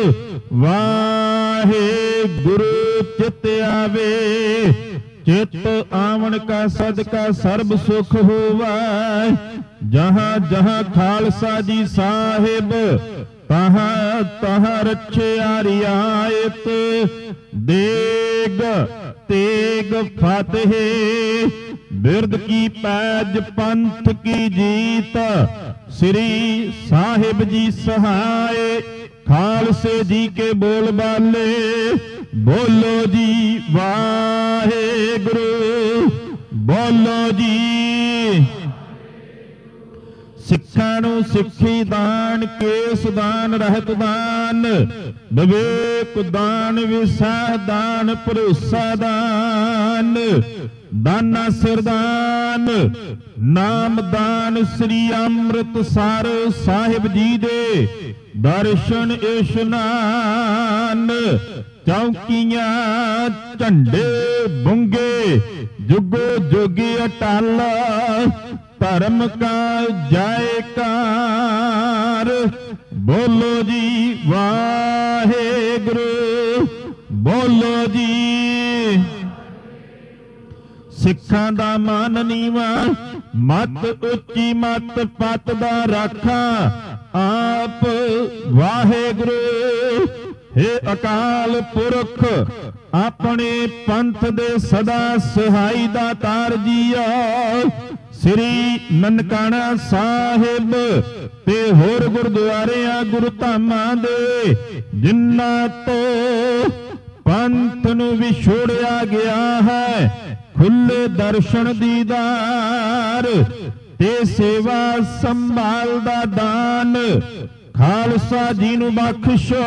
ਵਾਹਿਗੁਰੂ। ਚਿਤ ਆਵੇ, ਚਿਤ ਆਵਣ ਕਾ ਸਦਕਾ ਸਰਬ ਸੁਖ ਹੋਵੈ। ਜਹਾਂ ਜਹਾਂ ਖਾਲਸਾ ਜੀ ਸਾਹਿਬ, ਤਹਾਂ ਤਹਾਂ ਰਛਿਆ ਰਿਆਇਤ। ਦੇਗ ਤੇਗ ਫਤਿਹ, ਬਿਰਦ ਕੀ ਪੈਜ ਪੰਥ ਕੀ ਜੀਤ। ਸ੍ਰੀ ਸਾਹਿਬ ਜੀ ਸਹਾਏ, ਖਾਲਸੇ ਜੀ ਕੇ ਬੋਲ ਬਾਲੇ। ਬੋਲੋ ਜੀ ਵਾਹਿਗੁਰੂ, ਬੋਲੋ ਜੀ। ਸਿੱਖਾਂ ਨੂੰ ਸਿੱਖੀ ਦਾਨ, ਕੇਸ ਦਾਨ, ਰਹਿਤ ਦਾਨ, ਵਿਵੇਕ ਦਾਨ, ਵਿਸਾਹ ਦਾਨ, ਭਰੋਸਾ ਦਾਨ, ਦਾਨਾ ਸਿਰਦਾਨ, ਨਾਮ ਦਾਨ। ਸ੍ਰੀ ਅੰਮ੍ਰਿਤਸਰ ਸਾਹਿਬ ਜੀ ਦੇ ਦਰਸ਼ਨ ਇਸ਼ਨਾਨ। ਚੌਕੀਆਂ ਝੰਡੇ ਬੁੰਗੇ, ਜੁਗੋ ਜੋਗੀ ਅਟਲ। ਧਰਮ ਕਾ ਜੈਕਾਰ, ਬੋਲੋ ਜੀ ਵਾਹਿਗੁਰੂ, ਬੋਲੋ ਜੀ। ਸਿੱਖਾਂ ਦਾ ਮਾਨ ਨੀਵਾ, ਮਤ ਉੱਚੀ ਮਤ ਪਤ ਦਾ ਰਾਖਾ। ਆਪ ਵਾਹਿਗੁਰੂ ਹੇ ਅਕਾਲ ਪੁਰਖ, ਆਪਣੇ ਪੰਥ ਦੇ ਸਦਾ ਸਹਾਈ ਦਾਤਾਰ ਜੀਓ। ਸ੍ਰੀ ਨਨਕਾਣਾ ਸਾਹਿਬ ਤੇ ਹੋਰ ਗੁਰਦੁਆਰਿਆਂ ਗੁਰੂ ਧਾਮਾਂ ਦੇ, ਜਿਨ੍ਹਾਂ ਤੋਂ ਪੰਥ ਨੂੰ ਵਿਛੋੜਿਆ ਗਿਆ ਹੈ, ਖੁੱਲੇ ਦਰਸ਼ਨ ਦੀਦਾਰ ਤੇ ਸੇਵਾ ਸੰਭਾਲ ਦਾ ਦਾਨ ਖਾਲਸਾ ਜੀ ਨੂੰ ਬਖਸ਼ੋ।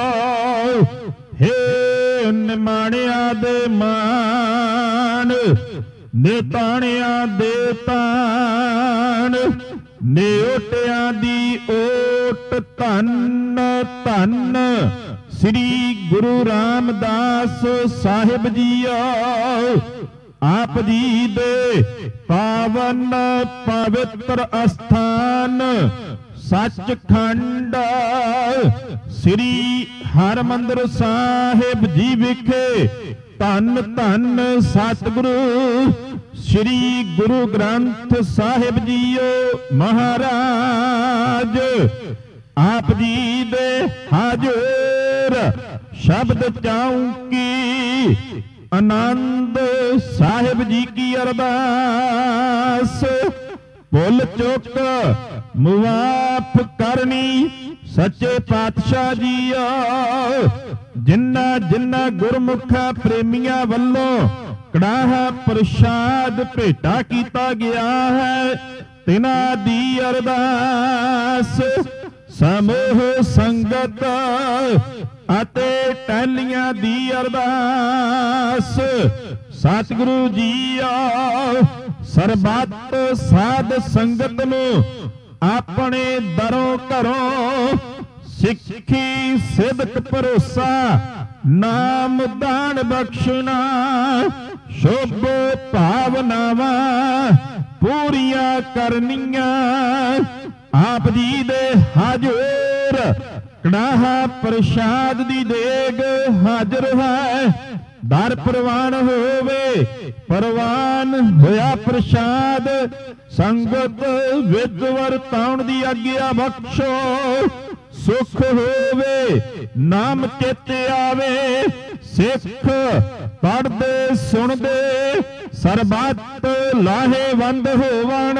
ਹੇ ਨਿਮਾਣਿਆਂ ਦੇ ਮਾਣ, ਨਿਤਾਣਿਆਂ ਦੇ ਤਾਣ, ਨਿਓਟਿਆਂ ਦੀ ਓਟ। ਧੰਨ ਧੰਨ ਸ੍ਰੀ ਗੁਰੂ ਰਾਮਦਾਸ ਸਾਹਿਬ ਜੀਓ। ਆਪ ਜੀ ਦੇ ਪਾਵਨ ਪਵਿੱਤਰ ਅਸਥਾਨ ਸੱਚਖੰਡ ਸ੍ਰੀ ਹਰਿਮੰਦਰ ਸਾਹਿਬ ਜੀ ਵਿਖੇ ਧੰਨ ਧੰਨ ਸਤਿਗੁਰੂ ਸ੍ਰੀ ਗੁਰੂ ਗ੍ਰੰਥ ਸਾਹਿਬ ਜੀਓ ਮਹਾਰਾਜ ਆਪ ਜੀ ਦੇ ਹਾਜ਼ਰ ਸ਼ਬਦ ਚੌਂਕੀ ਆਨੰਦ ਸਾਹਿਬ ਜੀ ਕੀ ਅਰਦਾਸ ਭੁੱਲ ਚੁੱਕ ਮੁਆਫ ਕਰਨੀ ਸੱਚੇ ਪਾਤਸ਼ਾਹ ਜੀਓ ਜਿਨ੍ਹਾਂ ਜਿਨ੍ਹਾਂ ਗੁਰਮੁਖਾਂ ਪ੍ਰੇਮੀਆਂ ਵੱਲੋਂ ਕੜਾਹਾ ਪ੍ਰਸ਼ਾਦ ਭੇਟਾ ਕੀਤਾ ਗਿਆ ਹੈ ਤਿਨਾਂ ਦੀ ਅਰਦਾਸ ਸਮੂਹ ਸੰਗਤ ਅਤੇ ਟਹਿਲੀਆਂ ਦੀ ਅਰਦਾਸ ਸਤਿਗੁਰੂ ਜੀਓ ਸਰਬੱਤ ਸਾਧ ਸੰਗਤ ਨੂੰ ਆਪਣੇ ਦਰੋਂ ਘਰੋਂ ਸਿੱਖੀ ਸਿਦਕ ਭਰੋਸਾ ਨਾਮ ਦਾਨ ਬਖਸ਼ਣਾ ਸ਼ੁਭ ਭਾਵਨਾਵਾਂ ਪੂਰੀਆਂ ਕਰਨੀਆਂ ਆਪ ਜੀ ਦੇ ਹਾਜ਼ਰ ਕੜਾਹਾ ਪ੍ਰਸ਼ਾਦ ਦੀ ਦੇਗ ਹਾਜ਼ਰ ਹੈ ਦਰ ਪ੍ਰਵਾਨ ਹੋਵੇ ਪ੍ਰਵਾਨ ਹੋਇਆ ਪ੍ਰਸ਼ਾਦ ਸੰਗਤ ਵਿੱਚ ਵਰਤਾਉਣ ਦੀ ਆਗਿਆ ਬਖਸ਼ੋ ਸੁਖ ਹੋਵੇ ਨਾਮ ਚੇਤੇ ਆਵੇ ਸਿੱਖ ਪੜ੍ਹਦੇ ਸੁਣਦੇ ਸਰਬੱਤ ਲਾਹੇਵੰਦ ਹੋਵਣ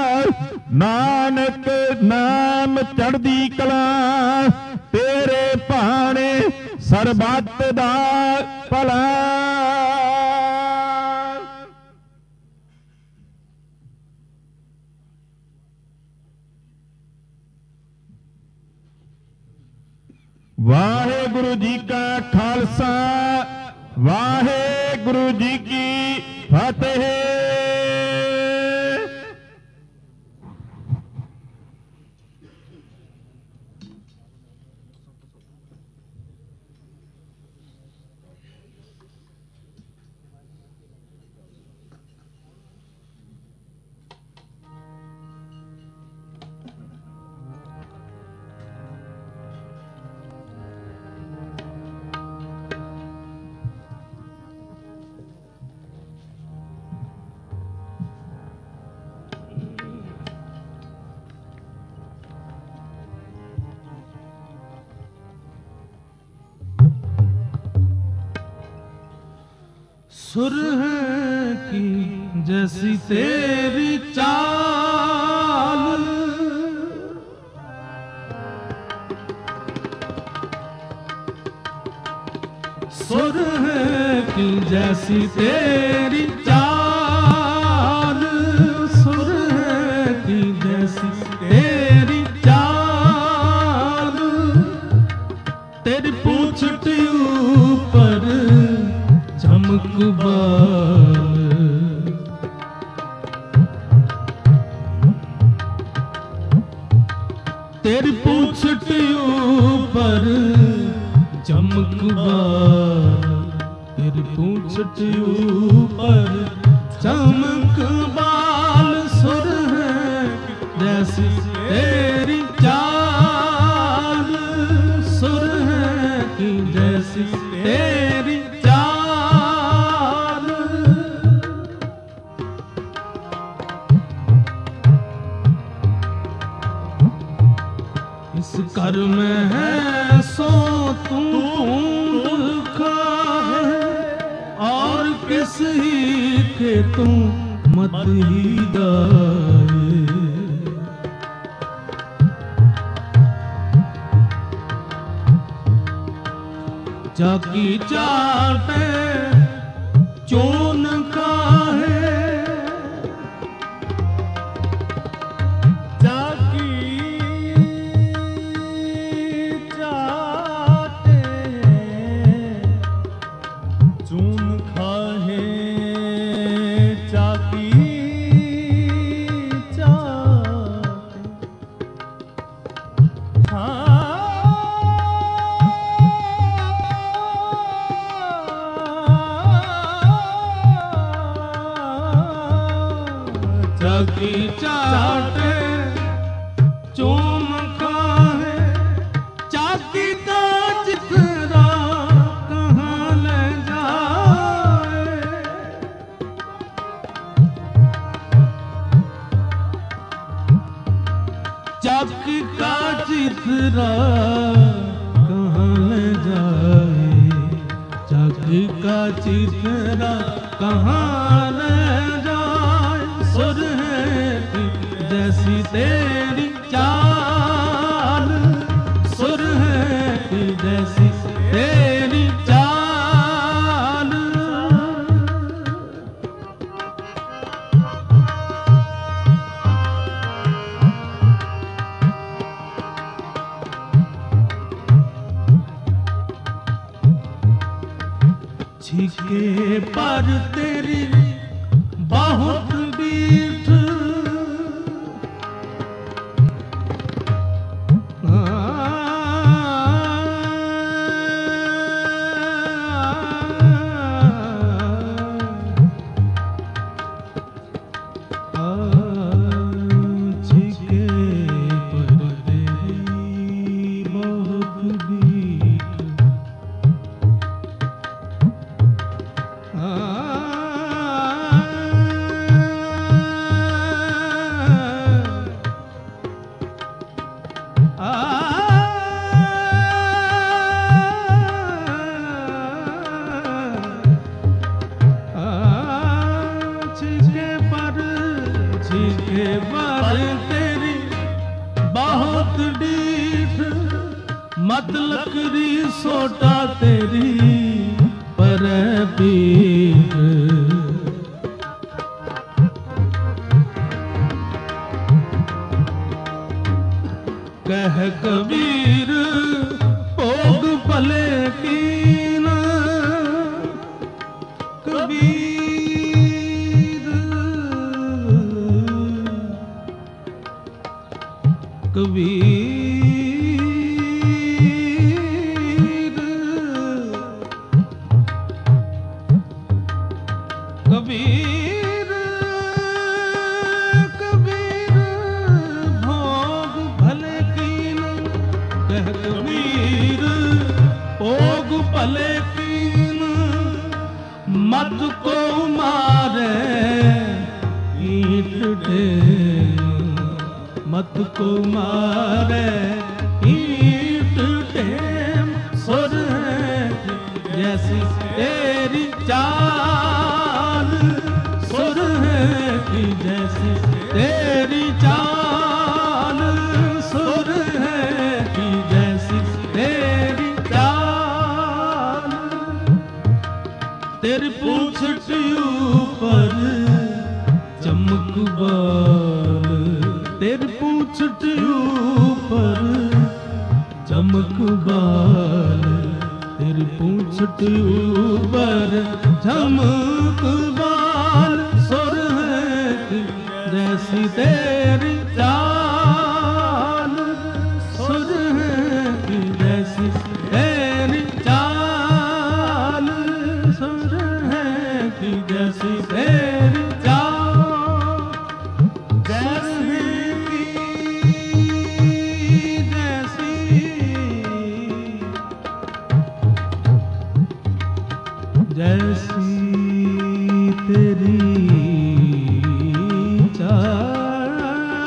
ਨਾਨਕ ਨਾਮ ਚੜ੍ਹਦੀ ਕਲਾ ਤੇਰੇ ਭਾਣੇ ਸਰਬੱਤ ਦਾ ਭਲਾ ਵਾਹਿਗੁਰੂ ਜੀ ਕਾ ਖਾਲਸਾ ਵਾਹਿਗੁਰੂ ਜੀ ਕੀ ਫਤਿਹ। सुर है की जैसी तेरी चाल सुर है की जैसी तेरी चाल सुर है की जैसी तेरी चाल तेरी पूंछटी ऊपर चमक बाल तेरी पूंछटी ऊपर चमक बाल तेरी पूंछटी ऊपर चमक बाल सुर है जैसी तेरी चाल सुर है कि जैसी तेरी घर में है सो तू दुखा है और किस ही के तू मत ही गाए जाकी चाटे चून का है चाटे चूम खाए चाकी का चितरा कहाँ ले जाए। चाकी का चितरा कहाँ ले जाए, चाकी का चितरा कहाँ ले जाए। सुर है जैसी तेरी चाल, सुर है जैसी तेरी चाल। छिके पर तेरी बहुत बीठ, तेरी बहुत डीठ, मत लकड़ी सोटा तेरी पर पीठ। कह कबीर भोग भले कीन, कबीर कबीर कबीर कबीर भोग भले कीन। कह कबीर भोग भले कीन, मत को मारे ईट ढेर, मत को मारे ईट ढेर। सुर है जैसी तेरी चाल, सुर है जैसी तेरी चाल, सुर है जैसी तेरी चाल। तेरी पूंछ ऊपर चमक बाल, तेरी पूंछ ऊपर चमक बाल, तेरी पूंछ ऊपर चमक बाल। सुर है जैसी तेरी चाल, सुर है जैसी तेरी चाल, सुर है जैसी तेरी चाल। जैसी तेरी चाल,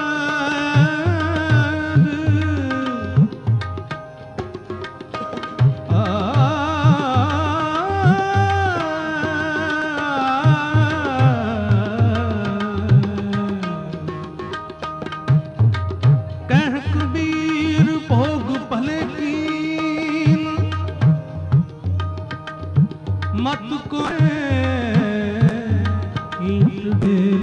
कह कबीर भोग भले कीन, मत को ईट ढेर,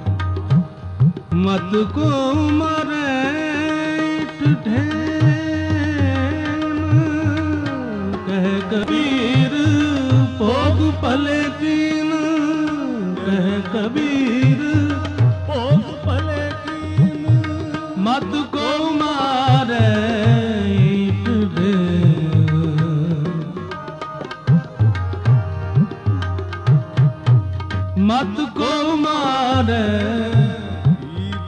मत को मारे ईट ढेर। कह कबीर भोग भले कीन, कह कबीर भोग भले कीन, मत को मारे ईट ढेर, मत को मारे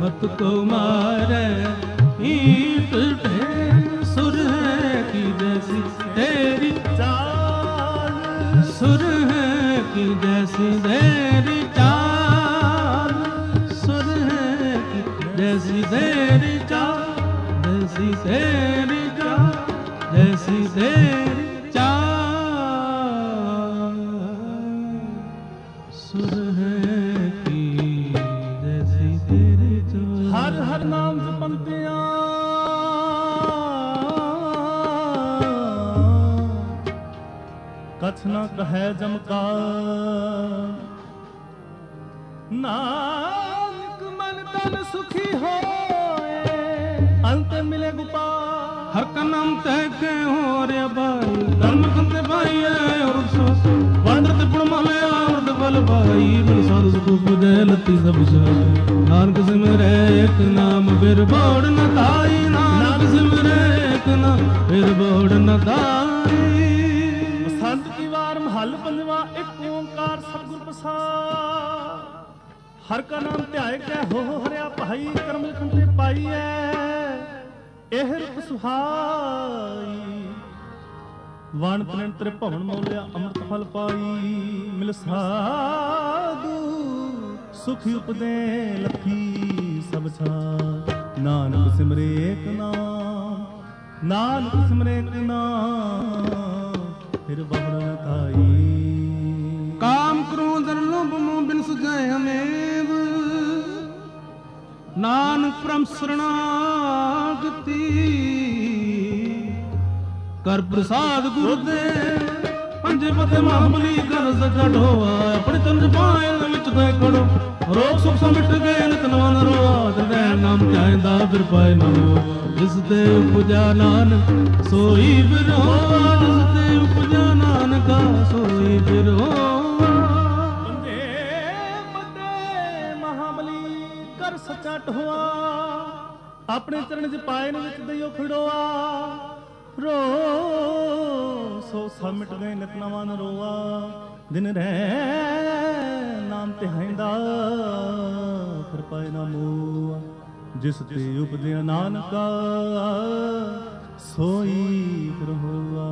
पत को मारे ईट ढेर सुर है की जैसी तेरी चाल, सुर है की जैसी तेरी चाल, सुर है की जैसी तेरी चाल, जैसी तेरी चाल, जैसी तेरी चाल, सुर है की जैसी तेरी चाल। हर हर नाम जपंतिया कछ न कहे जमकार, नानक मन तन सुखी होए अंत मिले गोपाल। हर का नाम तय के हो रे भाई धर्म कंते भाई है और सोस वांद्रत पुण माले और बल भाई बल साधु सुख बुझे लती सब नानक सिमरे एक नाम बिर बोड़ न ताई, नानक सिमरे एक नाम बिर बोड़ न ताई। बसंत की वार महल पंजवा एक ओंकार सतगुर प्रसाद। हर का नाम ध्याए कै हो हरिया भाई करम लिखते पाई है एह रूप सुहाई। वाण त्रिनेत्र भवन मौलिया अमृत फल पाई, मिल साधु सुखी उपदे लखी सब छाई। नानक सिमरे एक नाम, नानक सिमरे एक नाम फिर बहुड़ थाई। काम क्रोध लोभ मोह बिन सुझाए हमें, नानक परम शरणागति कर प्रसाद गुरुदेव। पंजे पते महाबली कर सचा ढोआ, अपने चंद्र पाए विच दे खड़ो। रोग सुख समिट गए नित नवा नरो, हृदय नाम चाहदा फिर पाए न हो। जिस ते उपजा नानक सोई फिर हो, जिस ते उपजा नानका सोई फिर हो। सच्चा ढोआ अपने चरण च पाए ने विच दइयो खड़ोआ। रो सो समिट गए नित नवा न रोआ, दिन रह नाम ते हैंदा फिर पाए ना मोआ। जिस ते उपजया नानका सोई फिर होआ।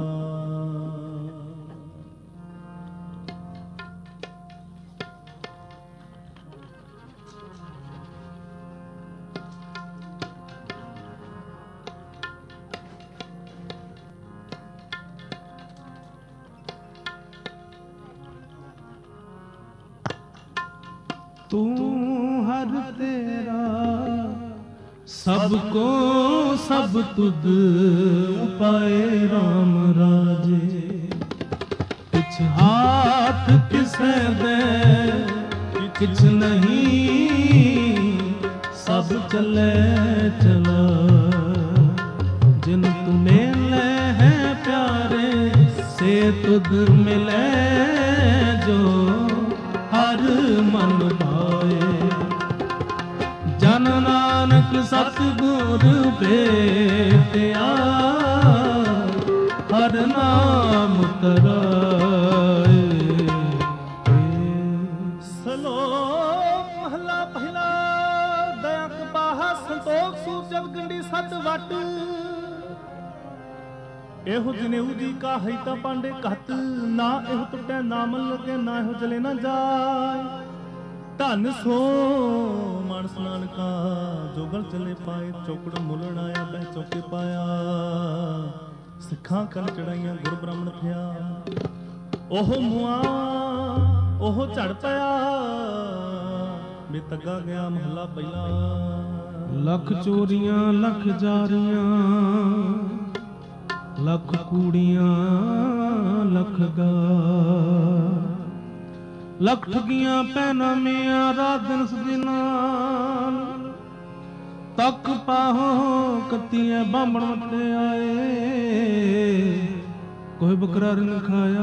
तू हर तेरा सबको सब तुद उपाय राम राजे। किछ हाथ किसे दे किछ नहीं, सब चले चला। जिन तुम्हें ले है प्यारे से तुद मिले, जो हर मन भाए। जन नानक सतगुर भेटिया, हर नाम कराए। सलोक महला पहला दया कपाहा संतोख सूप जब गंडी सत वट। एहो जनेऊ जी का हिता पांडे कहत, ना एहो टुटे नामल लगे, ना एहो जले ना जाय। धन सो मानस नानका जोगल चले पाए। चौकड़ मुलण आया बह चौके पाया, सिखा कन चढ़ाइया गुर ब्राह्मण थिया। ओहो मुआ ओहो झड़ पाया, बे तगा गया महला पहला। लख चोरियां लख जारियां, लख कूड़ियां लख गा। लख ठगियां पैना मियां रात दिन सदिनान। तक पाहो कत्तियां बामण मटे आए। कोई बकरा रिन खाया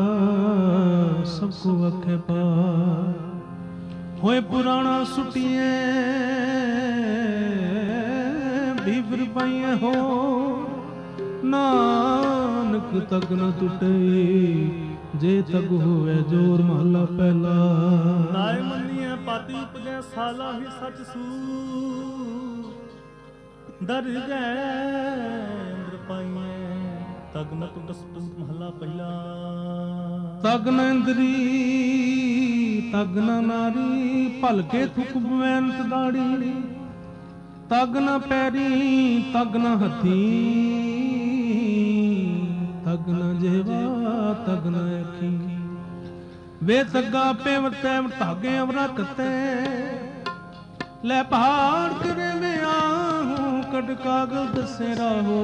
सबको अखे पा। होए पुराना सुटिए बीबर पाइए हो। नानक तक न टुटे ਜੇ ਤਗ ਹੋਵੇ ਜੋਰ ਮਹਲਾ ਪਹਿਲਾ। ਨਾਏ ਮੰਨੀਐ ਪਾਤੀ ਉਪਜੈ ਸਾਲਾ ਹੀ ਸੱਚ ਸੂ ਦਰ ਗਏ ਅੰਦਰ ਪਾਈਐ ਤਗ ਨ ਟੁੱਟ ਸਪੂਤ ਮਹਲਾ ਪਹਿਲਾ। ਤਗ ਨ ਇੰਦਰੀ ਤਗ ਨ ਨਾਰੀ ਭਲਕੇ ਥੁਕ ਬਵੈਂਤ ਦਾੜੀ ਤਗ ਨ ਪੈਰੀ ਤਗ ਨ ਹੱਥੀ ਤਗ ਨ ਜੇਵਾ ਤਗ ਨ ਅੱਖੀ ਵੇ ਤੱਗਾ ਪੇਵਤੈ ਧਾਗੇ ਅਵਰਾ ਕਤੈ ਲੈ ਪਹਾੜ ਕਰੇ ਵੇ ਆਹੂੰ ਕਟ ਕਾਗਲ ਦਸੇ ਰਾਹੋ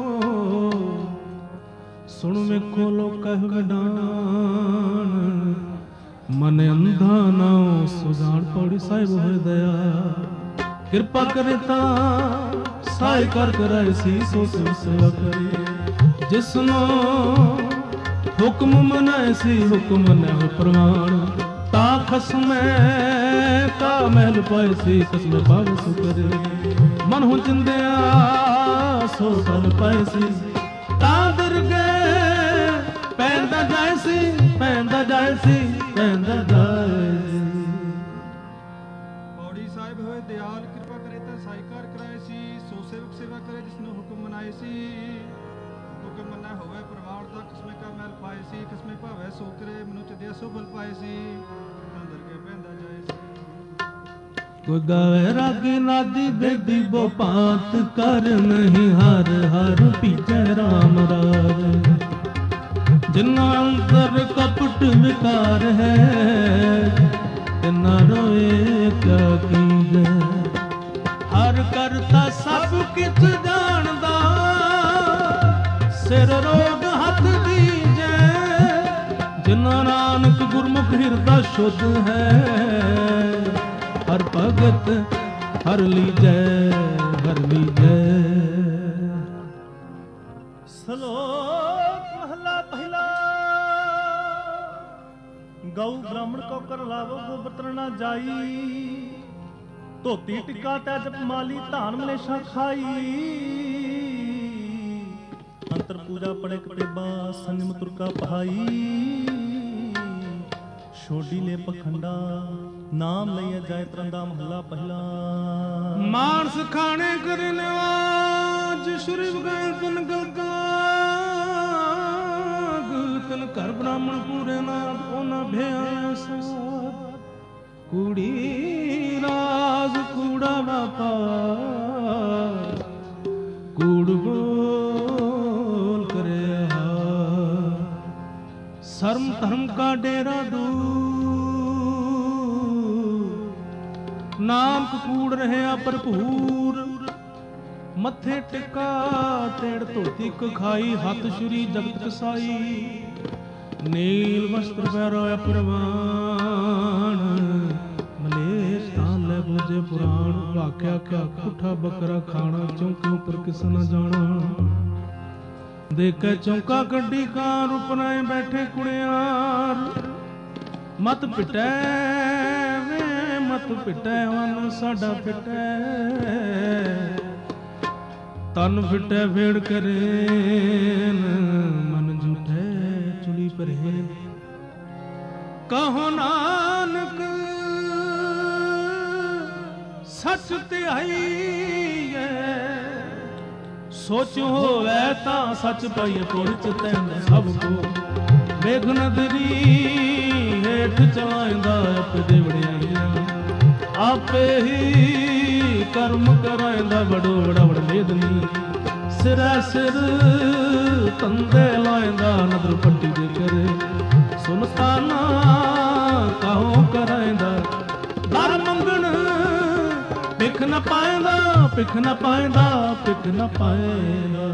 ਸੁਣ ਵੇਖੋ ਲੋਕ ਵਡਾਨ ਮਨ ਅੰਧਾ ਨਾਉ ਸੁਜਾਨ ਪੌੜੀ ਸਾਹਿਬ ਹੋਏ ਦਇਆ ਕਿਰਪਾ ਕਰੇ ਤਾਂ ਸਾਇ ਕਰ ਕਰਾਇ ਸੀ ਸੋ ਸੇਵਾ ਕਰੇ ਜਿਸਨੋ ਹੁਕਮ ਮਨਾਇ ਸੀ ਹੁਕਮ ਮਨੈ ਪ੍ਰਮਾਣ ਤਾ ਖਸਮੈ ਕਾ ਮਹਿਲ ਪਾਇ ਸੀ ਖਸਮੈ ਪਾਵ ਸੁ ਕਰੇ ਮਨ ਹੁ ਚਿੰਦਿਆ ਸੋ ਸਲ ਪਾਇ ਸੀ ਤਾ ਦਰਗੇ ਪੈਂਦਾ ਜਾਇ ਸੀ ਪੈਂਦਾ ਜਾਇ ਸੀ ਪੈਂਦਾ ਜਾਇ ਸੀ। ਪੌੜੀ ਸਾਹਿਬ ਹੋਏ ਦਿਆਲ ਕਿਰਪਾ ਕਰੇ ਤਾਂ ਸਾਈਕਾਰ ਕਰਾਏ ਸੀ ਸੋ ਸੇਵਕ ਸੇਵਾ ਕਰੇ ਜਿਸਨੂੰ ਹੁਕਮ ਮਨਾਏ ਸੀ ਹੁਕਮ ਮੰਨੈ ਹੋਵੇ ਪ੍ਰਵਾਨ ਦਾ ਕਿਸਮੇ ਕਾ ਮਹਿਲ ਪਾਏ ਸੀ ਕਿਸਮੇ ਭਾਵੇ ਸੋ ਕਰੇ ਮਨੁ ਚਦਿਆ ਸੋ ਬਲ ਪਾਏ ਸੀ ਤਾਂ ਦਰਗੇ ਪੈਂਦਾ ਜਾਏ ਸੀ। ਕੋਈ ਗਾਵੇ ਰਾਗੀ ਨਾਦੀ ਬੇਦੀ ਬੋ ਪਾਤ ਕਰ ਨਹੀਂ ਹਰ ਹਰ ਪੀਜੈ ਰਾਮ ਰਾਜ ਜਿਨਾ ਅੰਦਰ ਕਪਟ ਵਿਕਾਰ ਹੈ ਤਿਨਾ ਰੋਏ ਕਿਆ ਕੀਜੈ ਹਰ ਕਰਤਾ ਸਭ ਕਿਛ ਜਾਣਦਾ ਸਿਰ ਰੋਗ ਹੱਥ ਦੀਜੈ ਜਿਨਾ ਨਾਨਕ ਗੁਰਮੁਖ ਹਿਰਦਾ ਸ਼ੁੱਧ ਹੈ ਹਰ ਭਗਤ ਹਰ ਲੀਜੈ ਹਰ ਲੀਜੈ। ਸਲੋਕ ਮਹਲਾ ਪਹਿਲਾ ਗਊ ਬ੍ਰਾਹਮਣ ਕੋ ਕਰ ਲਾਵੋ ਗੋਬਰ ਨਾ ਜਾਈ ਧੋਤੀ ਟਿੱਕਾ ਤੈ ਜਪ ਮਾਲੀ ਧਾਨ ਮਲੇਸ਼ਾ ਖਾਈ ਅੰਤਰ ਪੂਜਾ ਪੜੇ ਕਟੇਬਾ ਸੰਜਮ ਤੁਰਕਾ ਪਹਾਈ ਛੋਡੀ ਲੈ ਪਖੰਡਾ ਨਾਮ ਲਈਏ ਜਾਇ ਤਰੰਦਾ ਮਹੱਲਾ ਪਹਿਲਾ। ਮਾਨਸ ਖਾਣੇ ਕਰੇ ਨਵਾਜ ਸ਼ੁਰੀ ਬਗੈਰ ਤਨ ਗਲਗਾ ਤਨ ਘਰ ਬ੍ਰਾਹਮਣ ਪੂਰੇ ਨਾਮ ਉਹਨਾਂ ਭਿਆ ਸਾਧ ਕੂੜੀ ਰਾਜ ਕੂੜਾ ਵਾਪਾਰ ਕੂੜ ਬੋਲ ਕਰੇ ਸਰਮ ਧਰਮ ਕਾ ਡੇਰਾ ਦੂਰ ਨਾਮ ਕੂੜ ਰਹਿਆ ਭਰਪੂਰ ਮੱਥੇ ਟਿਕਾ ਤੇੜ ਧੋਤੀ ਕਖਾਈ ਹੱਥ ਸ਼ੁਰੀ ਜਗਤ ਕਸਾਈ ਨੀਲ ਵਸਤਰ ਪਹਿਰੋ ਅਪਰਵਾਨ ਮਲੇਸ਼ ਤਾਂ ਲੈ ਬੁਝੇ ਪੁਰਾਣ ਵਾਕਿਆ ਕਿਆ ਕੁੱਠਾ ਬੱਕਰਾ ਖਾਣਾ ਚੌਂਕੇ ਉੱਪਰ ਕਿਸ ਨਾ ਜਾਣਾ ਦੇਖੇ ਚੌਂਕਾ ਗੱਡੀ ਕਾਂ ਰੁਪਨਾਏ ਬੈਠੇ ਕੁੜਿਆਰ ਮਤ ਪਿਟੈ ਵੇ ਮਤ ਪਿਟੈ ਵਨ ਸਾਡਾ ਪਿਟੈ ਤਨ ਫਿਟੈ ਵੇੜ ਕਰੇ ਮਨ ਝੂਠੈ ਚੁਲੀ ਪਰੇ ਕਹੋ ਨਾਨਕ ਸੱਚ ਧਿਆਈਐ ਸੋਚ ਹੋਵੇ ਤਾਂ ਸੱਚ ਪਾਈਏ ਪੁਰ ਚਿਤੈਨ ਸਭ ਕੋ ਵੇਖ ਨਦਰੀ ਹੇਠ ਚਲਾਇਂਦਾ ਆਪੇ ਦੇ ਵੜਿਆਈਆਂ ਆਪੇ ਹੀ ਕਰਮ ਕਰਾਇਂਦਾ ਵਡੋ ਵੜਾ ਵੜ ਮੇਦਨੀ ਸਿਰੈ ਸਿਰ ਤੰਦੇ ਲਾਇਂਦਾ ਨਦਰ ਪੱਟੀ ਦੇ ਕਰੇ ਸੁਨਤਾਨਾ ਕਹੋ ਕਰਾਇਂਦਾ ਦਰ ਮੰਗਣ ਪਿੱਖ ਨਾ ਪਾਇਂਦਾ ਪਿੱਖ ਨਾ ਪਾਇਂਦਾ ਪਿੱਖ ਨਾ ਪਾਇਂਦਾ।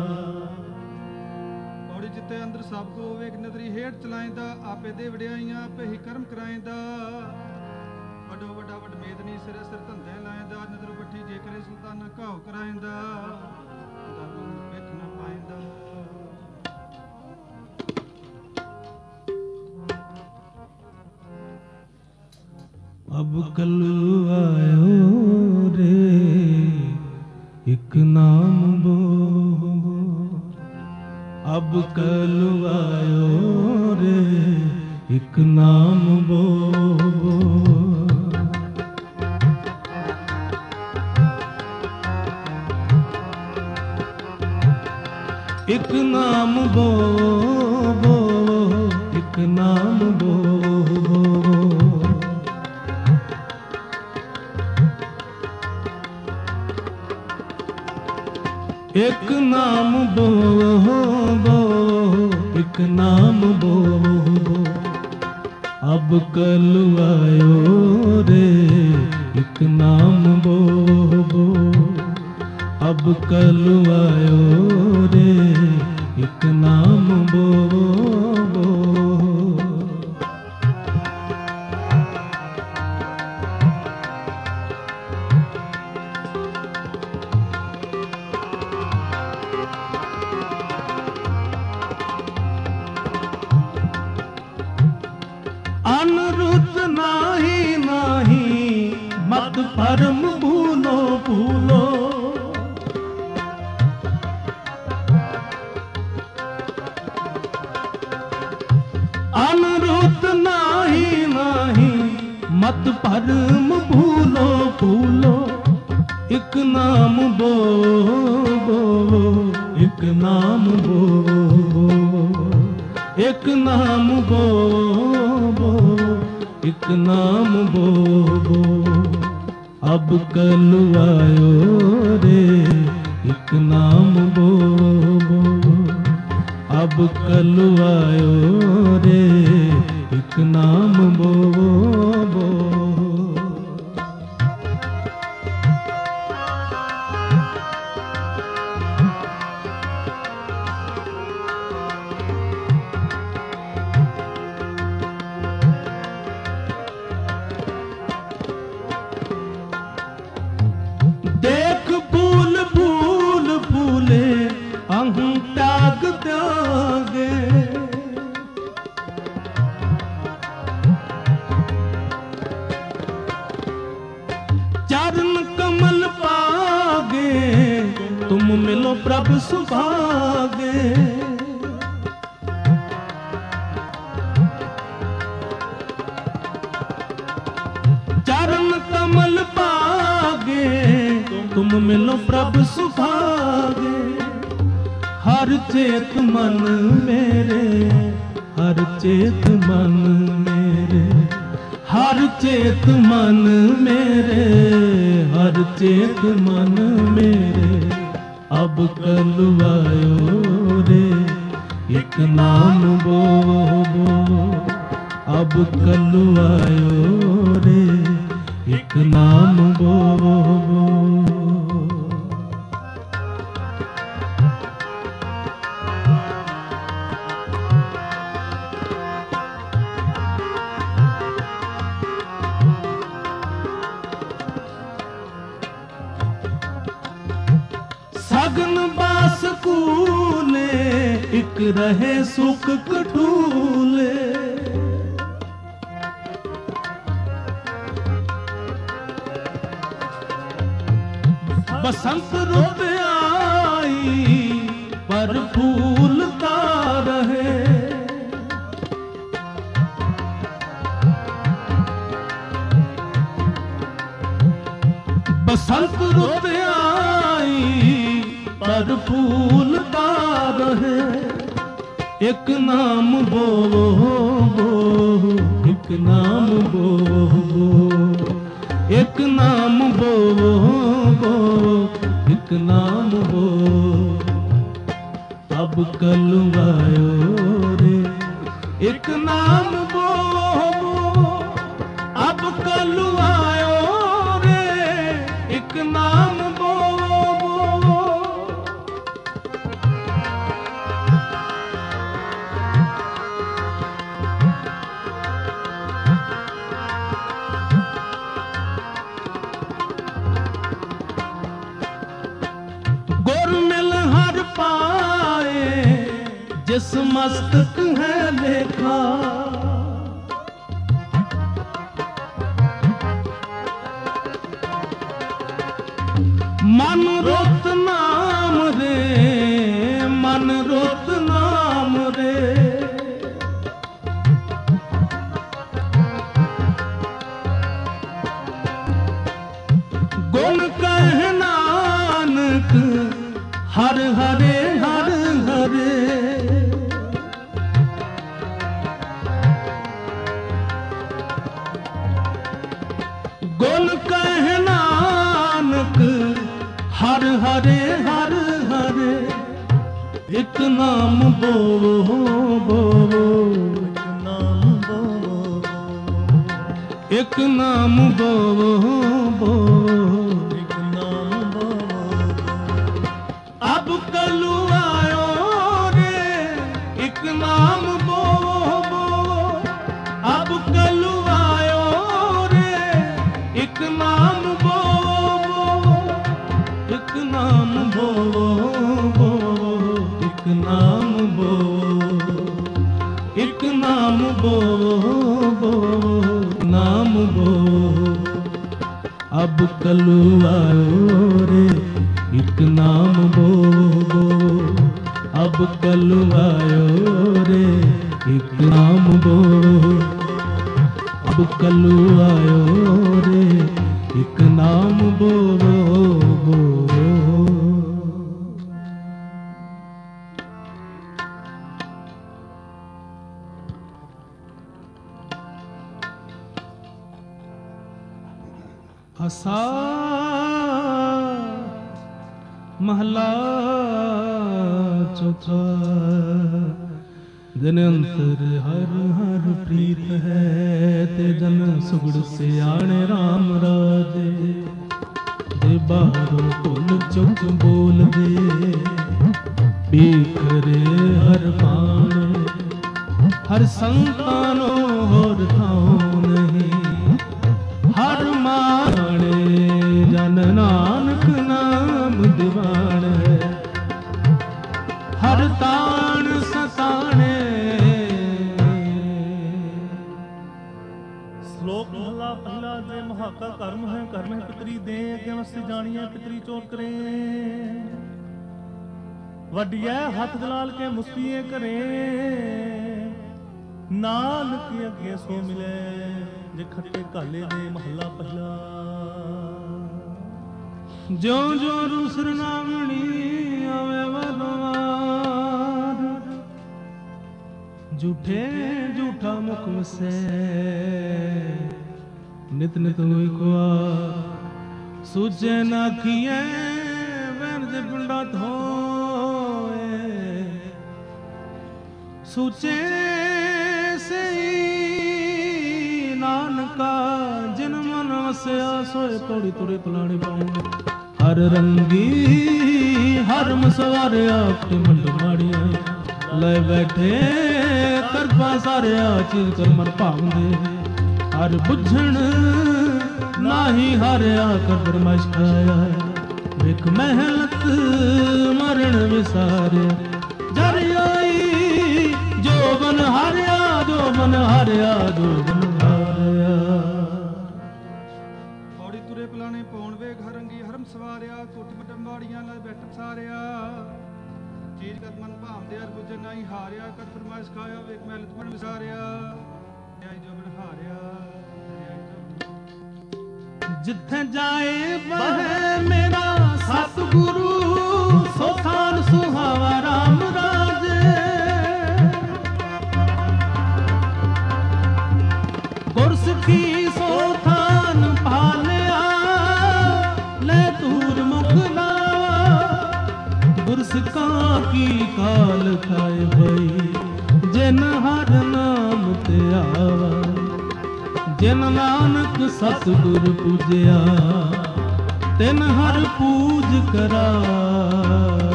ਪੌੜੀ ਜਿੱਤੇ ਅੰਦਰ ਸਭ ਕੋ ਵੇਖ ਨਦਰੀ ਹੇਠ ਚਲਾਇਂਦਾ ਆਪੇ ਦੇ ਵਡਿਆਈਆਂ ਆਪੇ ਹੀ ਕਰਮ ਕਰਾਇਂਦਾ ਵੱਡੋ ਵੱਡਾ ਵੱਡ ਮੇਦਨੀ ਸਿਰੇ ਸਿਰ ਧੰਦੇ ਲਾਇਂਦਾ ਨਦਰ ਪੱਟੀ ਜੇ ਕਰੇ ਸੁਲਤਾਨਾ ਘਾਉ ਕਰਾਇਂਦਾ ਵੇਖ ਨਾ ਪਾਇਂਦਾ। ਅਬ ਕਲੂ ਆਇਓ ਰੇ ਇੱਕ ਨਾਮ ਬੋ ਅਬ ਕਲੂ ਆਇਓ ਰੇ ਇੱਕ ਨਾਮ ਬੋ ਇੱਕ ਨਾਮ ਬੋ ਬੋ ਇੱਕ ਨਾਮ ਬੋ ਇੱਕ ਨਾਮ ਬੋ ਬੋ ਇੱਕ ਨਾਮ ਬੋ ਅਬ ਕਲ ਆਇਓ ਰੇ ਇੱਕ ਨਾਮ ਬੋ ਬੋ ਅਬ ਕਲ ਆਇਓ ਰੇ ਇੱਕ ਨਾਮ ਬੋ ਬੋ ਅਨਰੁੱਤ ਨਾਹੀ ਨਾਹੀ ਮਤ ਪਰਮ ਭੂਲੋ ਭੂਲੋ ਅਨਰੁੱਤ ਨਾਹੀ ਨਾਹੀ ਮਤ ਪਰਮ ਭੂਲੋ ਭੂਲੋ ਇੱਕ ਨਾਮ ਬੋ ਬੋ ਇੱਕ ਨਾਮ ਬੋ ਇੱਕ ਨਾਮ ਬੋ ਬੋ ਇੱਕ ਨਾਮ ਬੋ ਬੋ ਅਬ ਕਲ ਆਇਓ ਰੇ ਇੱਕ ਨਾਮ ਬੋ ਬੋ ਅਬ ਕਲ ਆਇਓ ਰੇ ਇੱਕ ਨਾਮ ਬੋ ਬੋ देख फूल फूल फूले अहूं त्याग त्यागे चरण कमल पागे तुम मिलो प्रभु सुभागे चरण कमल पागे तुम मिलो प्रभु सुभागे हर चेत मन मेरे हर चेत मन मेरे हर चेत मन मेरे हर चेत मन मेरे अब कल आयो रे एक नाम बो बो अब कल आयो रे एक नाम बो बो सगन बास कूले एक रहे सुख कटूले बसंत रुत आई पर फूलता रहे बसंत रुत आई पर फूलता रहे एक नाम बो बो एक नाम बो बो एक नाम बो बो एक नाम बो अब कल आयो रे एक नाम बो बो अब कल आयो रे एक नाम बो बो गुर मिल हर पाए जिस मस्तक है लेखा मन रुत नाम रे मन रुत नाम रे ਗੁਣ ਕਹਿ ਨਾਨਕ ਹਰ ਹਰੇ ਹਰ ਹਰੇ। ਗੁਣ ਕਹਿ ਨਾਨਕ ਹਰ ਹਰੇ ਹਰ ਹਰੇ। ਇਕ ਨਾਮ ਬੋਵੋ ਬੋਵੋ, ਇਕ ਨਾਮ ਬੋਵੋ ਬੋਵੋ, ਇਕ ਨਾਮ ਬੋਵੋ। ਅਬ ਕਲੂ ਆਇਓ ਰੇ ਇਕ ਨਾਮ ਬੋਵੋ ਬੋਵੋ। ਅਬ ਕਲੂ ਆਇਓ ਰੇ ਇਕ ਨਾਮ ਬੋਵੋ, ਇਕ ਨਾਮ ਬੋਵੋ ਬੋਵੋ, ਇਕ ਨਾਮ ਬੋਵੋ, ਇਕ ਨਾਮ ਬੋਵੋ ਬੋਵੋ, ਨਾਮ ਬੋਵੋ। ਅਬ ਕਲੂ ਆਇਓ ਰੇ ਇਕ ਨਾਮ ਬੋਵੋ। ਅਬ ਕਲੂ ਆਇਓ ਰੇ ਇਕ ਨਾਮ ਬੋਵੋ। ਅਬ ਕਲੂ ਆਇਓ ਰੇ ਇਕ ਨਾਮ ਬੋਵੋ ਬੋਵੋ। ਅਸਾ ਮਹਲਾ ਚੌਥਾ। ਦਿਨ ਅੰਤਰ ਹਰ ਹਰ ਪ੍ਰੀਤ ਹੈ, ਤੇ ਜਨ ਸੁਗੜ ਸਿਆਣੇ RAM ਰਾਜੇ। ਦੇ ਬਾਹਰੋਂ ਧੁਨ ਚੁੱਕ ਬੋਲਦੇ, ਬਿਖਰੇ ਹਰ ਬਾਣੇ। ਹਰ ਸੰਤਾਨੋ ਹੋਰ ਥਾਉ ਨਹੀਂ, ਹਰ ਮਾਣੇ ਜਨ ਨਾਨਕ ਨਾਮ ਦੀਵਾਨ ਹੈ। ਹਰ ਤਾਣ ਸਤਾਣੇ। ਸ਼ਲੋਕ ਮਹਲਾ ਪਹਿਲਾ। ਜੇ ਮਹਾਕਾ ਕਰਮ ਹੈ ਕਰਮ ਹੈ ਪਿਤਰੀ ਦੇ, ਅੱਗੇ ਵਸਤੇ ਜਾਣੀਐ ਪਿਤਰੀ ਚੋਰ ਕਰੇ। ਵੱਡਿਐ ਹੱਥ ਜਲਾਲ ਕੇ ਮੁਸਤੀਏ ਕਰੇ, ਨਾਨਕ ਅੱਗੇ ਸੋ ਮਿਲੇ ਜੇ ਖੱਟੇ ਘਾਲੇ ਦੇ। ਮਹੱਲਾ ਪਹਿਲਾ। ਜਿਉ ਜਿਉ ਰੂਸਰ ਨਾਮਣੀ ਆਵੇ ਵਦਵਾਰ, ਝੂਠੇ ਝੂਠਾ ਮੁਖ ਵਸੈ। ਨਿਤ ਨਿਤ ਹੋਈ ਕੁਆ ਸੂਝੇ ਨਾ ਕੀਏ, ਵੈਣ ਦੇ ਪਿੰਡਾ ਧੋਏ। ਸੂਚੇ ਸਹੀ ਨਾਨਕਾ, ਜਿਨ ਮਨ ਵਸਿਆ ਸੋਏ ਤੋੜੀ ਤੋੜੀ ਪਲਾਣੀ ਪਾਉਂਗੇ। ਹਰ ਰੰਗੀ ਹਰ ਮਸਵਾਰਿਆ ਤੇ ਮੰਡ ਮਾੜੀਆਂ, ਲੈ ਬੈਠੇ ਕਰਪਾ ਸਾਰਿਆ ਚੀਜ਼ ਕਰ ਮਨ ਭਾਉਂਦੇ। ਹਰ ਬੁੱਝਣ ਨਾਹੀ ਹਾਰਿਆ ਕਰ ਫਰਮਾਇਸ਼ ਖਾਇਆ। ਵੇਖ ਮਹਿਲਤ ਮਰਨ ਵਿਸਾਰਿਆ, ਜਰ ਆਈ ਜੋ ਬਨ ਹਾਰਿਆ, ਜੋ ਬਨ ਹਾਰਿਆ, ਜੋ ਬਨ ਹਾਰਿਆ। ਪੌੜੀ ਤੁਰੇ ਪਲਾਣੇ ਪੌਣ ਵੇਗ ਹਰੰਗੀ ਹਰਮ ਸਵਾਰਿਆ। ਕੋਠ ਮਟਮ ਬਾੜੀਆਂ ਲੈ ਬੈਠ ਸਾਰਿਆ, ਚੀਜ਼ ਕਦ ਮਨ ਭਾਵਦੇ ਹਰ ਬੁੱਝਣ ਨਾਹੀ ਹਾਰਿਆ। ਕਰ ਫਰਮਾਇਸ਼ ਖਾਇਆ ਵੇਖ ਮਹਿਲਤ ਮਨ ਵਿਸਾਰਿਆ, ਜੋ ਬਨ ਹਾਰਿਆ। ਜਿੱਥੇ ਜਾਏ ਬਹਿ ਮੇਰਾ ਸਤਿਗੁਰੂ, ਸੋ ਥਾਨ ਸੁਹਾਵਾ RAM ਰਾਜੇ। ਗੁਰਸਿੱਖੀ ਸੋ ਥਾਨ ਭਾਲਿਆ, ਲੈ ਤੂਰ ਮੁਖ ਲਾਵਾ। ਗੁਰਸਿੱਖਾਂ ਕੀ ਕਾਲ ਖਾਏ ਬਈ, ਜਿਨ ਹਰ ਨਾਮ ਤੇ ਆਵਾ। ਜਿਨ ਨਾਨਕ ਸਤਿਗੁਰ ਪੂਜਿਆ, ਤਿਨ ਹਰ ਪੂਜ ਕਰਾਵਾ।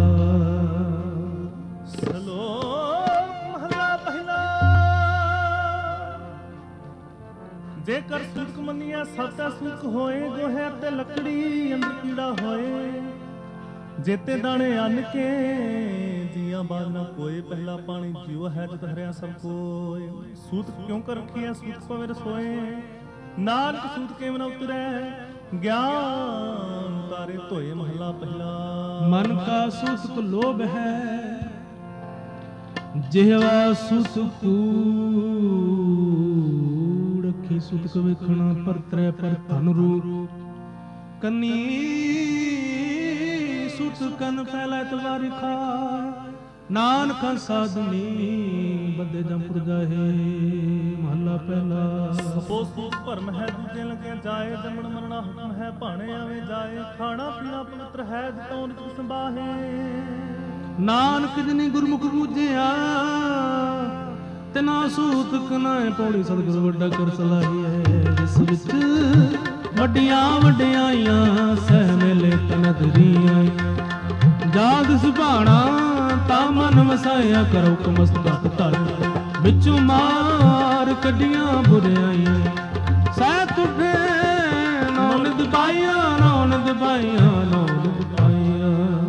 ਸ਼ਲੋਕ ਮਹਲਾ ਪਹਿਲਾ। ਜੇਕਰ ਸੁਖ ਮੰਨੀਐ ਸਭ ਦਾ ਸੁਖ ਹੋਏ, ਗੋਹੇ ਤੇ ਲੱਕੜੀ ਅੰਦਰ ਕੀੜਾ ਹੋਏ। ਜੇਤੇ ਦਾਣੇ ਅੰਨ ਕੇ ਜੀਆਂ ਬਾਦ ਨਾ ਕੋਏ, ਪਹਿਲਾ ਪਾਣੀ ਜਿਉ ਹੈ ਜਦ ਹਰਿਆ ਸਭ ਕੋਏ। ਸੂਤ ਕਿਉਂ ਕਰ ਰਖੀਐ ਸੂਤ ਪਵੇ ਰਸੋਏ, ਨਾਨਕ ਸੂਤ ਕਿਵੇਂ ਨਾ ਉਤਰੈ, ਗਿਆਨ ਤਾਰੇ ਧੋਏ। ਮਹਲਾ ਪਹਿਲਾ। ਮਨ ਕਾ ਸੁਖ ਲੋਭ ਹੈ, ਜਿਹਵਾ ਸੁਖ ਕੂੜ। ਅੱਖੀ ਸੁਖ ਵੇਖਣਾ ਪਰਤਰੈ ਪਰ ਧਨ ਰੂਪ, ਕੰਨੀ ਸੁਤ ਕਨ ਫੈਲੇ ਤਵਾਰੀ ਖਾਏ ਨਾਨਕ ਸਾਧਨੀ ਬੰਦੇ ਜੰਪੁਰ ਜਾਹੇ। ਮਹੱਲਾ ਪਹਿਲਾ। ਸਪੋ ਸੂਤ ਭਰਮ ਹੈ ਦੂਜੇ ਲਗੇ ਜਾਏ ਜੰਮਣ ਮਰਨਾ ਹੁਕਮ ਹੈ ਭਾਣੇ ਆਵੇ ਜਾਏ ਖਾਣਾ ਪੀਣਾ ਪਵਿੱਤਰ ਹੈ ਜਿਤੋਂ ਨਿਤ ਸੰਭਾਹੇ। ਨਾਨਕ ਜਿਨੀ ਗੁਰਮੁਖ ਬੂਝਿਆ ਤਿਨਾ ਸੂਤ ਕਨਾਏ ਪੌੜੀ ਸਤਿਗੁਰ ਵੱਡਾ ਕਰ ਸਲਾਹੀਐ। ਜਿਸ ਵਿੱਚ ਵੱਡੀਆਂ ਵਡਿਆਈਆਂ ਸਹਿ ਮੇਲੇ ਤਨਦਰੀਆਂ ਜਾਗ ਸੁਭਾਣਾ ਤਾ ਮਨ ਵਸਾਇਆ ਕਰੋ ਕਮਸਤਕ ਧਰ ਵਿੱਚੋਂ ਮਾਰ ਕੱਢੀਆਂ ਬੁਰਿਆਈਆਂ ਸਹਿ ਤੁਠੇ ਨੌਨ ਦਬਾਈਆਂ ਨੌਨ ਦਬਾਈਆਂ ਨੌਨ ਦਬਾਈਆਂ।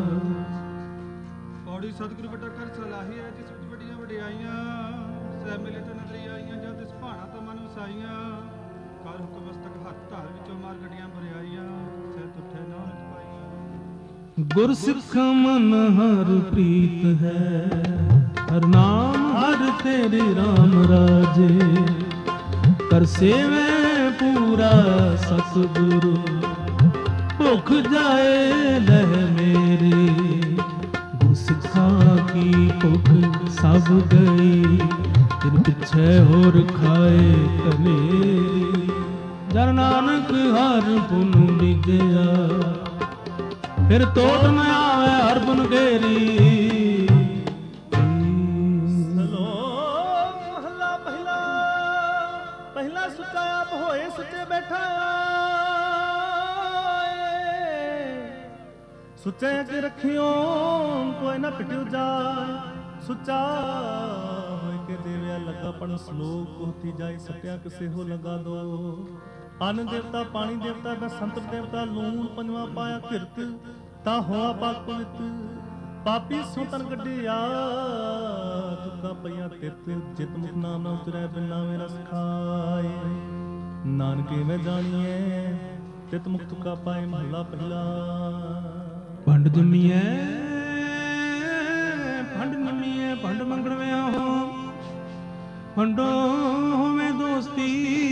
ਪੌੜੀ ਸਤਿਗੁਰੂ ਵੱਡਾ ਕਰ ਸਲਾਹੀ ਹੈ ਜਿਸ ਵਿੱਚ ਵੱਡੀਆਂ ਵਡਿਆਈਆਂ ਸਹਿ ਮਿਲੇ ਤਾਂ ਨਜ਼ਰੀ ਆਈਆਂ ਜਦ ਇਸ ਭਾਣਾ ਤਾਂ ਮਨ ਵਸਾਈਆਂ ਕਰ ਹੁਕਮ ਮਸਤਕ ਹੱਥ ਧਾਰ ਵਿੱਚੋਂ ਮਾਰ ਕੱਢੀਆਂ ਬੁਰਿਆਈਆਂ ਸਹਿ ਤੁਠੇ ਨੌਨ ਦਬਾਈਆਂ। ਗੁਰਸਿੱਖ ਮਨ ਹਰ ਪ੍ਰੀਤ ਹੈ ਹਰ ਨਾਮ ਹਰ ਤੇਰੇ RAM ਰਾਜੇ ਕਰ ਸੇਵੇ ਪੂਰਾ ਸਤਿਗੁਰੂ ਭੁਖ ਜਾਏ ਲਹਿ ਮੇਰੇ। ਗੁਰਸਿੱਖਾਂ ਕੀ ਭੁਖ ਸਭ ਗਈ ਤਿਨ ਪਿੱਛੇ ਹੋਰ ਖਾਏ ਕਨੇਰੀ। ਜਨ ਨਾਨਕ ਹਰ ਪੁਨ ਬੀਜਿਆ ਫਿਰ ਤੋਟ ਨ ਆਵੇ ਹਰ ਪੁਨ ਘੇਰੀ। ਮਹੱਲਾ ਪਹਿਲਾ। ਪਹਿਲਾ ਸੁੱਚਾ ਆਪ ਹੋਏ ਸੁੱਚੇ ਬੈਠਾ ਸੁੱਚੇ ਅਗੇ ਰੱਖਿਓ ਕੋਈ ਨਾ ਪਿਟਿਓ ਜਾਏ। ਸੁੱਚਾ ਹੋਇ ਕੇ ਦੇਵਿਆ ਲੱਗਾ ਪਣ ਸਲੋਕ ਹੋਤੀ ਜਾਏ ਸਤਿਆ ਕਿਸੇ ਹੋ ਲਗਾ ਦੋ। ਅੰਨ ਦੇਵਤਾ ਪਾਣੀ ਦੇਵਤਾ ਦਾ ਸੰਤ ਦੇਵਤਾ ਲੂਣ ਪੰਜਵਾ ਪਾਇਆ ਕਿਰਤ ਤਾਂ ਹੋਆ ਪਾਕ ਪਵਿੱਤ। ਪਾਪੀ ਸੁਤਨ ਗੱਡਿਆ ਤੁਕਾ ਪਈਆ ਤਿਰਤ ਜਿਤ ਮੁਖ ਨਾਮ ਨਾ ਉਤਰੈ ਬਿਨਾ ਮੇਰਾ ਸਖਾਏ। ਨਾਨਕੇ ਮੈਂ ਜਾਣੀਏ ਤਿਤ ਮੁਖ ਤੁਕਾ ਪਾਏ। ਮਹੱਲਾ ਪਹਿਲਾ। ਭੰਡ ਜੰਮੀਐ ਭੰਡ ਨਮੀਐ ਭੰਡ ਮੰਗਣ ਵਿਆ ਹੋ ਭੰਡੋ ਹੋਵੇ ਦੋਸਤੀ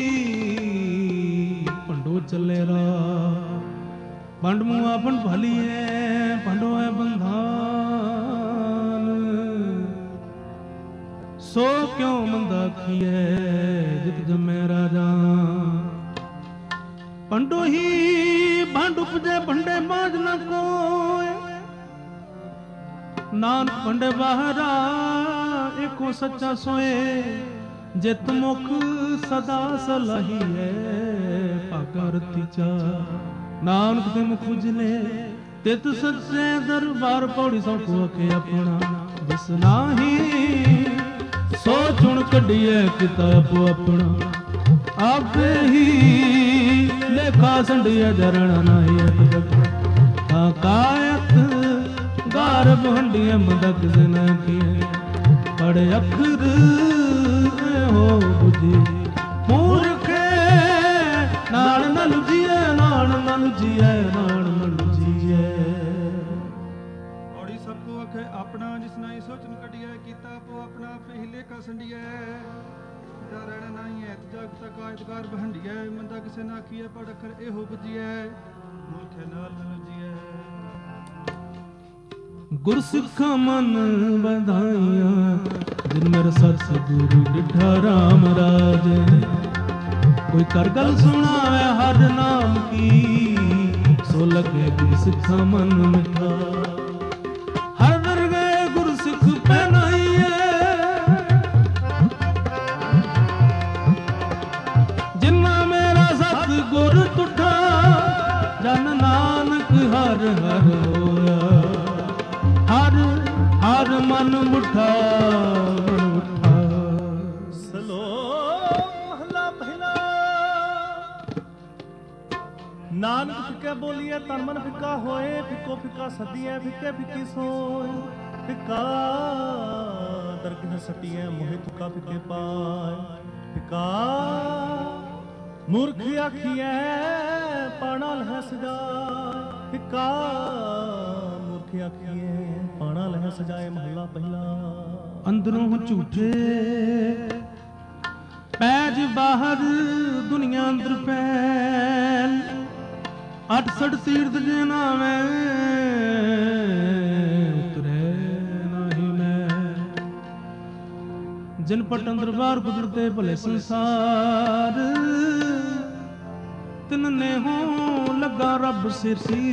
ਭੰਡੋ ਚੱਲੇ ਰਾ। ਭੰਡ ਮੂੰਹ ਆਪਨ ਭਾਲੀਐ ਭੰਡੋ ਹੈ ਬੰਧਾਨ ਸੋ ਕਿਉ ਮੰਦਾ ਖੀਐ ਜਿਤ ਜੰਮੈ ਰਾਜਾ। ਭੰਡੋ ਹੀ ਭੰਡ ਉਪਜੇ ਭੰਡੇ ਬਾਝ ਨ ਕੋਇ ਨਾਨਕ ਭੰਡੇ ਬਾਹਰਾ ਏਕੋ ਸੱਚਾ ਸੋਏ। ਜਿਤ ਮੁਖ ਸਦਾ ਸਲਾਹੀਐ ਭਾਗਾ ਰਤੀ ਚਾ ਨਾਨਕ ਤੇ ਮੁਖ ਉਜਲੇ ਤਿਤ ਸੱਚੇ ਦਰਬਾਰ ਪੌੜੀ ਸੌਖੋ ਅਖੇ ਆਪਣਾ। ਜਿਸ ਨਾਹੀ ਸੋ ਚੁਣ ਕੱਢੀਐ ਕਿਤਾ ਆਪੋ ਆਪਣਾ। ਆਪੇ ਹੀ ਲੇਖਾ ਸੰਢੀਐ ਜਰਣਾ ਨਾਹੀ ਕਾਇਤ ਗਾਰਬ ਹੰਡੀਐ ਮਦਕ ਜਨ ਕੀਐ। ਪੜ ਅੱਖਰ ਹੋ ਬੁਝੀ ਮੂਰਖੇ ਨਾਣ ਨ ਲੁਝੀਐ ਨਾਣ ਨ ਲੁਝੀਐ ਨਾਣ ਨ ਲੁਝੀਐ। ਪੌੜੀ ਸਭ ਕੋ ਅਖੇ ਆਪਣਾ ਜਿਸ ਨਾਹੀ ਸੋਚਨ ਕੱਢੀਐ ਕੀਤਾ ਆਪੋ ਆਪਣਾ ਆਪੇ ਹੀ ਲੇਖਾ ਸੰਢੀਐ। ਰਹਿਣਾ ਨਹੀਂ ਹੈ ਜਗ ਤਕ ਕਾਇਦਗਾਰ ਬਹੰਡੀਐ ਮੰਦਾ ਕਿਸੇ ਨਾ ਕੀਐ ਪੜ ਅੱਖਰ ਇਹੋ ਬੁਝੀਐ ਮੂਰਖੇ ਨਾਲ ਨ ਲੁਝੀਐ। ਗੁਰਸਿੱਖਾਂ ਮਨ ਵਧਾਈਆਂ ਜਿਨ ਮੇਰਾ ਸਤਿਗੁਰੂ ਡਿਠਾ RAM ਰਾਜੇ। ਕੋਈ ਕਰ ਗਲ ਸੁਣਾਵੇ ਹਰ ਨਾਮ ਕੀ ਸੋ ਲਗੇ ਗੁਰਸਿੱਖਾਂ ਮਨ ਮਿਠਾ। ਹਰ ਦਰਗਹਿ ਗੁਰਸਿੱਖ ਪਹਿਨਾਈਏ ਜਿਨਾ ਮੇਰਾ ਸਤਿਗੁਰ ਤੁਠਾ। ਜਨ ਨਾਨਕ ਹਰ ਹਰ ਹੋਇਆ ਹਰ ਹਰ ਮਨ ਮੁਠਾ ਮਨ ਮੁਠਾ। ਸਲੋਕ ਮਹੱਲਾ ਪਹਿਲਾ। ਨਾਨਕ ਫਿੱਕੇ ਬੋਲੀਏ ਤਨ ਮਨ ਫਿੱਕਾ ਹੋਏ ਫਿੱਕੋ ਫਿੱਕਾ ਸਦੀਐ ਫਿੱਕੇ ਫਿੱਕੀ ਸੋਏ। ਫਿੱਕਾ ਦਰਗਹ ਸਟੀਐ ਮੋਹਿ ਤੁਕਾ ਫਿੱਕੇ ਪਾਏ। ਫਿੱਕਾ ਮੂਰਖ ਆਖੀਐ ਪਾਣਾ ਲਹਿ ਸਜਾਏ। ਫਿੱਕਾ ਮੂਰਖ ਆਖੀਐ ਪਾਣਾ ਲਹਿ ਸਜਾਏ। ਮਹੱਲਾ ਪਹਿਲਾ। ਅੰਦਰੋਂ ਝੂਠੇ ਪੈਜ ਬਾਹਰ ਦੁਨੀਆ ਅੰਦਰ ਪੈਲ 68 ਤੀਰਥ ਜਿਨਾ ਮੈਂ ਉਤਰੇ ਨਹੀਂ ਮੈਂ, ਜਿਨ ਪਟਨ ਦਰਬਾਰ ਗੁਜ਼ਰਤੇ ਭਲੇ ਸੰਸਾਰ, ਤਿਨਨੇ ਹੋ ਲੱਗਾ ਰੱਬ ਸਿਰਸੀ,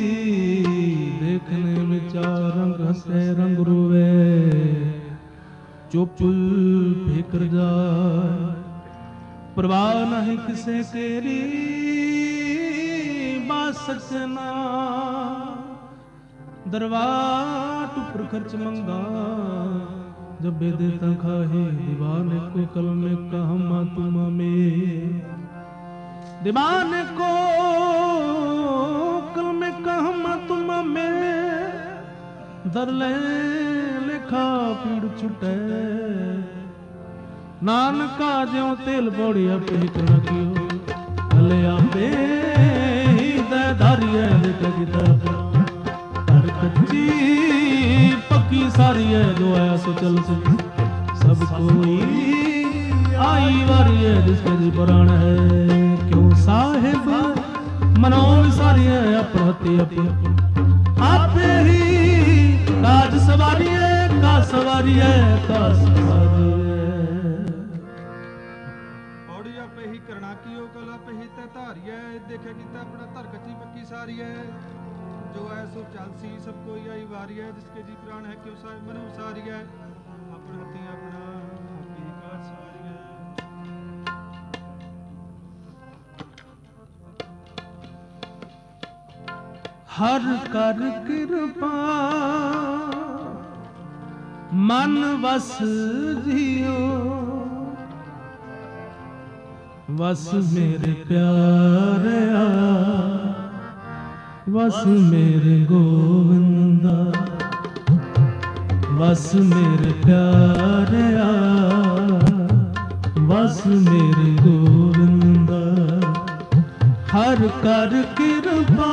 ਦੇਖਨੇ ਵਿਚਾਰ ਰੰਗ ਹਸੇ ਰੰਗ ਰੋਵੇ, ਚੁੱਪ ਫਿਕਰ ਜਾਏ, ਪ੍ਰਵਾਹ ਨਹੀਂ ਕਿਸੇ ਤੇਰੀ, ਬਾਤ ਸਚਨਾ दरबार टुपर खर्च मंगा, जब बेदे तखाहे दीवाने को कलमे कहमा तुम में, दीवाने को कलमे कहमा तुम में, दरले लिखा पीड़ छुटे, नानका ज्यों तेल बोड़िया पेट रखियो, हले आपे दे धारिया दे किताब कच्ची पक्की सारी है, जो आया सो चल से सब कोई आई वारी है, जिसके जी पुराण है क्यों साहिब मनो सारी है, अपनी अपनी आपे ही काज सवारी है, का सवारी है, का सवारी है। पौड़ी आपे ही करना की ओ कल आपे ही ते धारी है, देखे किता अपना धर कच्ची पक्की सारी है, जो है सो चलसी सब कोई आई वारी है, जिसके जी प्राण है क्यों सारे मनो सारी है, अपने हथी अपना आपी काज सवारी है। हर कर कृपा मन वस जियो, वस मेरे प्यारे वस मेरे गोविंदा, वस मेरे प्यारे वस मेरे गोविंदा, हर कर कृपा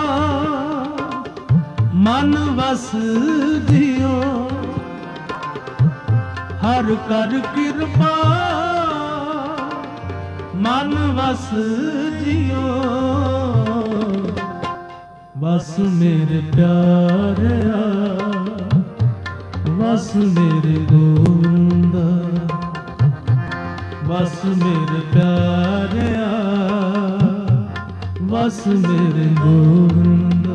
मन वस दियो, हर कर कृपा मन वस जियो, बस मेरे प्यारे बस मेरे गोविंदा, बस मेरे प्यारे बस मेरे गोविंदा।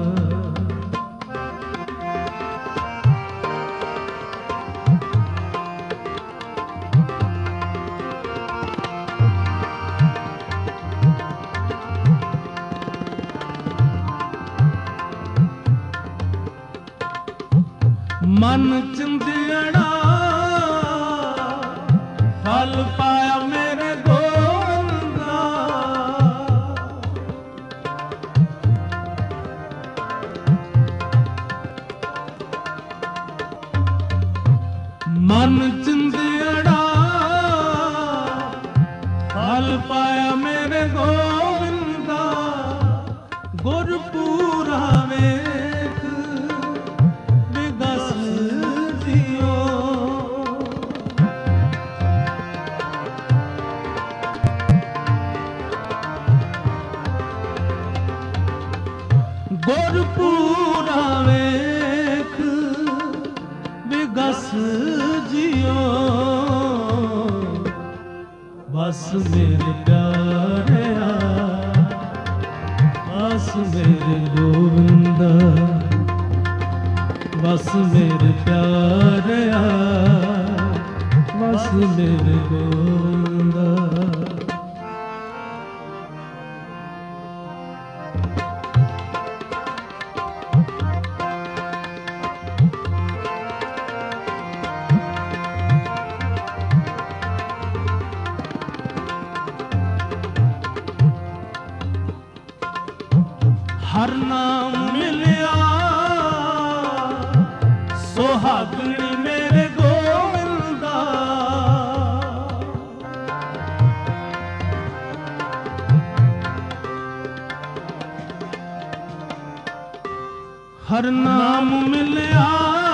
मन चिंदियड़ा फल पाया मेरे गोविंदा, मन चिंदियड़ा फल पाया मेरे गोविंदा, गुरपूरा वेख विगस जियो, गुरपूरा वेख विगस जियो, बस मेरे प्यारे बस मेरे गोविंदा, बस मेरे प्यारे बस मेरे गोविंदा। हर नाम मिलिया सुहागणी मेरे गोविंदा, हर नाम मिलिया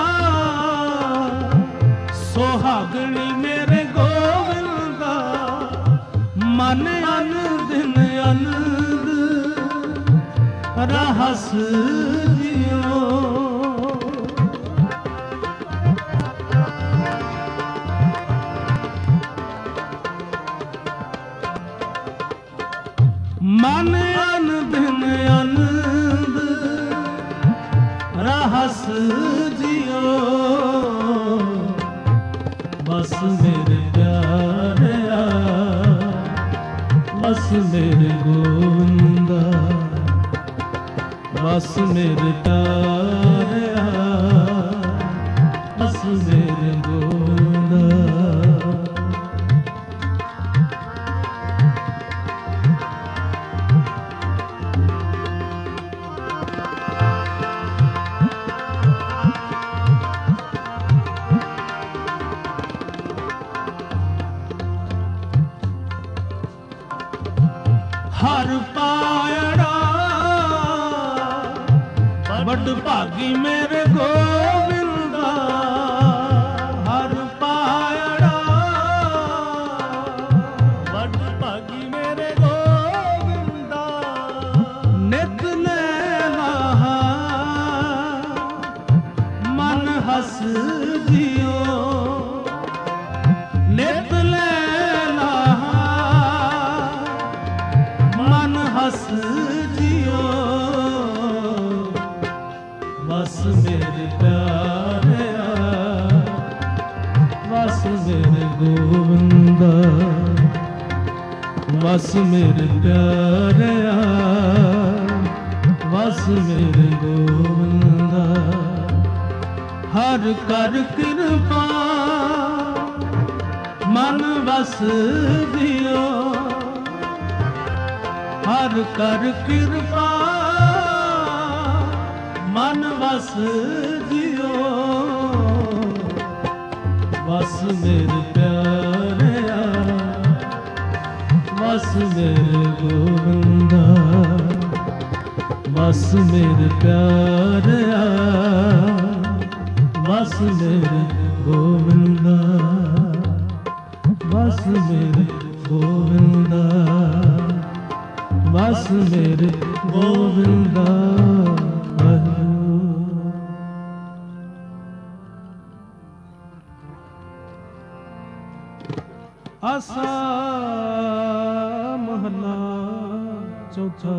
सुहागणी मेरे गोविंदा, मन अन दिन अनंद रहस जियो मन अन दिन आनंद रहस जियो बस मेरे प्यारे बस मेरे गोविंदा बस मेरे प्यारे बस मेरे गोविंदा हर पायड़ा बड़ भागी मेरे गोविंदा हर पायड़ा बड़ भागी मेरे गोविंदा नित नैना मन हस जियो नित नैना मन हस जियो बस मेरे प्यारे बस मेरे गोविंदा बस मेरे प्यारे बस मेरे गोविंदा हर कर कृपा मन बस दियो हर कर कृपा मन बस जियो बस मेरे प्यारे बस मेरे गोविंदा बस मेरे प्यारे बस मेरे गोविंदा बस मेरे गोविंदा बस मेरे गोविंदा आसा महला चौथा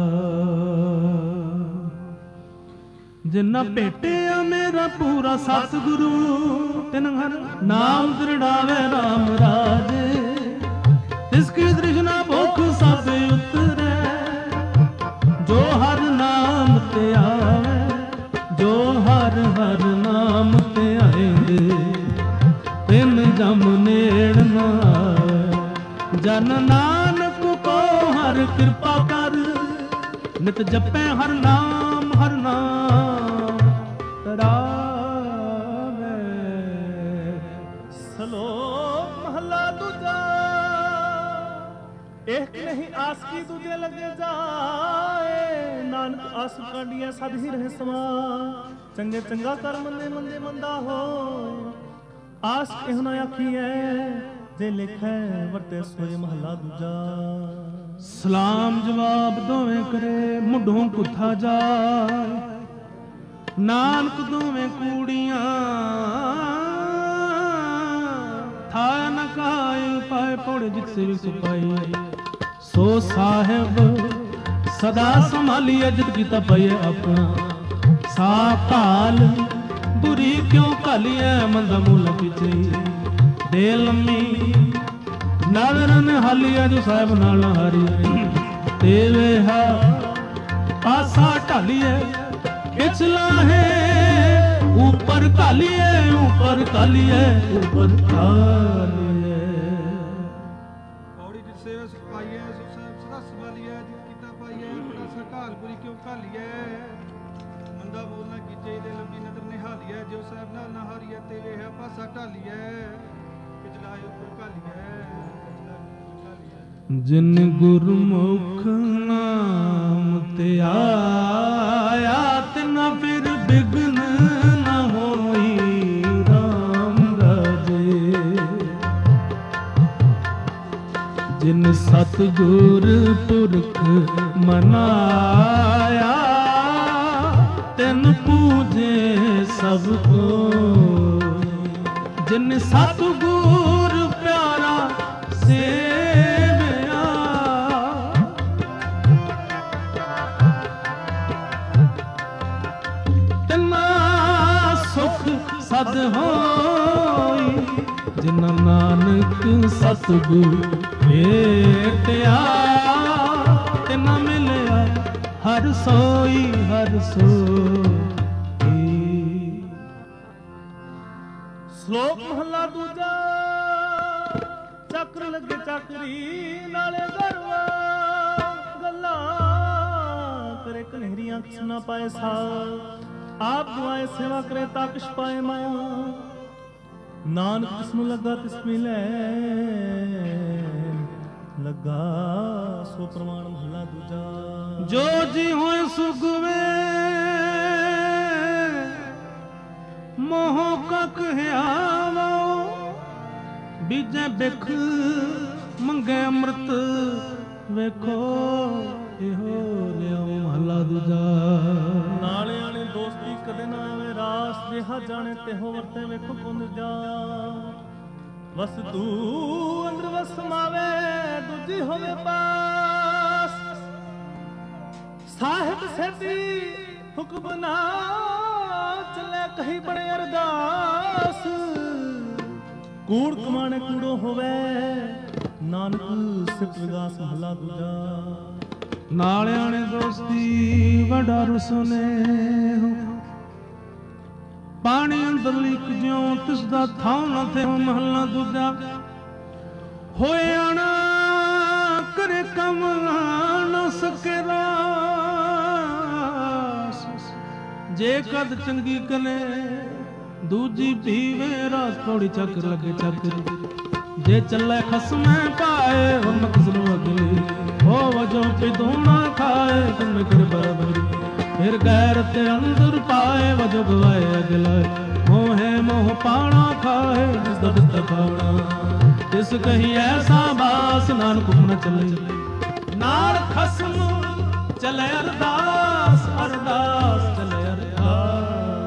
जिन्ना भेटिया मेरा पूरा सतगुरु तिन हर नाम दृढ़ावे राम राजे तिसकी तृष्णा भुख सब उतरे जो हर नाम ते आवे जो हर हर नाम ते आएंगे तिन जम नेड़ न आए जन नानक को हर कृपा कर नित जपे हर नाम तरावे सलोक महला दूजा एक नहीं आस की दूजे लगे जाए नानक आस कांडिया सद ही रहे समा चंगे चंगा कर मंदे मंदे मंदा हो आस एह ना आखी है जे लिखे वरते सोए महला दूजा सलाम जवाब दोवें करे मुंढों कुथा जाए नानक दोवें कूड़ियां था न काए पाए पौड़े जित से भी सुपाई सो साहेब सदा संभालिए जित की तपये अपना सा काल बुरी क्यों कालिए मंदा मूल पिछे दे लम्मी नादरन हालिया जो साहब नाल हारी तेवे हा पासा ढालिए पिछला है ऊपर कालिए ऊपर कालिए ऊपर कालिए पौड़ी जित सेवे सुख पाइए सुख साहब सदा संभालिए जित कीता पाइए बड़ा सा काल बुरी क्यों कालिए मंदा बोलना कीचे दे लंबी नदर निहालिए जो साहब नाल ना हारिए तेवे है पासा ढालिए पिछला है ऊपर कालिए जिन गुरमुख नाम ते आया तिना फिर बिघ्न न होई राम राजे जिन सतगुर पुरख मनाया ਜਿਨ ਸਤਿਗੁਰ ਪਿਆਰਾ ਸੇਵਿਆ ਤਿਨਾ ਸੁਖ ਸਦ ਹੋਈ ਜਿਨ ਨਾਨਕ ਸਤਿਗੁਰ ਭੇਟਿਆ ਤਿਨਾ ਮਿਲਿਆ ਹਰ ਸੋਈ ਹਰ ਸੋਈ। ਸ਼ਲੋਕ ਮਹਲਾ ਦੂਜਾ। ਚੱਕਰ ਲੱਗੇ ਚੱਕਰੀ ਨਾਲੇ ਗਰਵਾ ਗੱਲਾਂ ਕਰੇ ਕਨਹਿਰੀਆਂ ਕਿਸ ਨਾ ਪਾਏ ਸਾ ਆਪ ਦੁਆਏ ਸੇਵਾ ਕਰੇ ਤਾਂ ਕਿਛ ਪਾਏ ਮਾਇਆ ਨਾਨਕ ਕਿਸ ਨੂੰ ਲੱਗਾ ਤਿਸ ਮਿਲੇ ਲੱਗਾ ਸੋ ਪ੍ਰਮਾਣ ਮਹਲਾ ਦੂਜਾ। ਜੋ ਜੀ ਹੋਏ ਸੁਗਵੇ ਮੋਹ ਕਾ ਕਹਿਆਵੋ ਬੀਜੇ ਬਿਖ ਮੰਗੇ ਅੰਮ੍ਰਿਤ ਵੇਖੋ ਇਹੋ ਲਿਓ ਮਹਲਾ ਦੂਜਾ। ਨਾਲੇ ਆਣੇ ਦੋਸਤੀ ਕਦੇ ਨਾ ਆਵੇ ਰਾਸ ਜਿਹਾ ਜਾਣੇ ਤਿਹੋ ਵਰਤੇ ਵੇਖੋ ਕੋ ਨਿਰਜਾ ਵਸ ਤੂੰ ਅੰਦਰ ਵਸ ਮਾਵੇ ਦੂਜੀ ਹੋਵੇ ਪਾਸ ਸਾਹਿਬ ਸੇਤੀ ਹੁਕਮ ਨਾ ਚਲੇ ਕਹੀ ਬੜੇ ਅਰਦਾਸ ਕੂੜ ਕਮਾਣੇ ਕੂੜੋ ਹੋਵੇ ਨਾਨਕ ਸਿਫਤ ਵਿਗਾਸ ਮਹਲਾ ਦੂਜਾ। ਨਾਲਿਆਂ ਨੇ ਦੋਸਤੀ ਵਡਾ ਰੁਸਨੇ ਪਾਣੀ ਅੰਦਰ ਲੀਕ ਜਿਉ ਤਿਸ ਦਾ ਥਾਂ ਨਾ ਥੇ ਮਹਲਾ ਦੂਜਾ। ਹੋਏ ਆਣਾ ਕਰੇ ਕਮ ਨਾ ਸਕੇ ਰਾਸ ਜੇ ਕਦ ਚੰਗੀ ਕਲੇ ਦੂਜੀ ਪੀਵੇ ਰਾਸ ਥੋੜੀ ਚੱਕਰ ਲੱਗੇ ਚੱਕਰ ਜੇ ਚੱਲੇ ਖਸਮੇ ਪਾਏ ਹਮ ਕਿਸ ਨੂੰ ਅਗਲੇ ਹੋ ਵਜੋ ਪਿਦੂਣਾ ਖਾਏ ਤੁਮ ਕਰ ਬਰਾਬਰੀ ਫਿਰ ਗੈਰ ਤੇ ਅੰਦਰ ਪਾਏ ਵਜੋ ਗਵਾਏ ਅਗਲਾ ਮੋਹੇ ਮੋਹ ਪਾਣਾ ਖਾਏ ਜਿਸ ਦਾ ਦਿੱਤਾ ਪਾਉਣਾ ਤਿਸ ਕਹੀ ਐਸਾ ਬਾਸ ਨਾਨਕ ਹੁਕਮ ਚੱਲੇ ਨਾਲ ਖਸਮ ਚਲੇ ਅਰਦਾਸ ਅਰਦਾਸ ਚਲੇ ਅਰਦਾਸ।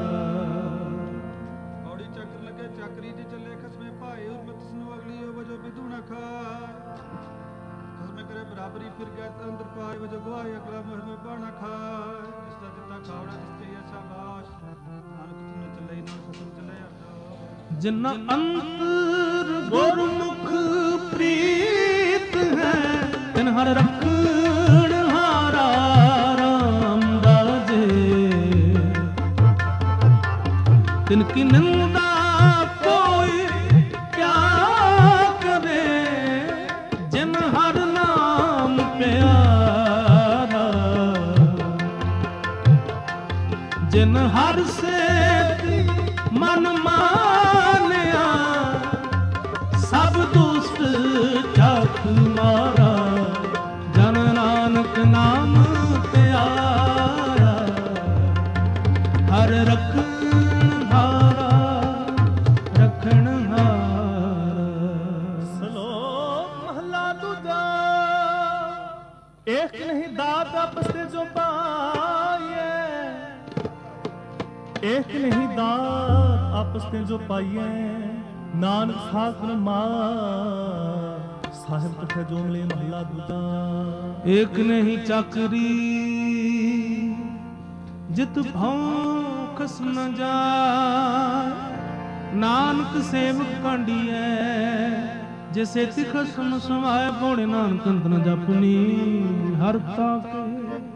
ਔੜੀ ਚੱਕਰ ਲੱਗੇ ਚੱਕਰੀ ਦੀ ਚੱਲੇ ਖਸਮੇ ਭਾਏ ਉਰਮਤ ਨੂੰ ਅਗਲੀ ਹੋ ਵਜੋ ਬਿਦੂਣਾ ਖਾਏ ਖਸਮੇ ਕਰੇ ਬਰਾਬਰੀ ਫਿਰ ਗਏ ਅੰਦਰ ਪਾਏ ਵਜੋ ਗਵਾਏ ਅਗਲਾ ਮੋਹ ਮੇ ਪਾਣਾ ਖਾਏ ਜਿਸ ਦਾ ਦਿੱਤਾ ਖਾਵੜਾ ਜਿਸ ਤੇ ਐਸਾ ਬਾਸ ਨਾਨਕ ਹੁਕਮ ਚੱਲੇ ਨਾਲ ਖਸਮ ਚਲੇ ਅਰਦਾਸ। ਜਿਨ ਅੰਤਰ ਗੁਰਮੁਖ ਪ੍ਰੀਤ ਹੈ ਤਿਨ ਹਰ ਰੱਖਣ ਹਾਰਾ ਰਾਮ ਦਾਜੇ ਤਿਨ ਕੀ ਨਿੰਦਾ ਕੋਈ ਕਿਆ ਕਰੇ ਜਿਨ ਹਰ ਨਾਮ ਪਿਆਰਾ ਜਿਨ ਹਰ ਸੇ ਮਨ ਮਾਨਿਆ ਸਭ ਦੁਸ਼ਟ ਚੱਕ ਮਾਰਾ ਜਨ ਨਾਨਕ ਨਾਮ ਪਿਆਰਾ ਹਰ ਰੱਖਣ ਹਾਰਾ ਰੱਖਣ ਹਾਰਾ। ਸ਼ਲੋਕ ਮਹਲਾ ਦੂਜਾ। ਇੱਕ ਨਹੀਂ ਦਾਤ ਆਪਸ ਤੇ ਜੋ ਪਾਈਏ एक नहीं दात आपस में जो पाइए नानक सागर मार साहिब कथे जो मिले महला दूजा। एक नहीं चाकरी जित भाव खस न जाए नानक सेवक कांडिए जैसे तिखसम समाए बोले नानक अंत न जपनी हर ताके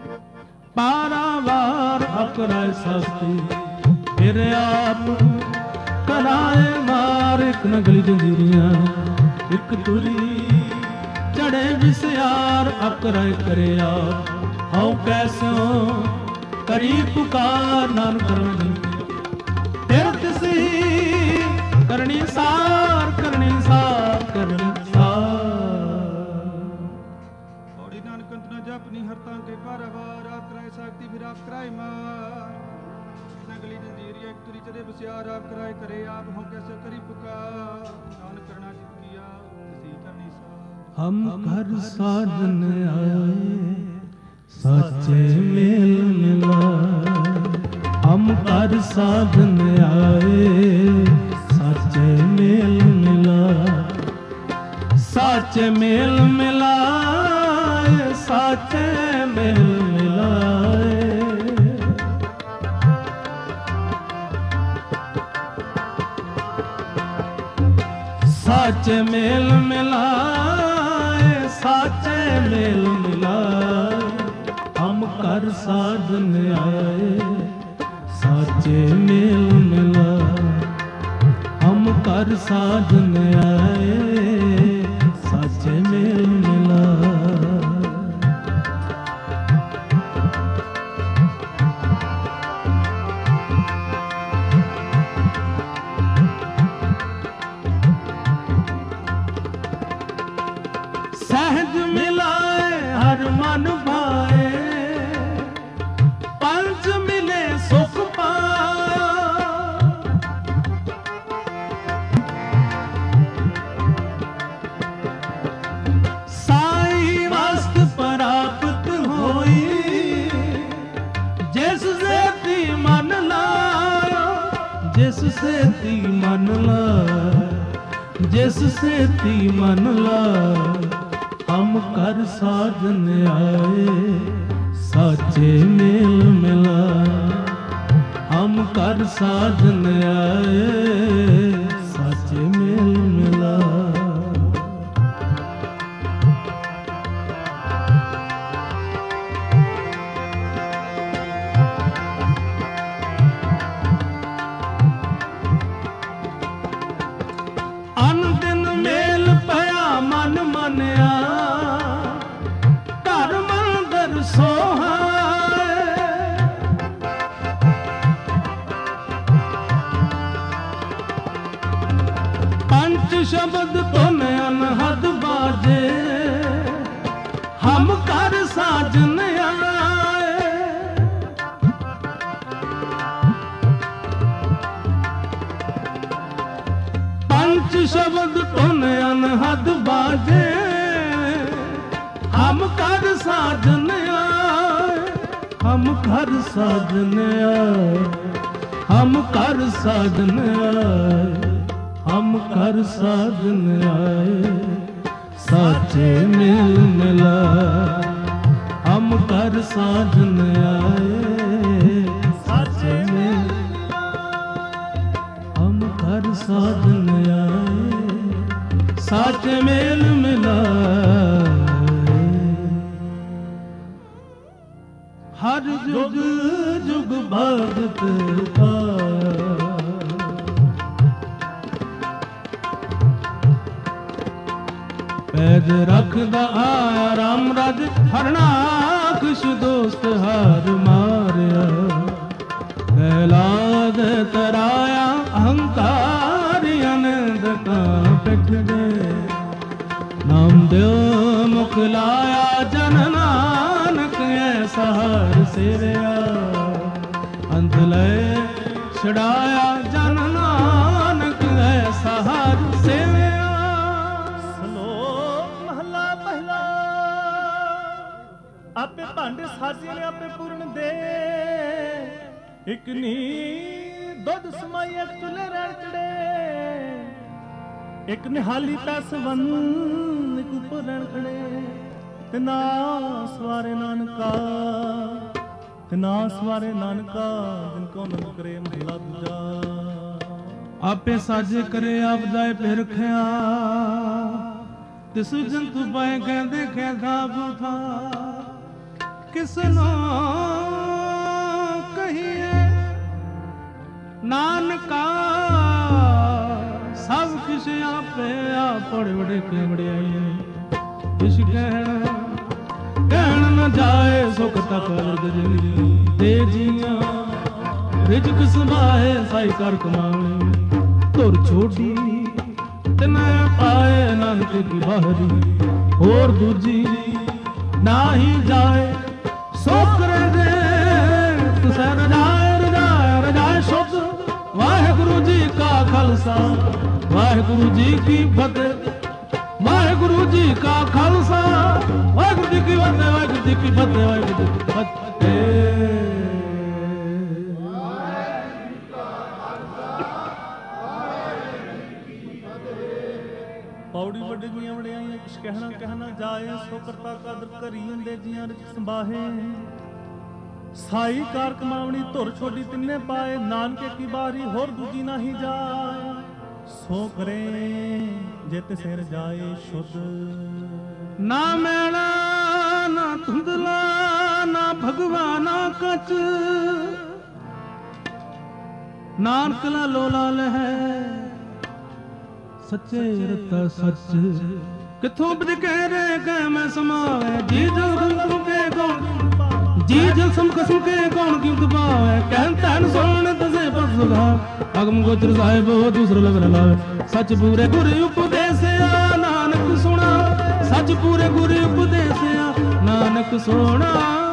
पारावार अकराय शास्त्री फिर आप कराए मार एक नगली जंजीरियां एक तुरी चढ़े विस्यार अकराय करे आप हाउ कैसो करी पुकार नान करनी फिर तिसी करनी सार करनी सार करनी सार। ਔੜੀ ਨਾਨਕ ਅੰਤ ਨਾ ਜਪਨੀ ਹਰ ਤਾਂ ਕੇ ਪਾਰਾਵਾਰ ਆਪ ਕਰਾਏ ਸ਼ਕਤੀ ਫਿਰ ਆਪ ਕਰਾਏ ਮਾਰ ਨਗਲੀ ਜੰਜੀਰੀਆ ਇੱਕ ਤੁਰੀ ਚੜੇ ਬਸਿਆਰ ਆਪ ਕਰਾਏ ਕਰੇ ਆਪ ਹੋਂ ਕੈਸੇ ਕਰੀ ਪੁਕਾਰ ਨਾਨਕ ਕਰਨਾ ਜਿਤ ਕੀਆ ਤਿਸੀ ਕਰਨੀ ਸਾਰ। हम घर साजन आए साचे मेल मिला हम घर साजन आए साचे मेल साचे मेल मिलाए, साचे मेल मिलाए। साचे मेल मिलाए, साचे मेल मिलाए, हम कर साधन आए, साचे मेल मिलाए, हम कर साधन आए, साचे मेल मिलाए। सहज मिलाए हर मन भाए, पंच मिले सुख पाया। साई वस्त प्राप्त होई, जिससे ती मन लाया, जिससे ती मन लाया, जिससे ती मन लाया। हम कर साधन आए, साचे मेल मिलाए, हम कर साधन आए, साचे मेल मिलाए। अन दिन मेल पया मन मनिया, घर मंदिर सोहाए। पंच शब्द तुम अनहद बाजे, हम कर साजन आए। पंच शब्द तुम अनहद बाजे, हम कर साजन आए, हम कर साजन आए, हम कर साजन आए, हम कर साजन आए, साचे मेल मिलाए, हम कर साजन आए, साचे मेल, हम कर साजन आए, साचे मेल मिलाए। हर जुग जुग भगत पाया, पैद रखदा आया राम राज, हरनाकश दोस्त हार मारिया। कैलाद तराया अहंकार आनंद का पिठ गए, नाम देव मुख लाया जन नानक ऐसा हर सिरया। अंत लय छड़ाया जन नानक ऐसा हर सिरया। ਸ਼ਲੋਕ ਮਹਲਾ ਪਹਿਲਾ। ਆਪੇ ਭਾਂਡੇ ਸਾਜੇ ਨੇ ਆਪੇ ਪੂਰਨ ਦੇ, ਇਕ ਨੀ ਦੁੱਧ ਸਮਾਈ ਇੱਕ ਚੁੱਲ੍ਹੇ ਰਹਿਣ ਚੜੇ। ਇੱਕ ਨਿਹਾਲੀ ਪੈਸ ਵੰਨ ਇੱਕ ਉੱਪਰ ਰਹਿਣ ਖੜੇ। ਤੇ ਨਾ ਸਵਾਰੇ ਨਾਨਕਾ, ਤੇ ਨਾ ਸਵਾਰੇ ਨਾਨਕਾ, ਜਿਨ ਕੋ ਨੰਦ ਕਰੇ ਮਹਲਾ ਦੂਜਾ। ਆਪੇ ਸਾਜੇ ਕਰੇ ਆਪ ਜਾਏ ਫਿਰ ਰਖਿਆ, ਤਿਸ ਜੰਤੂ ਪਾਏ ਕਹਿੰਦੇ ਖੈਦਾ ਬੂਥਾ। ਕਿਸ ਨੂੰ ਕਹੀਏ ਨਾਨਕਾ, ਸਭ ਕਿਛ ਆਪੇ ਆਪ ਬੜੇ ਬੜੇ ਕੇ ਵਡਿਆਈ। ਕਿਛ ਕਹਿਣ ਨ ਜਾਏ ਸੁਖ ਤਕ ਅਰਦਨੀ ਦੇ ਜੀਆਂ। ਰਿਜਕ ਸਮਾਏ ਸਾਈ ਕਰ ਕਮਾਵੇ, ਧੁਰ ਛੋਟੀ ਤਿਨੈ ਪਾਏ ਨਾਨਕ ਕੀ ਬਾਹਰੀ। ਹੋਰ ਦੂਜੀ ਨਾਹੀ ਜਾਏ ਸੋਕਰੇ ਦੇ, ਤੁਸੈ ਰਜਾਏ ਰਜਾਏ ਰਜਾਏ ਸ਼ੁੱਧ। ਵਾਹਿਗੁਰੂ ਜੀ ਕਾ ਖਾਲਸਾ ਵਾਹਿਗੁਰੂ ਜੀ ਕੀ ਫਤਿਹ। ਵਾਹਿਗੁਰੂ ਜੀ ਕਾ ਖਾਲਸਾ ਵਾਹਿਗੁਰੂ ਜੀ ਕੀ ਫਤਿਹ। ਵਾਹਿਗੁਰੂ ਜੀ ਕੀ ਫਤਿਹ। ਵਾਹਿਗੁਰੂ ਜੀ ਕੀ ਫਤਿਹ। ਪੌੜੀ ਵੱਡੇ ਦੀਆਂ ਵਡਿਆਈਆਂ ਕਿਛ ਕਹਿਣਾ ਕਹਿਣਾ ਜਾਏ, ਸੋ ਕਰਤਾ ਕਦਰ ਕਰੀ ਹੁੰਦੇ ਜੀਆਂ ਰਚ ਸੰਭਾਹੇ। ਸਾਈ ਕਾਰ ਕਮਾਵਣੀ ਧੁਰ ਛੋਡੀ ਤਿੰਨੇ ਪਾਏ, ਨਾਨਕੇ ਕੀ ਬਾਰੀ ਹੋਰ ਦੂਜੀ ਨਹੀਂ ਜਾਏ। ਸੋ ਕਰੇ ਜੇ ਤੇ ਸਿਰ ਜਾਏ ਸ਼ੁੱਧ। ਨਾ ਮੈਲਾ ਨਾ ਧੁੰਦਲਾ ਨਾ ਭਗਵਾਨਾ ਕਚ, ਨਾਨਕ ਲਾ ਲੋਲਾ ਲਹਿ ਸੱਚੇ ਰਤਾ ਸੱਚ। ਕਿੱਥੋਂ ਬਜ ਕਹਿ ਰੇ ਕਹਿ ਮੈਂ ਸਮਾਵੇ, ਜੀ ਜੋ ਖਸਮ ਕੇ ਕੌਣ, ਜੀ ਜੋ ਖਸਮ ਕੇ ਕੌਣ ਕਿਉਂ ਦਬਾਵੇ। ਕਹਿਣ ਤੈਨ ਸੁਣ ਤਸੇ ਪਸਗਾ, ਅਗਮ ਗੋਚਰ ਸਾਹਿਬ ਦੂਸਰ ਲਗਨ ਲਾਵੇ। ਸੱਚ ਪੂਰੇ ਗੁਰ ਉਪਦੇਸਿਆ ਨਾਨਕ ਸੁਣਾ, ਸੱਚ ਪੂਰੇ ਗੁਰ ਉਪਦੇਸਿਆ ਨਾਨਕ ਸੋਹਣਾ।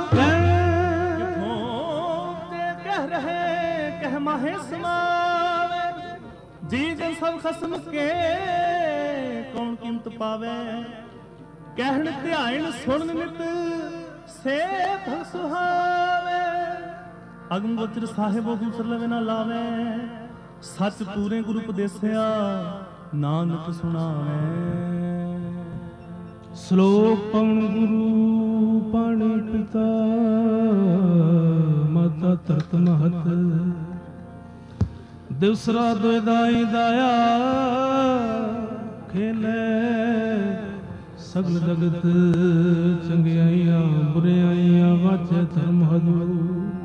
ਕਿਥੋਂ ਤੇ ਕਹਿ ਰਹੇ ਕਹਿ ਮਾਹੇ ਸਮਾਵੇ, ਜੀ ਜਨ ਸਭ ਖਸਮ ਕੇ ਕੌਣ ਕੀਮਤ ਪਾਵੇ। ਕਹਿਣ ਧਿਆਨ ਸੁਣ ਨਿਤ ਸੇ ਭਗ ਸੁਹਾਵੇ। ਅਗਮ ਗੋਚਰ ਸਾਹਿਬ ਦੂਸਰ ਲਵੇ ਨਾ ਲਾਵੇ। ਸੱਚ ਪੂਰੇ ਗੁਰੂ ਉਪਦੇਸਿਆ ਨਾਨਕ ਸੁਣਾਵੇ। ਸ਼ਲੋਕ ਪਵਨ ਗੁਰੂ ਪਾਣੀ ਪਿਤਾ, ਮਾਤਾ ਧਰਤ ਮਹਤ। ਦਿਵਸਰਾ ਦੁਇਦਾਈ ਦਾਇਆ, ਖੇਲੇ ਸਗਲ ਜਗਤ। ਚੰਗਿਆਈਆਂ ਬੁਰਿਆਈਆਂ ਵਾਚੇ ਧਰਮ ਹਦੂ।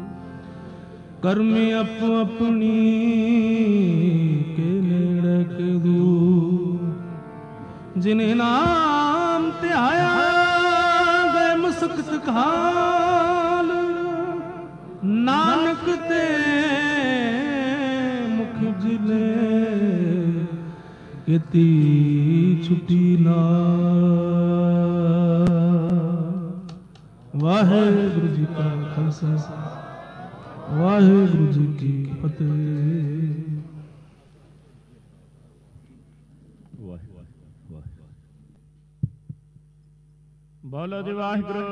ਕਰਮੀ ਆਪੋ ਆਪਣੀ ਕੇ ਨੇੜੇ ਕੇ ਦੂ। ਜਿਨੇ ਨਾਮ ਧਿਆਇਆ ਗਏ ਮੁਸਕਤ ਖਾਲ, ਨਾਨਕ ਤੇ ਮੁਖ ਜਿਲੇ ਕੀਤੀ ਛੁੱਟੀ ਨਾ। ਵਾਹਿਗੁਰੂ ਜੀ ਕਾ ਖਾਲਸਾ, ਵਾਹਿਗੁਰੂ ਜੀ ਕੀ ਫਤਿਹ। ਬੋਲੋ ਜੀ ਵਾਹਿਗੁਰੂ।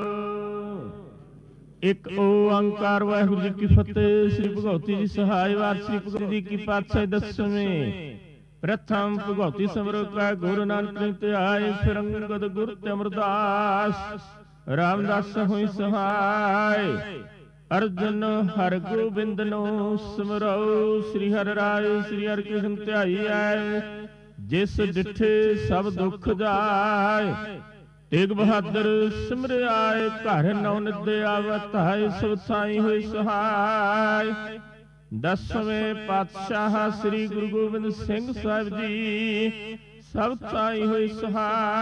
ਇੱਕ ਓੰਕਾਰ ਵਾਹਿਗੁਰੂ ਜੀ ਕੀ ਫਤਿਹ। ਸ੍ਰੀ ਭਗਉਤੀ ਜੀ ਸਹਾਇ ਵਾਰ ਸ੍ਰੀ ਭਗਉਤੀ ਜੀ ਕੀ ਪਾਤਸ਼ਾਹੀ ਦਸਵੇਂ। ਪ੍ਰਥਮ ਭਗਉਤੀ ਸਮਰੋ ਕਾ ਗੁਰੂ ਨਾਨਕ ਤੇ ਆਏ, ਫਿਰ ਅੰਗਦ ਗੁਰ ਤੇ ਅਮਰਦਾਸ ਰਾਮਦਾਸ ਹੋਈ ਸਹਾਇ। ਅਰਜਨ ਹਰ ਗੋਬਿੰਦ ਨੂੰ ਸਿਮਰੋ, ਸ੍ਰੀ ਹਰਿ ਰਾਏ ਸ੍ਰੀ ਹਰਿ ਕ੍ਰਿਸ਼ਨ ਧਿਆਈ ਆਏ। ਜਿਸ ਡਿਠੇ ਸਭ ਦੁੱਖ ਜਾਏ, ਤੇਗ ਬਹਾਦਰ ਸਿਮਰਿਆਏ। ਘਰ ਨੌ ਨਿਦੇ ਆਵਤ ਹੈ, ਸਭ ਥਾਈ ਹੋਈ ਸਹਾਇ। ਦਸਵੇਂ ਪਾਤਸ਼ਾਹ ਸ੍ਰੀ ਗੁਰੂ ਗੋਬਿੰਦ ਸਿੰਘ ਸਾਹਿਬ ਜੀ, ਸਭ ਥਾਈ ਹੋਈ ਸਹਾਇ।